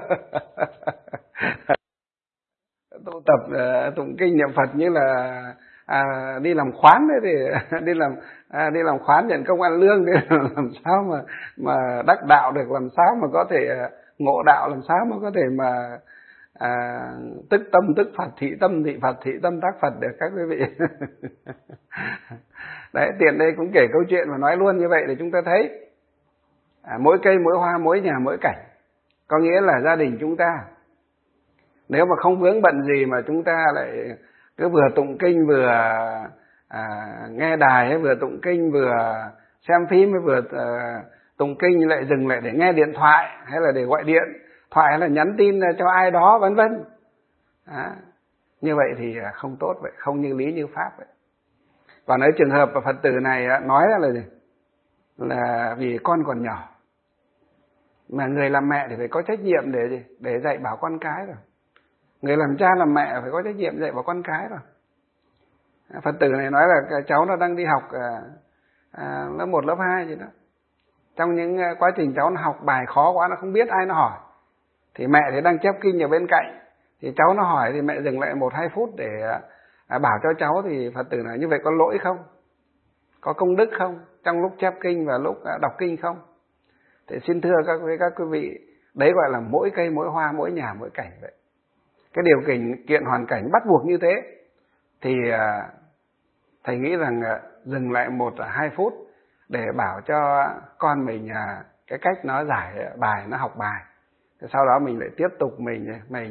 Tu tập tụng kinh niệm Phật như là đi làm khoán đấy, thì đi làm khoán nhận công ăn lương, thì làm sao mà đắc đạo được, làm sao mà có thể ngộ đạo, làm sao mà có thể mà tức tâm tức Phật, thị tâm thị Phật, thị tâm tác Phật được các quý vị. Đấy, tiện đây cũng kể câu chuyện và nói luôn như vậy để chúng ta thấy mỗi cây mỗi hoa, mỗi nhà mỗi cảnh. Có nghĩa là gia đình chúng ta nếu mà không vướng bận gì mà chúng ta lại cứ vừa tụng kinh vừa nghe đài, hay vừa tụng kinh vừa xem phim, hay vừa tụng kinh lại dừng lại để nghe điện thoại, hay là để gọi điện thoại, hay là nhắn tin cho ai đó vân vân, như vậy thì không tốt vậy, không như lý như pháp vậy. Còn ở trường hợp Phật tử này nói là gì? Là vì con còn nhỏ, mà người làm mẹ thì phải có trách nhiệm để gì? Để dạy bảo con cái rồi. Người làm cha làm mẹ phải có trách nhiệm dạy bảo con cái rồi. Phật tử này nói là cháu nó đang đi học lớp 1, lớp 2 gì đó. Trong những quá trình cháu nó học bài khó quá, nó không biết ai nó hỏi, thì mẹ thì đang chép kinh ở bên cạnh, thì cháu nó hỏi thì mẹ dừng lại 1-2 phút để bảo cho cháu. Thì Phật tử nói như vậy có lỗi không? Có công đức không? Trong lúc chép kinh và lúc đọc kinh không? Thì xin thưa các quý vị, đấy gọi là mỗi cây mỗi hoa, mỗi nhà mỗi cảnh vậy. Cái điều kiện hoàn cảnh bắt buộc như thế thì thầy nghĩ rằng dừng lại 1-2 phút để bảo cho con mình cái cách nó giải bài, nó học bài. Sau đó mình lại tiếp tục mình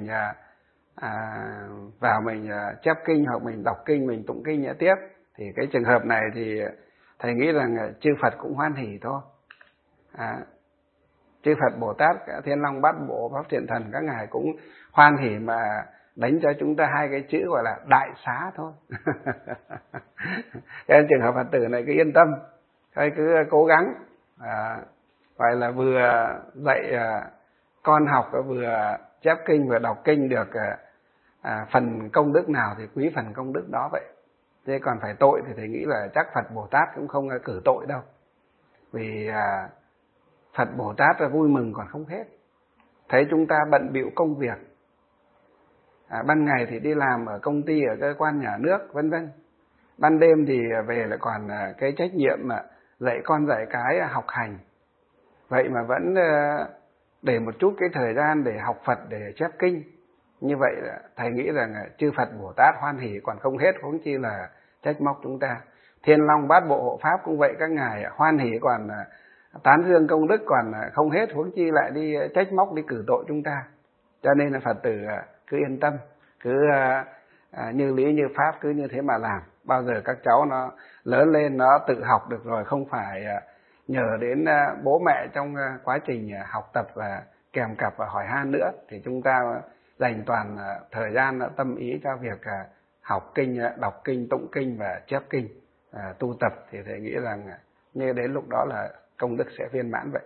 vào mình chép kinh hoặc mình đọc kinh, mình tụng kinh nhẽ tiếp. Thì cái trường hợp này thì thầy nghĩ rằng chư Phật cũng hoan hỉ thôi. Chư Phật Bồ Tát, Thiên Long Bát Bộ, Pháp Thiện Thần, các ngài cũng hoan hỉ mà đánh cho chúng ta 2 cái chữ gọi là đại xá thôi. Cho nên trường hợp Phật tử này cứ yên tâm, cứ cố gắng, gọi là vừa dạy con học, vừa chép kinh, vừa đọc kinh được phần công đức nào thì quý phần công đức đó vậy. Thế còn phải tội thì thầy nghĩ là chắc Phật Bồ Tát cũng không cử tội đâu. Vì Phật Bồ Tát là vui mừng còn không hết. Thấy chúng ta bận bịu công việc, ban ngày thì đi làm ở công ty, ở cơ quan nhà nước, vân vân. Ban đêm thì về lại còn cái trách nhiệm mà dạy con dạy cái học hành. Vậy mà vẫn để một chút cái thời gian để học Phật, để chép kinh. Như vậy thầy nghĩ rằng chư Phật Bồ Tát hoan hỉ còn không hết, huống chi là trách móc chúng ta. Thiên Long Bát Bộ Hộ Pháp cũng vậy, các ngài hoan hỉ còn tán dương công đức còn không hết, huống chi lại đi trách móc, đi cử tội chúng ta. Cho nên là Phật tử cứ yên tâm, cứ như lý như pháp, cứ như thế mà làm. Bao giờ các cháu nó lớn lên, nó tự học được rồi, không phải nhờ đến bố mẹ trong quá trình học tập và kèm cặp và hỏi han nữa, thì chúng ta dành toàn thời gian tâm ý cho việc học kinh, đọc kinh, tụng kinh và chép kinh, tu tập, thì thầy nghĩ rằng như đến lúc đó là công đức sẽ viên mãn vậy.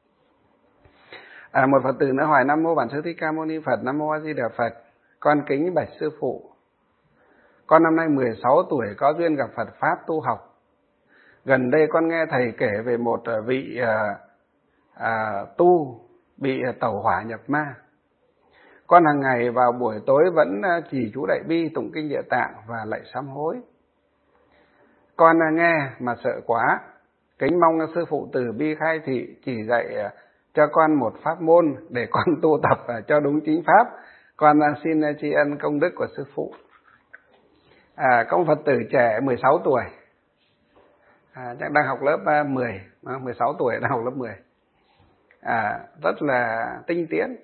Một Phật tử nữa hỏi: Nam mô Bản Sư Thích Ca Mâu Ni Phật. Nam mô A Di Đà Phật. Con kính bạch sư phụ, con năm nay 16 tuổi, có duyên gặp Phật pháp tu học. Gần đây con nghe thầy kể về một vị tu bị tẩu hỏa nhập ma. Con hàng ngày vào buổi tối vẫn trì chú Đại Bi, tụng kinh Địa Tạng và lạy sám hối. Con nghe mà sợ quá, kính mong sư phụ từ bi khai thị, chỉ dạy cho con một pháp môn để con tu tập cho đúng chính pháp. Con xin tri ân công đức của sư phụ. Có một Phật tử trẻ 16 tuổi, chắc đang học lớp 10, 16 tuổi đang học lớp 10, rất là tinh tiến.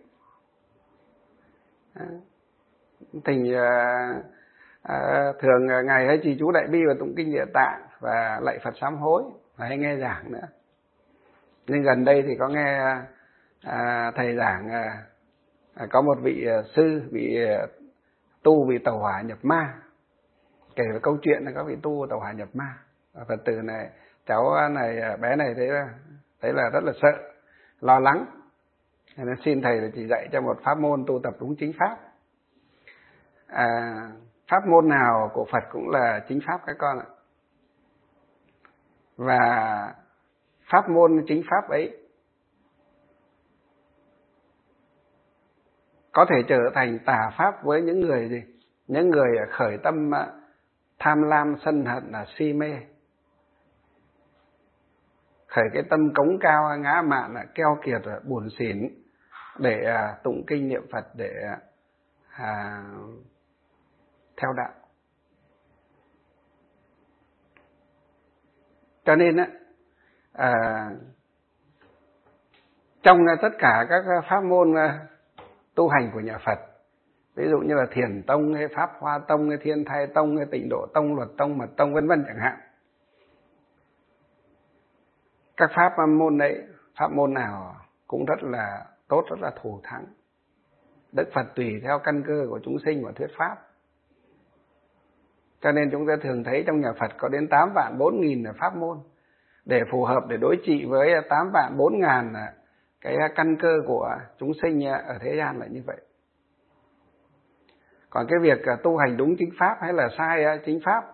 Thường ngày hay trì chú Đại Bi và tụng kinh Địa Tạng và lạy Phật sám hối, và hay nghe giảng nữa. Nhưng gần đây thì có nghe thầy giảng có một vị sư bị tu bị tẩu hỏa nhập ma, kể về câu chuyện là có vị tu tẩu hỏa nhập ma. Và Phật tử này, cháu này, bé này thấy là rất là sợ, lo lắng, nên xin thầy là chỉ dạy cho một pháp môn tu tập đúng chính pháp. Pháp môn nào của Phật cũng là chính pháp các con ạ. Và pháp môn chính pháp ấy có thể trở thành tà pháp với những người gì? Những người khởi tâm tham lam, sân hận, là si mê, khởi cái tâm cống cao, ngã mạn, keo kiệt, buồn xỉn để tụng kinh niệm Phật, để theo đạo. Cho nên trong tất cả các pháp môn tu hành của nhà Phật, ví dụ như là Thiền Tông hay Pháp Hoa Tông hay Thiên Thai Tông hay Tịnh Độ Tông, Luật Tông, Mật Tông, vân vân chẳng hạn, các pháp môn đấy, pháp môn nào cũng rất là tốt, rất là thù thắng. Đức Phật tùy theo căn cơ của chúng sinh mà thuyết pháp. Cho nên chúng ta thường thấy trong nhà Phật có đến 8.400.000 pháp môn để phù hợp, để đối trị với 8.400.000 cái căn cơ của chúng sinh ở thế gian là như vậy. Còn cái việc tu hành đúng chính pháp hay là sai chính pháp,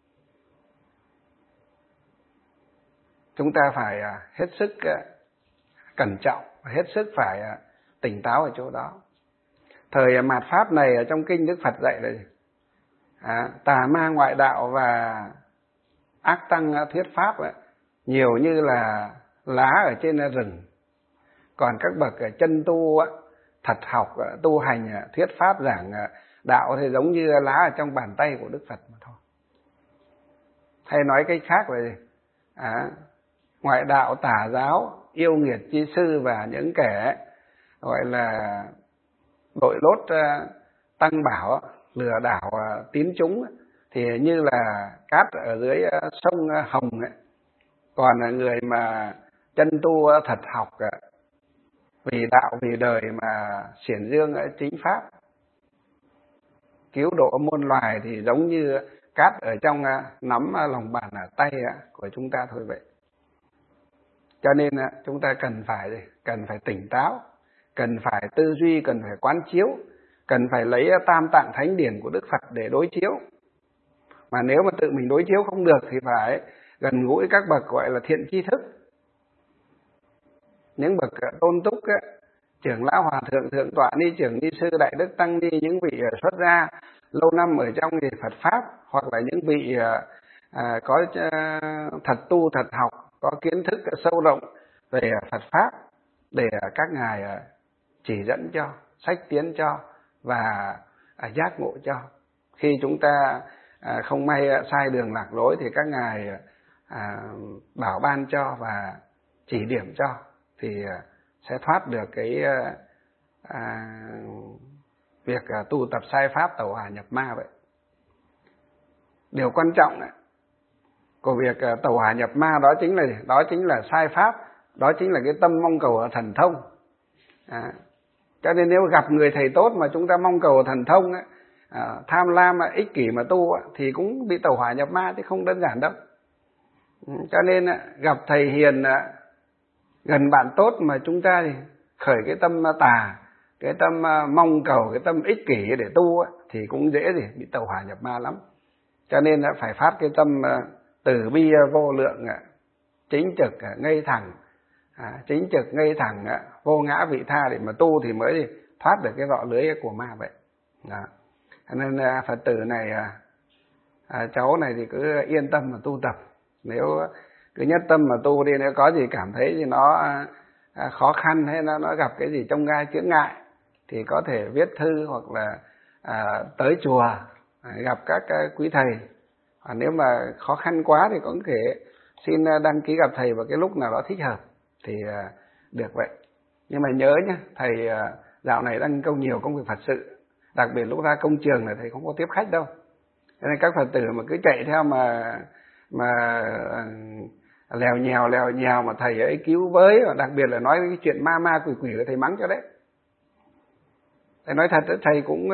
chúng ta phải hết sức cẩn trọng, hết sức phải tỉnh táo ở chỗ đó. Thời mạt pháp này ở trong kinh Đức Phật dạy là tà ma ngoại đạo và ác tăng thuyết pháp nhiều như là lá ở trên rừng. Còn các bậc chân tu thật học, tu hành, thuyết pháp, giảng đạo thì giống như lá ở trong bàn tay của Đức Phật mà thôi. hay nói cách khác là ngoại đạo tà giáo, yêu nghiệt chi sư và những kẻ gọi là đội lốt tăng bảo, lừa đảo tín chúng thì như là cát ở dưới sông Hồng ấy. Còn là người mà chân tu thật học vì đạo vì đời mà xiển dương chính pháp, cứu độ muôn loài thì giống như cát ở trong nắm lòng bàn tay của chúng ta thôi vậy. Cho nên chúng ta cần phải tỉnh táo, cần phải tư duy, cần phải quán chiếu, cần phải lấy tam tạng thánh điển của Đức Phật để đối chiếu. Mà nếu mà tự mình đối chiếu không được thì phải gần gũi các bậc gọi là thiện tri thức, những bậc tôn túc, trưởng lão hòa thượng, thượng tọa ni trưởng ni sư, đại đức tăng ni, những vị xuất gia lâu năm ở trong Phật pháp, hoặc là những vị có thật tu thật học, có kiến thức sâu rộng về Phật pháp, để các ngài chỉ dẫn cho, sách tiến cho và giác ngộ cho. Khi chúng ta không may sai đường lạc lối thì các ngài bảo ban cho và chỉ điểm cho, thì sẽ thoát được cái việc tu tập sai pháp tẩu hỏa nhập ma vậy. Điều quan trọng của việc tẩu hỏa nhập ma đó chính là sai pháp, đó chính là cái tâm mong cầu thần thông. Cho nên nếu gặp người thầy tốt mà chúng ta mong cầu thần thông tham lam ích kỷ mà tu thì cũng bị tẩu hỏa nhập ma, chứ không đơn giản đâu. Cho nên gặp thầy hiền, gần bạn tốt mà chúng ta thì khởi cái tâm tà, cái tâm mong cầu, cái tâm ích kỷ để tu thì cũng dễ bị tẩu hỏa nhập ma lắm. Cho nên phải phát cái tâm từ bi vô lượng, chính trực ngây thẳng, vô ngã vị tha để mà tu thì mới thoát được cái rọ lưới của ma vậy. Đó. Nên Phật tử này, cháu này thì cứ yên tâm mà tu tập. Nếu cứ nhất tâm mà tu đi, nếu có gì cảm thấy thì nó khó khăn hay nó gặp cái gì trong gai chướng ngại thì có thể viết thư hoặc là tới chùa gặp các quý thầy. Nếu mà khó khăn quá thì có thể xin đăng ký gặp thầy vào cái lúc nào đó thích hợp thì được vậy. Nhưng mà nhớ nhé, thầy dạo này đang nhiều công việc Phật sự, đặc biệt lúc ra công trường là thầy không có tiếp khách đâu. Cho nên các Phật tử mà cứ chạy theo mà lèo nhèo mà thầy ấy cứu với, đặc biệt là nói cái chuyện ma quỷ là thầy mắng cho đấy. Thầy nói thật, thầy cũng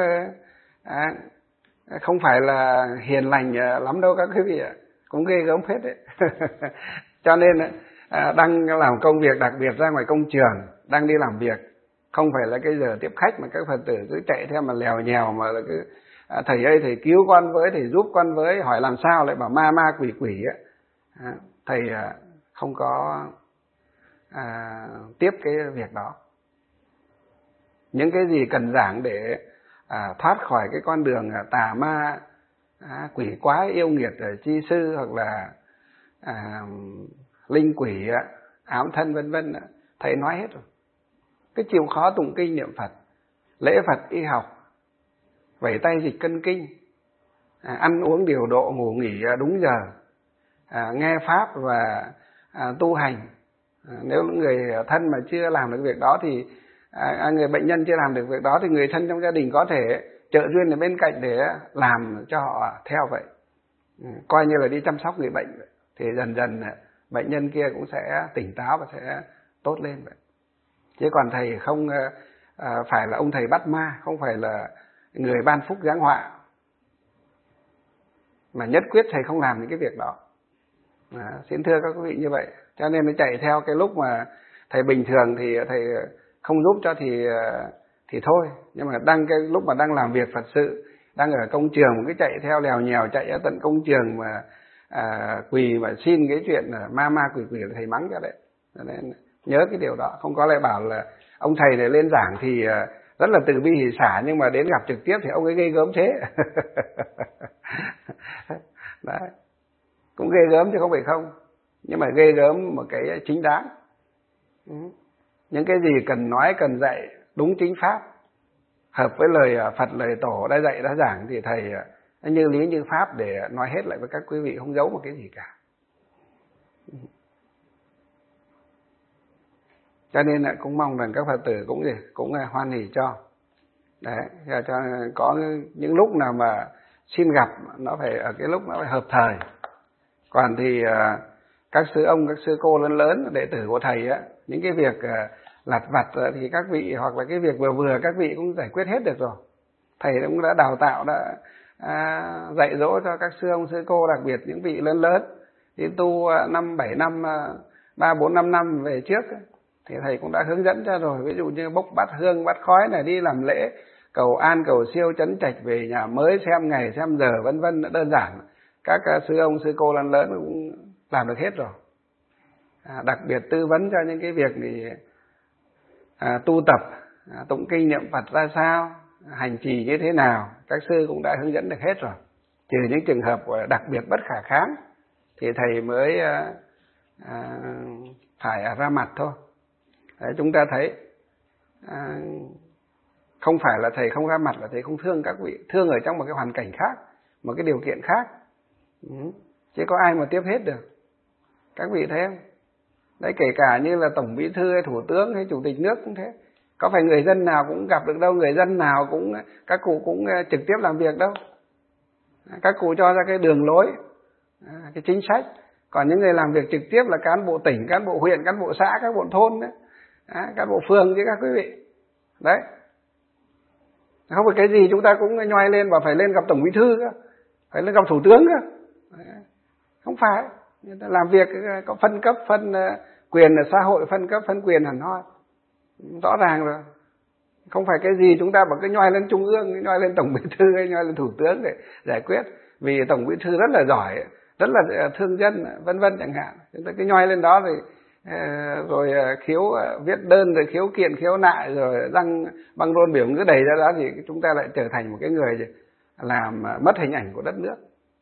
không phải là hiền lành lắm đâu các quý vị ạ, cũng ghê gớm phết đấy. Cho nên đang làm công việc, đặc biệt ra ngoài công trường đang đi làm việc, không phải là cái giờ tiếp khách mà các Phật tử cứ chạy theo mà lèo nhèo mà cứ thầy ơi thầy cứu con với, thầy giúp con với, hỏi làm sao lại bảo ma quỷ ấy. Thầy không có tiếp cái việc đó. Những cái gì cần giảng để thoát khỏi cái con đường tà ma, quỷ quái, yêu nghiệt chi sư hoặc là linh quỷ, ám thân vân vân, thầy nói hết rồi. Cái chịu khó tụng kinh niệm Phật, lễ Phật y học, vẩy tay dịch cân kinh, ăn uống điều độ, ngủ nghỉ đúng giờ, nghe pháp và tu hành. Nếu người thân mà chưa làm được việc đó thì người bệnh nhân chưa làm được việc đó thì người thân trong gia đình có thể trợ duyên ở bên cạnh để làm cho họ theo vậy. Coi như là đi chăm sóc người bệnh vậy. Thì dần dần bệnh nhân kia cũng sẽ tỉnh táo và sẽ tốt lên vậy. Chứ còn thầy không phải là ông thầy bắt ma, không phải là người ban phúc giáng họa, mà nhất quyết thầy không làm những cái việc đó. Xin thưa các quý vị như vậy. Cho nên nó chạy theo cái lúc mà thầy bình thường thì thầy không giúp cho thì thôi. Nhưng mà cái lúc mà đang làm việc Phật sự, đang ở công trường cứ chạy theo lèo nhèo, chạy ở tận công trường mà quỳ mà xin cái chuyện ma quỷ là thầy mắng cho đấy. Cho nên nhớ cái điều đó. Không có lại bảo là ông thầy này lên giảng thì rất là từ bi hỷ xả, nhưng mà đến gặp trực tiếp thì ông ấy ghê gớm thế. Đấy. Cũng ghê gớm chứ không phải không, nhưng mà ghê gớm một cái chính đáng. Những cái gì cần nói, cần dạy đúng chính pháp, hợp với lời Phật, lời Tổ đã dạy đã giảng thì thầy như lý như pháp để nói hết lại với các quý vị, không giấu một cái gì cả. Cho nên là cũng mong rằng các Phật tử cũng hoan hỉ cho. Đấy, cho có những lúc nào mà xin gặp nó phải ở cái lúc nó phải hợp thời. Còn thì các sư ông, các sư cô lớn lớn, đệ tử của thầy á, những cái việc lặt vặt thì các vị, hoặc là cái việc vừa vừa các vị cũng giải quyết hết được rồi. Thầy cũng đã đào tạo, đã dạy dỗ cho các sư ông, sư cô, đặc biệt những vị lớn lớn đi tu 5-7 năm, 3-4-5 năm về trước ấy, thì thầy cũng đã hướng dẫn cho rồi. Ví dụ như bốc bát hương, bát khói này, đi làm lễ, cầu an, cầu siêu, trấn trạch về nhà mới, xem ngày, xem giờ, vân vân, đơn giản. Các sư ông, sư cô lớn lớn cũng làm được hết rồi. Đặc biệt tư vấn cho những cái việc thì tu tập, tụng kinh niệm Phật ra sao, hành trì như thế nào, các sư cũng đã hướng dẫn được hết rồi. Trừ những trường hợp đặc biệt bất khả kháng thì thầy mới phải ra mặt thôi. Đấy, chúng ta thấy không phải là thầy không ra mặt là thầy không thương các vị, thương ở trong một cái hoàn cảnh khác, một cái điều kiện khác. Chứ có ai mà tiếp hết được. Các vị thấy không? Đấy, kể cả như là Tổng Bí thư hay Thủ tướng hay Chủ tịch nước cũng thế. Có phải người dân nào cũng gặp được đâu, người dân nào cũng, các cụ cũng trực tiếp làm việc đâu. Các cụ cho ra cái đường lối, cái chính sách. Còn những người làm việc trực tiếp là cán bộ tỉnh, cán bộ huyện, cán bộ xã, các bộ thôn đấy, cán bộ phường chứ các quý vị. Đấy. Không phải cái gì chúng ta cũng nhoai lên và phải lên gặp Tổng Bí thư cơ, phải lên gặp Thủ tướng cơ. Không phải. Người ta làm việc có phân cấp, phân quyền ở xã hội, phân cấp, phân quyền hẳn hoi. Rõ ràng rồi. Không phải cái gì chúng ta bảo cứ nhoai lên Trung ương, nhoai lên Tổng Bí thư hay nhoai lên Thủ tướng để giải quyết. Vì Tổng Bí thư rất là giỏi, rất là thương dân, vân vân chẳng hạn. Chúng ta cứ nhoai lên đó rồi khiếu viết đơn, rồi khiếu kiện, khiếu nại, rồi đăng băng rôn biểu ngữ đầy ra đó, thì chúng ta lại trở thành một cái người làm mất hình ảnh của đất nước.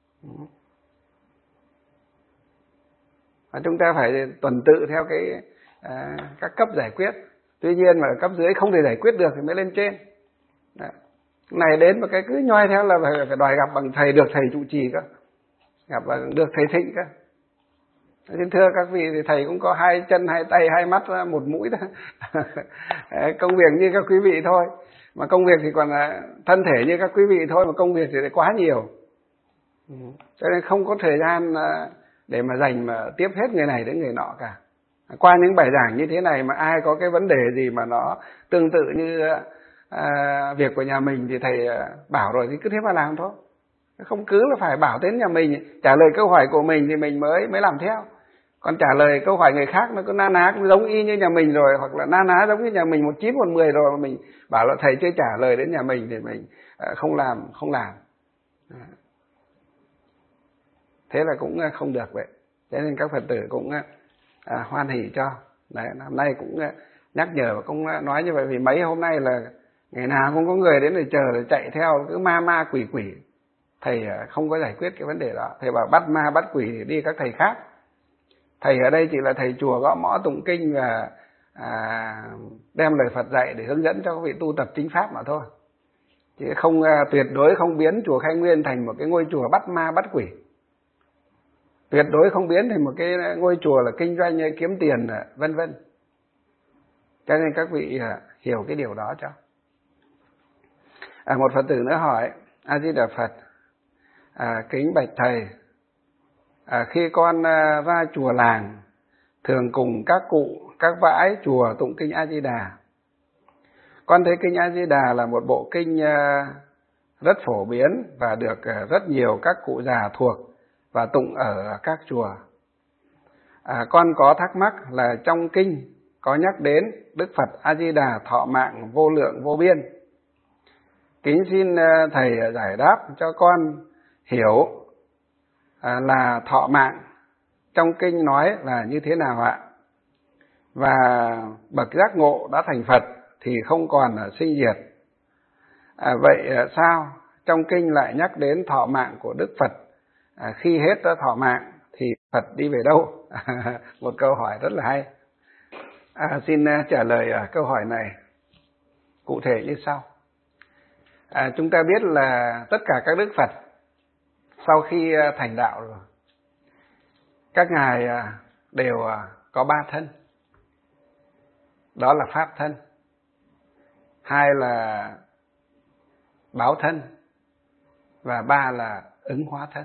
Và chúng ta phải tuần tự theo các cấp giải quyết. Tuy nhiên mà cấp dưới không thể giải quyết được thì mới lên trên. Đấy. Này đến một cái cứ nhoi theo là phải đòi gặp bằng thầy, được thầy trụ trì cơ, gặp được thầy Thịnh cơ. Xin thưa các vị, thì thầy cũng có 2 chân, 2 tay, 2 mắt, 1 mũi thôi. Công việc như các quý vị thôi, mà công việc thì còn thân thể như các quý vị thôi, mà công việc thì quá nhiều. Cho nên không có thời gian để mà dành mà tiếp hết người này đến người nọ cả. Qua những bài giảng như thế này mà ai có cái vấn đề gì mà nó tương tự như việc của nhà mình thì thầy bảo rồi thì cứ thế mà làm thôi. Không cứ là phải bảo đến nhà mình trả lời câu hỏi của mình thì mình mới làm theo. Còn trả lời câu hỏi người khác nó cứ na ná cũng giống y như nhà mình rồi, hoặc là na ná giống như nhà mình 1/9 1/10 rồi, mà mình bảo là thầy chưa trả lời đến nhà mình thì mình không làm. Thế là cũng không được vậy. Thế nên các Phật tử cũng hoan hỉ cho. Đấy, hôm nay cũng nhắc nhở và cũng nói như vậy, vì mấy hôm nay là ngày nào cũng có người đến để chờ để chạy theo cứ ma quỷ. Thầy không có giải quyết cái vấn đề đó. Thầy bảo bắt ma bắt quỷ thì đi các thầy khác. Thầy ở đây chỉ là thầy chùa gõ mõ tụng kinh và đem lời Phật dạy để hướng dẫn cho các vị tu tập chính pháp mà thôi. Chứ không tuyệt đối không biến chùa Khai Nguyên thành một cái ngôi chùa bắt ma bắt quỷ. Tuyệt đối không biến thành một cái ngôi chùa là kinh doanh kiếm tiền vân vân. Cho nên các vị hiểu cái điều đó cho. Một Phật tử nữa hỏi: A Di Đà Phật, kính bạch thầy, khi con ra chùa làng thường cùng các cụ, các vãi chùa tụng kinh A Di Đà. Con thấy kinh A Di Đà là một bộ kinh rất phổ biến và được rất nhiều các cụ già thuộc và tụng ở các chùa. Con có thắc mắc là trong kinh có nhắc đến Đức Phật A Di Đà thọ mạng vô lượng vô biên. Kính xin thầy giải đáp cho con hiểu là thọ mạng trong kinh nói là như thế nào ạ? Và bậc giác ngộ đã thành Phật thì không còn sinh diệt. Vậy sao trong kinh lại nhắc đến thọ mạng của Đức Phật? Khi hết thọ mạng thì Phật đi về đâu? Một câu hỏi rất là hay. Xin trả lời câu hỏi này cụ thể như sau. Chúng ta biết là tất cả các Đức Phật sau khi thành đạo rồi, các ngài đều có 3 thân. Đó là pháp thân, 2 là báo thân, và 3 là ứng hóa thân.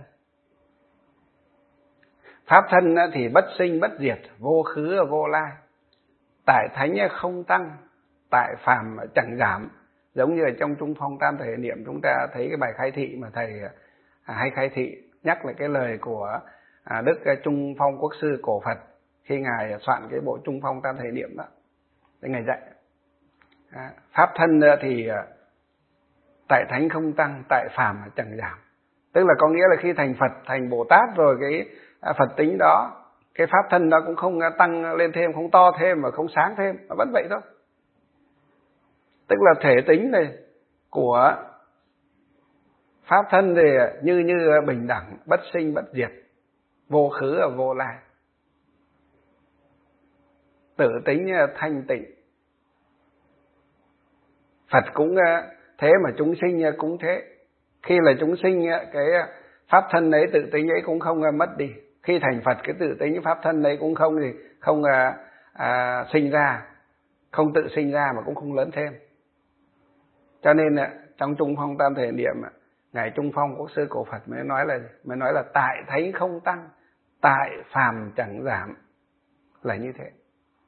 Pháp thân thì bất sinh bất diệt, vô khứ vô lai, tại thánh không tăng, tại phàm chẳng giảm. Giống như ở trong Trung Phong Tam Thể Niệm chúng ta thấy cái bài khai thị mà thầy hay khai thị nhắc lại cái lời của Đức Trung Phong Quốc sư cổ Phật khi ngài soạn cái bộ Trung Phong Tam Thể Niệm đó, để ngài dạy pháp thân thì tại thánh không tăng, tại phàm chẳng giảm. Tức là có nghĩa là khi thành Phật, thành Bồ Tát rồi, cái Phật tính đó, cái pháp thân đó cũng không tăng lên thêm, không to thêm và không sáng thêm, nó vẫn vậy thôi. Tức là thể tính này của pháp thân thì như bình đẳng, bất sinh bất diệt, vô khứ và vô lai, tự tính thanh tịnh. Phật cũng thế mà chúng sinh cũng thế. Khi là chúng sinh, cái pháp thân ấy, tự tính ấy cũng không mất đi. Khi thành Phật, cái tự tính pháp thân ấy cũng không sinh ra, không tự sinh ra mà cũng không lớn thêm. Cho nên trong Trung Phong Tam Thể Niệm, ngài Trung Phong Quốc sư cổ Phật mới nói là tại thánh không tăng, tại phàm chẳng giảm, là như thế.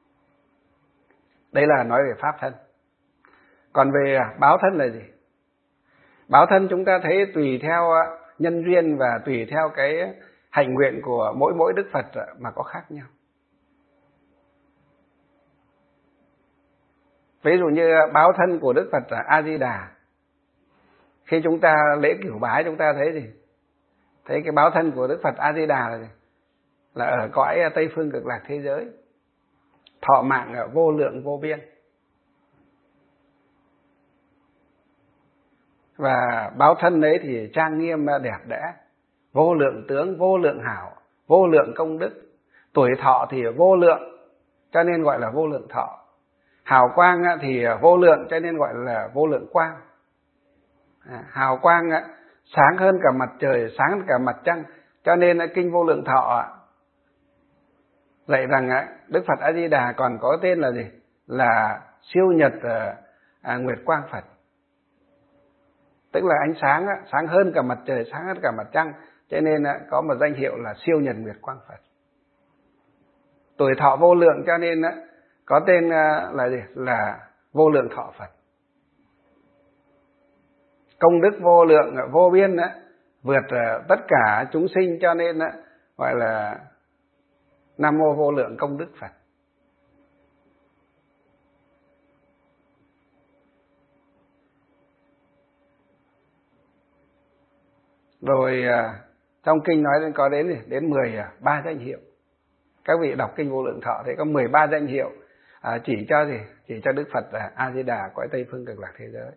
Đây là nói về pháp thân. Còn về báo thân là gì? Báo thân chúng ta thấy tùy theo nhân duyên và tùy theo cái hạnh nguyện của mỗi Đức Phật mà có khác nhau. Ví dụ như báo thân của Đức Phật A Di Đà, khi chúng ta lễ cửu bái chúng ta thấy gì? Thấy cái báo thân của Đức Phật A Di Đà là ở cõi Tây Phương Cực Lạc thế giới, thọ mạng vô lượng vô biên. Và báo thân ấy thì trang nghiêm đẹp đẽ, vô lượng tướng, vô lượng hảo, vô lượng công đức. Tuổi thọ thì vô lượng, cho nên gọi là vô lượng thọ. Hào quang thì vô lượng, cho nên gọi là vô lượng quang. Hào quang sáng hơn cả mặt trời, sáng hơn cả mặt trăng, cho nên kinh Vô Lượng Thọ dạy rằng Đức Phật A Di Đà còn có tên là gì? Là siêu nhật nguyệt quang Phật. Tức là ánh sáng sáng hơn cả mặt trời, sáng hơn cả mặt trăng, cho nên có một danh hiệu là siêu nhật nguyệt quang Phật. Tuổi thọ vô lượng, cho nên có tên là gì? Là vô lượng thọ Phật. Công đức vô lượng vô biên, vượt tất cả chúng sinh, cho nên gọi là Nam Mô Vô Lượng Công Đức Phật. Rồi trong kinh nói đến có đến 13 danh hiệu. Các vị đọc kinh Vô Lượng Thọ thì có 13 danh hiệu chỉ cho gì? Chỉ cho Đức Phật A Di Đà cõi Tây Phương Cực Lạc thế giới.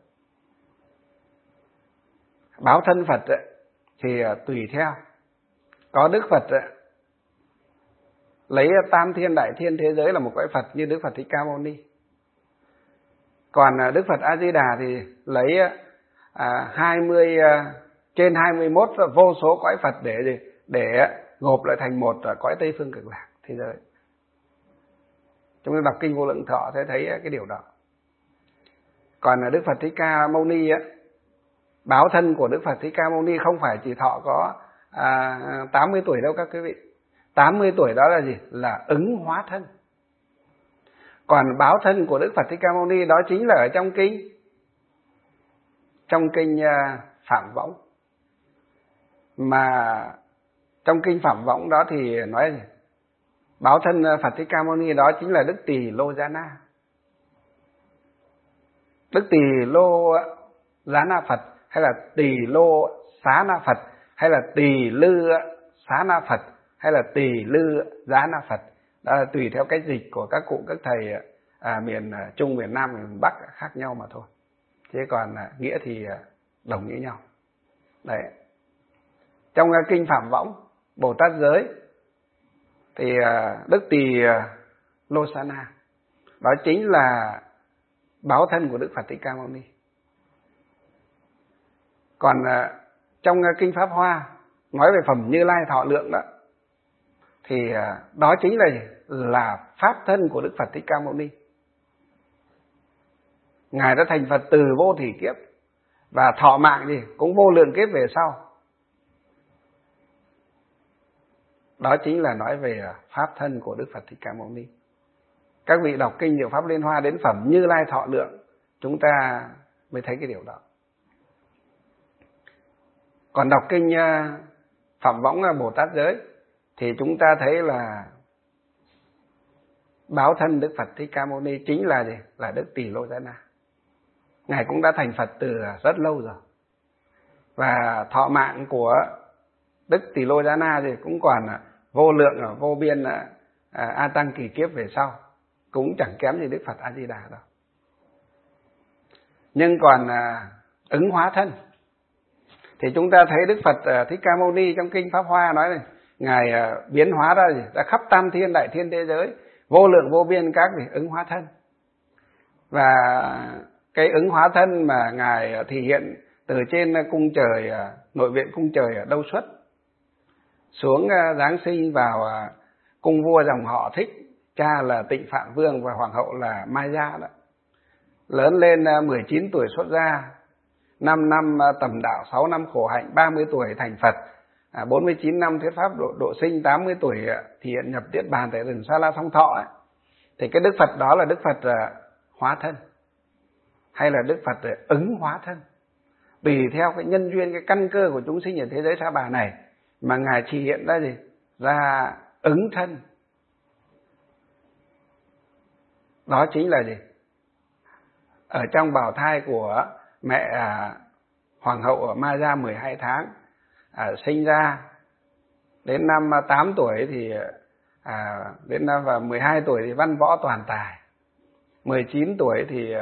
Báo thân Phật thì tùy theo. Có Đức Phật lấy Tam Thiên Đại Thiên thế giới là một cõi Phật như Đức Phật Thích Ca Mâu Ni. Còn Đức Phật A Di Đà thì lấy trên 21 vô số cõi Phật để gộp lại thành một cõi Tây Phương Cực Lạc thế giới. Chúng ta đọc kinh Vô Lượng Thọ sẽ thấy cái điều đó. Còn Đức Phật Thích Ca Mâu Ni báo thân của Đức Phật Thích Ca Mâu Ni không phải chỉ thọ có 80 tuổi đâu các quý vị. 80 tuổi đó là gì? Là ứng hóa thân. Còn báo thân của Đức Phật Thích Ca Mâu Ni đó chính là ở trong kinh Phạm Võng. Mà trong kinh Phạm Võng đó thì nói gì? Báo thân Phật Thích Ca Mâu Ni đó chính là Đức Tỳ Lô Giá Na. Đức Tỳ Lô Giá Na Phật, hay là Tỳ Lô Xá Na Phật, hay là Tỳ Lư Xá Na Phật, hay là Tỳ Lư Giá Na Phật. Đó là tùy theo cách dịch của các cụ các thầy miền Trung, miền Nam, miền Bắc khác nhau mà thôi. Chứ còn nghĩa thì đồng nghĩa nhau. Đấy. Trong kinh Phạm Võng Bồ Tát giới thì Đức Tỳ Lô Xá Na đó chính là báo thân của Đức Phật Thích Ca Mâu Ni. Còn trong kinh Pháp Hoa nói về phẩm Như Lai thọ lượng đó, thì đó chính là pháp thân của Đức Phật Thích Ca Mâu Ni. Ngài đã thành Phật từ vô thỉ kiếp và thọ mạng cũng vô lượng kiếp về sau. Đó chính là nói về pháp thân của Đức Phật Thích Ca Mâu Ni. Các vị đọc kinh Diệu Pháp Liên Hoa đến phẩm Như Lai thọ lượng, chúng ta mới thấy cái điều đó. Còn đọc kinh Phạm Võng Bồ Tát Giới thì chúng ta thấy là báo thân Đức Phật Thích Ca Mâu Ni chính là là Đức Tỳ Lô Giá Na. Ngài cũng đã thành Phật từ rất lâu rồi. Và thọ mạng của Đức Tỳ Lô Giá Na thì cũng còn vô lượng vô biên a tăng kỳ kiếp về sau, cũng chẳng kém gì Đức Phật A Di Đà đâu. Nhưng còn ứng hóa thân thì chúng ta thấy Đức Phật Thích Ca Mâu Ni trong kinh Pháp Hoa nói này, Ngài biến hóa ra ra khắp tam thiên đại thiên thế giới, vô lượng vô biên các ứng hóa thân. Và cái ứng hóa thân mà Ngài thể hiện từ trên cung trời, nội viện cung trời ở Đâu Xuất xuống giáng sinh vào cung vua dòng họ Thích, cha là Tịnh Phạm Vương và hoàng hậu là Mai Gia đó. Lớn lên 19 tuổi xuất gia, 5 năm tầm đạo, 6 năm khổ hạnh, 30 tuổi thành Phật, 49 năm thuyết pháp độ sinh, 80 tuổi thì hiện nhập Niết Bàn tại rừng Sa La Song Thọ ấy. Thì cái Đức Phật đó là Đức Phật hóa thân hay là Đức Phật ứng hóa thân, tùy theo cái nhân duyên, cái căn cơ của chúng sinh ở thế giới Sa Bà này mà Ngài chỉ hiện ra ra ứng thân. Đó chính là ở trong bào thai của mẹ hoàng hậu Mai Gia 12 tháng, sinh ra đến năm 8 tuổi thì đến năm 12 tuổi thì văn võ toàn tài, 19 tuổi thì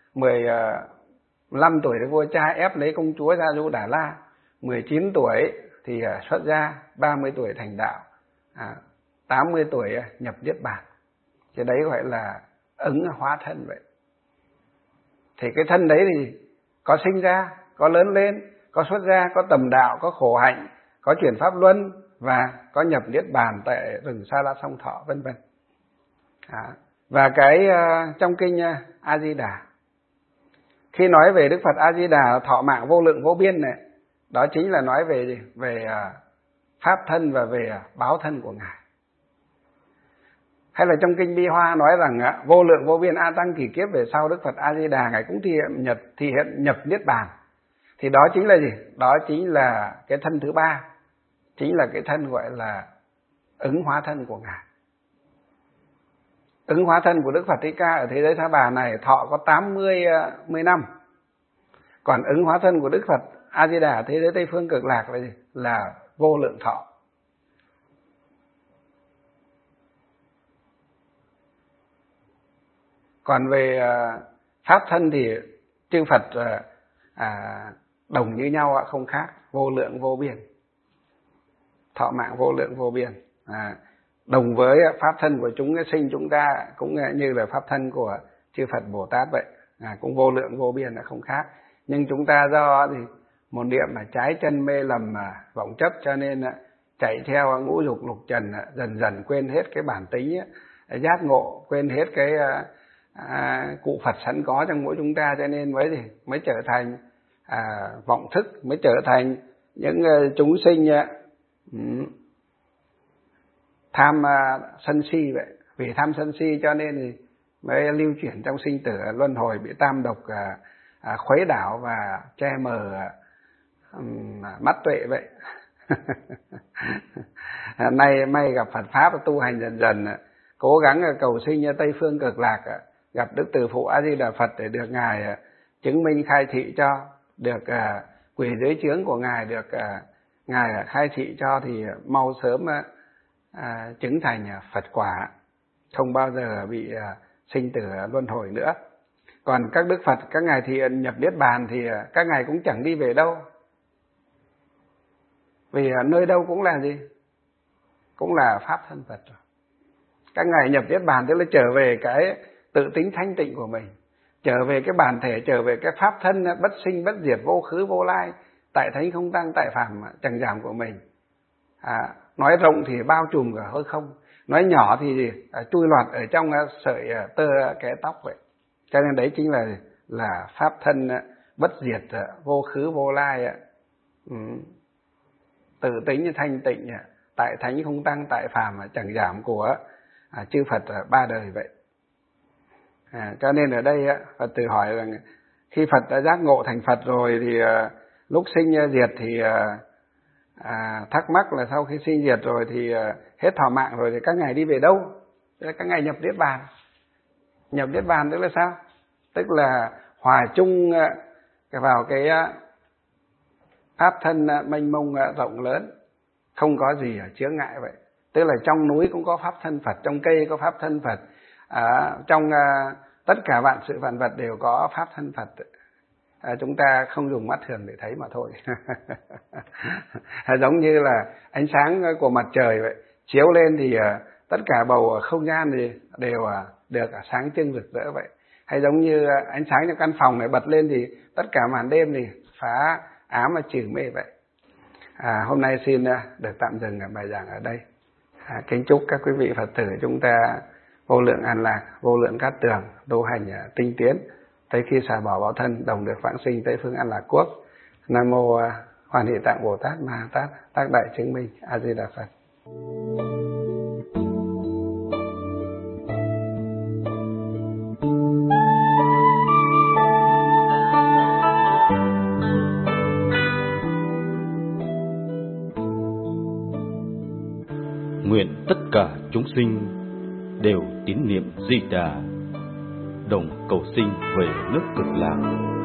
15 tuổi thì vua cha ép lấy công chúa Gia Du Đà La, 19 tuổi thì xuất gia, 30 tuổi thành đạo, 80 tuổi nhập Niết Bàn. Thì đấy gọi là ứng hóa thân vậy. Thì cái thân đấy thì có sinh ra, có lớn lên, có xuất gia, có tầm đạo, có khổ hạnh, có chuyển pháp luân và có nhập Niết Bàn tại rừng Sa La Song Thọ, vân vân. Và cái trong kinh A Di Đà, khi nói về Đức Phật A Di Đà thọ mạng vô lượng vô biên này, đó chính là nói về pháp thân và về báo thân của Ngài. Hay là trong kinh Bi Hoa nói rằng vô lượng vô biên a tăng kỳ kiếp về sau, Đức Phật A Di Đà Ngài cũng thể hiện nhập Niết Bàn. Thì đó chính là đó chính là cái thân thứ ba, chính là cái thân gọi là ứng hóa thân của Ngài. Ứng hóa thân của Đức Phật Thích Ca ở thế giới Sa Bà này thọ có 80 năm. Còn ứng hóa thân của Đức Phật A Di Đà ở thế giới Tây Phương Cực Lạc là vô lượng thọ. Còn về pháp thân thì chư Phật đồng như nhau, không khác, vô lượng vô biên, thọ mạng vô lượng vô biên. Đồng với pháp thân của chúng sinh chúng ta cũng như là pháp thân của chư Phật Bồ Tát vậy, cũng vô lượng vô biên là không khác. Nhưng chúng ta do thì một niệm mà trái chân mê lầm mà vọng chấp, cho nên chạy theo ngũ dục lục trần, dần dần quên hết cái bản tính giác ngộ, quên hết cái cụ Phật sẵn có trong mỗi chúng ta, cho nên mới trở thành vọng thức, mới trở thành những chúng sinh tham sân si vậy. Vì tham sân si cho nên thì mới lưu chuyển trong sinh tử luân hồi, bị tam độc khuấy đảo và che mờ mắt tuệ vậy. Nay may gặp Phật pháp tu hành dần dần, cố gắng cầu sinh Tây Phương Cực Lạc, gặp Đức Từ Phụ A Di Đà Phật để được Ngài chứng minh khai thị cho, được quỳ dưới chướng của Ngài, được Ngài khai thị cho thì mau sớm chứng thành Phật quả, không bao giờ bị sinh tử luân hồi nữa. Còn các Đức Phật, các Ngài thì nhập Niết Bàn thì các Ngài cũng chẳng đi về đâu. Vì nơi đâu cũng là cũng là pháp thân Phật rồi. Các Ngài nhập Niết Bàn tức là trở về cái tự tính thanh tịnh của mình, trở về cái bản thể, trở về cái pháp thân bất sinh bất diệt, vô khứ vô lai, tại thánh không tăng, tại phàm chẳng giảm của mình. nói rộng thì bao trùm cả hư không, nói nhỏ thì chui lọt ở trong sợi tơ kẽ tóc vậy. Cho nên đấy chính là pháp thân bất diệt, vô khứ vô lai, tự tính thanh tịnh, tại thánh không tăng, tại phàm chẳng giảm của chư Phật ba đời vậy. Cho nên ở đây Phật tử hỏi rằng khi Phật đã giác ngộ thành Phật rồi thì lúc sinh diệt thì thắc mắc là sau khi sinh diệt rồi thì hết thọ mạng rồi thì các ngài đi về đâu? Các ngài nhập Niết Bàn. Nhập Niết Bàn tức là sao? Tức là hòa chung vào cái pháp thân mênh mông rộng lớn, không có gì chướng ngại vậy. Tức là trong núi cũng có pháp thân Phật, trong cây có pháp thân Phật, trong tất cả vạn sự vạn vật đều có pháp thân Phật. Chúng ta không dùng mắt thường để thấy mà thôi. Giống như là ánh sáng của mặt trời vậy, chiếu lên thì tất cả bầu không gian thì đều được sáng trưng rực rỡ vậy. Hay giống như ánh sáng trong căn phòng này bật lên thì tất cả màn đêm thì phá ám và trừ mê vậy. Hôm nay xin được tạm dừng bài giảng ở đây. Kính chúc các quý vị Phật tử chúng ta vô lượng an lạc, vô lượng cát tường, tu hành tinh tiến, tới khi xả bỏ báo thân, đồng được vãng sinh tới phương An Lạc Quốc. Nam mô Hoàn Hỷ Tạng Bồ Tát Ma Ha Tát, tác đại chứng minh. A Di Đà Phật. Nguyện tất cả chúng sinh đều tín niệm Di Đà, đồng cầu sinh về nước Cực Lạc.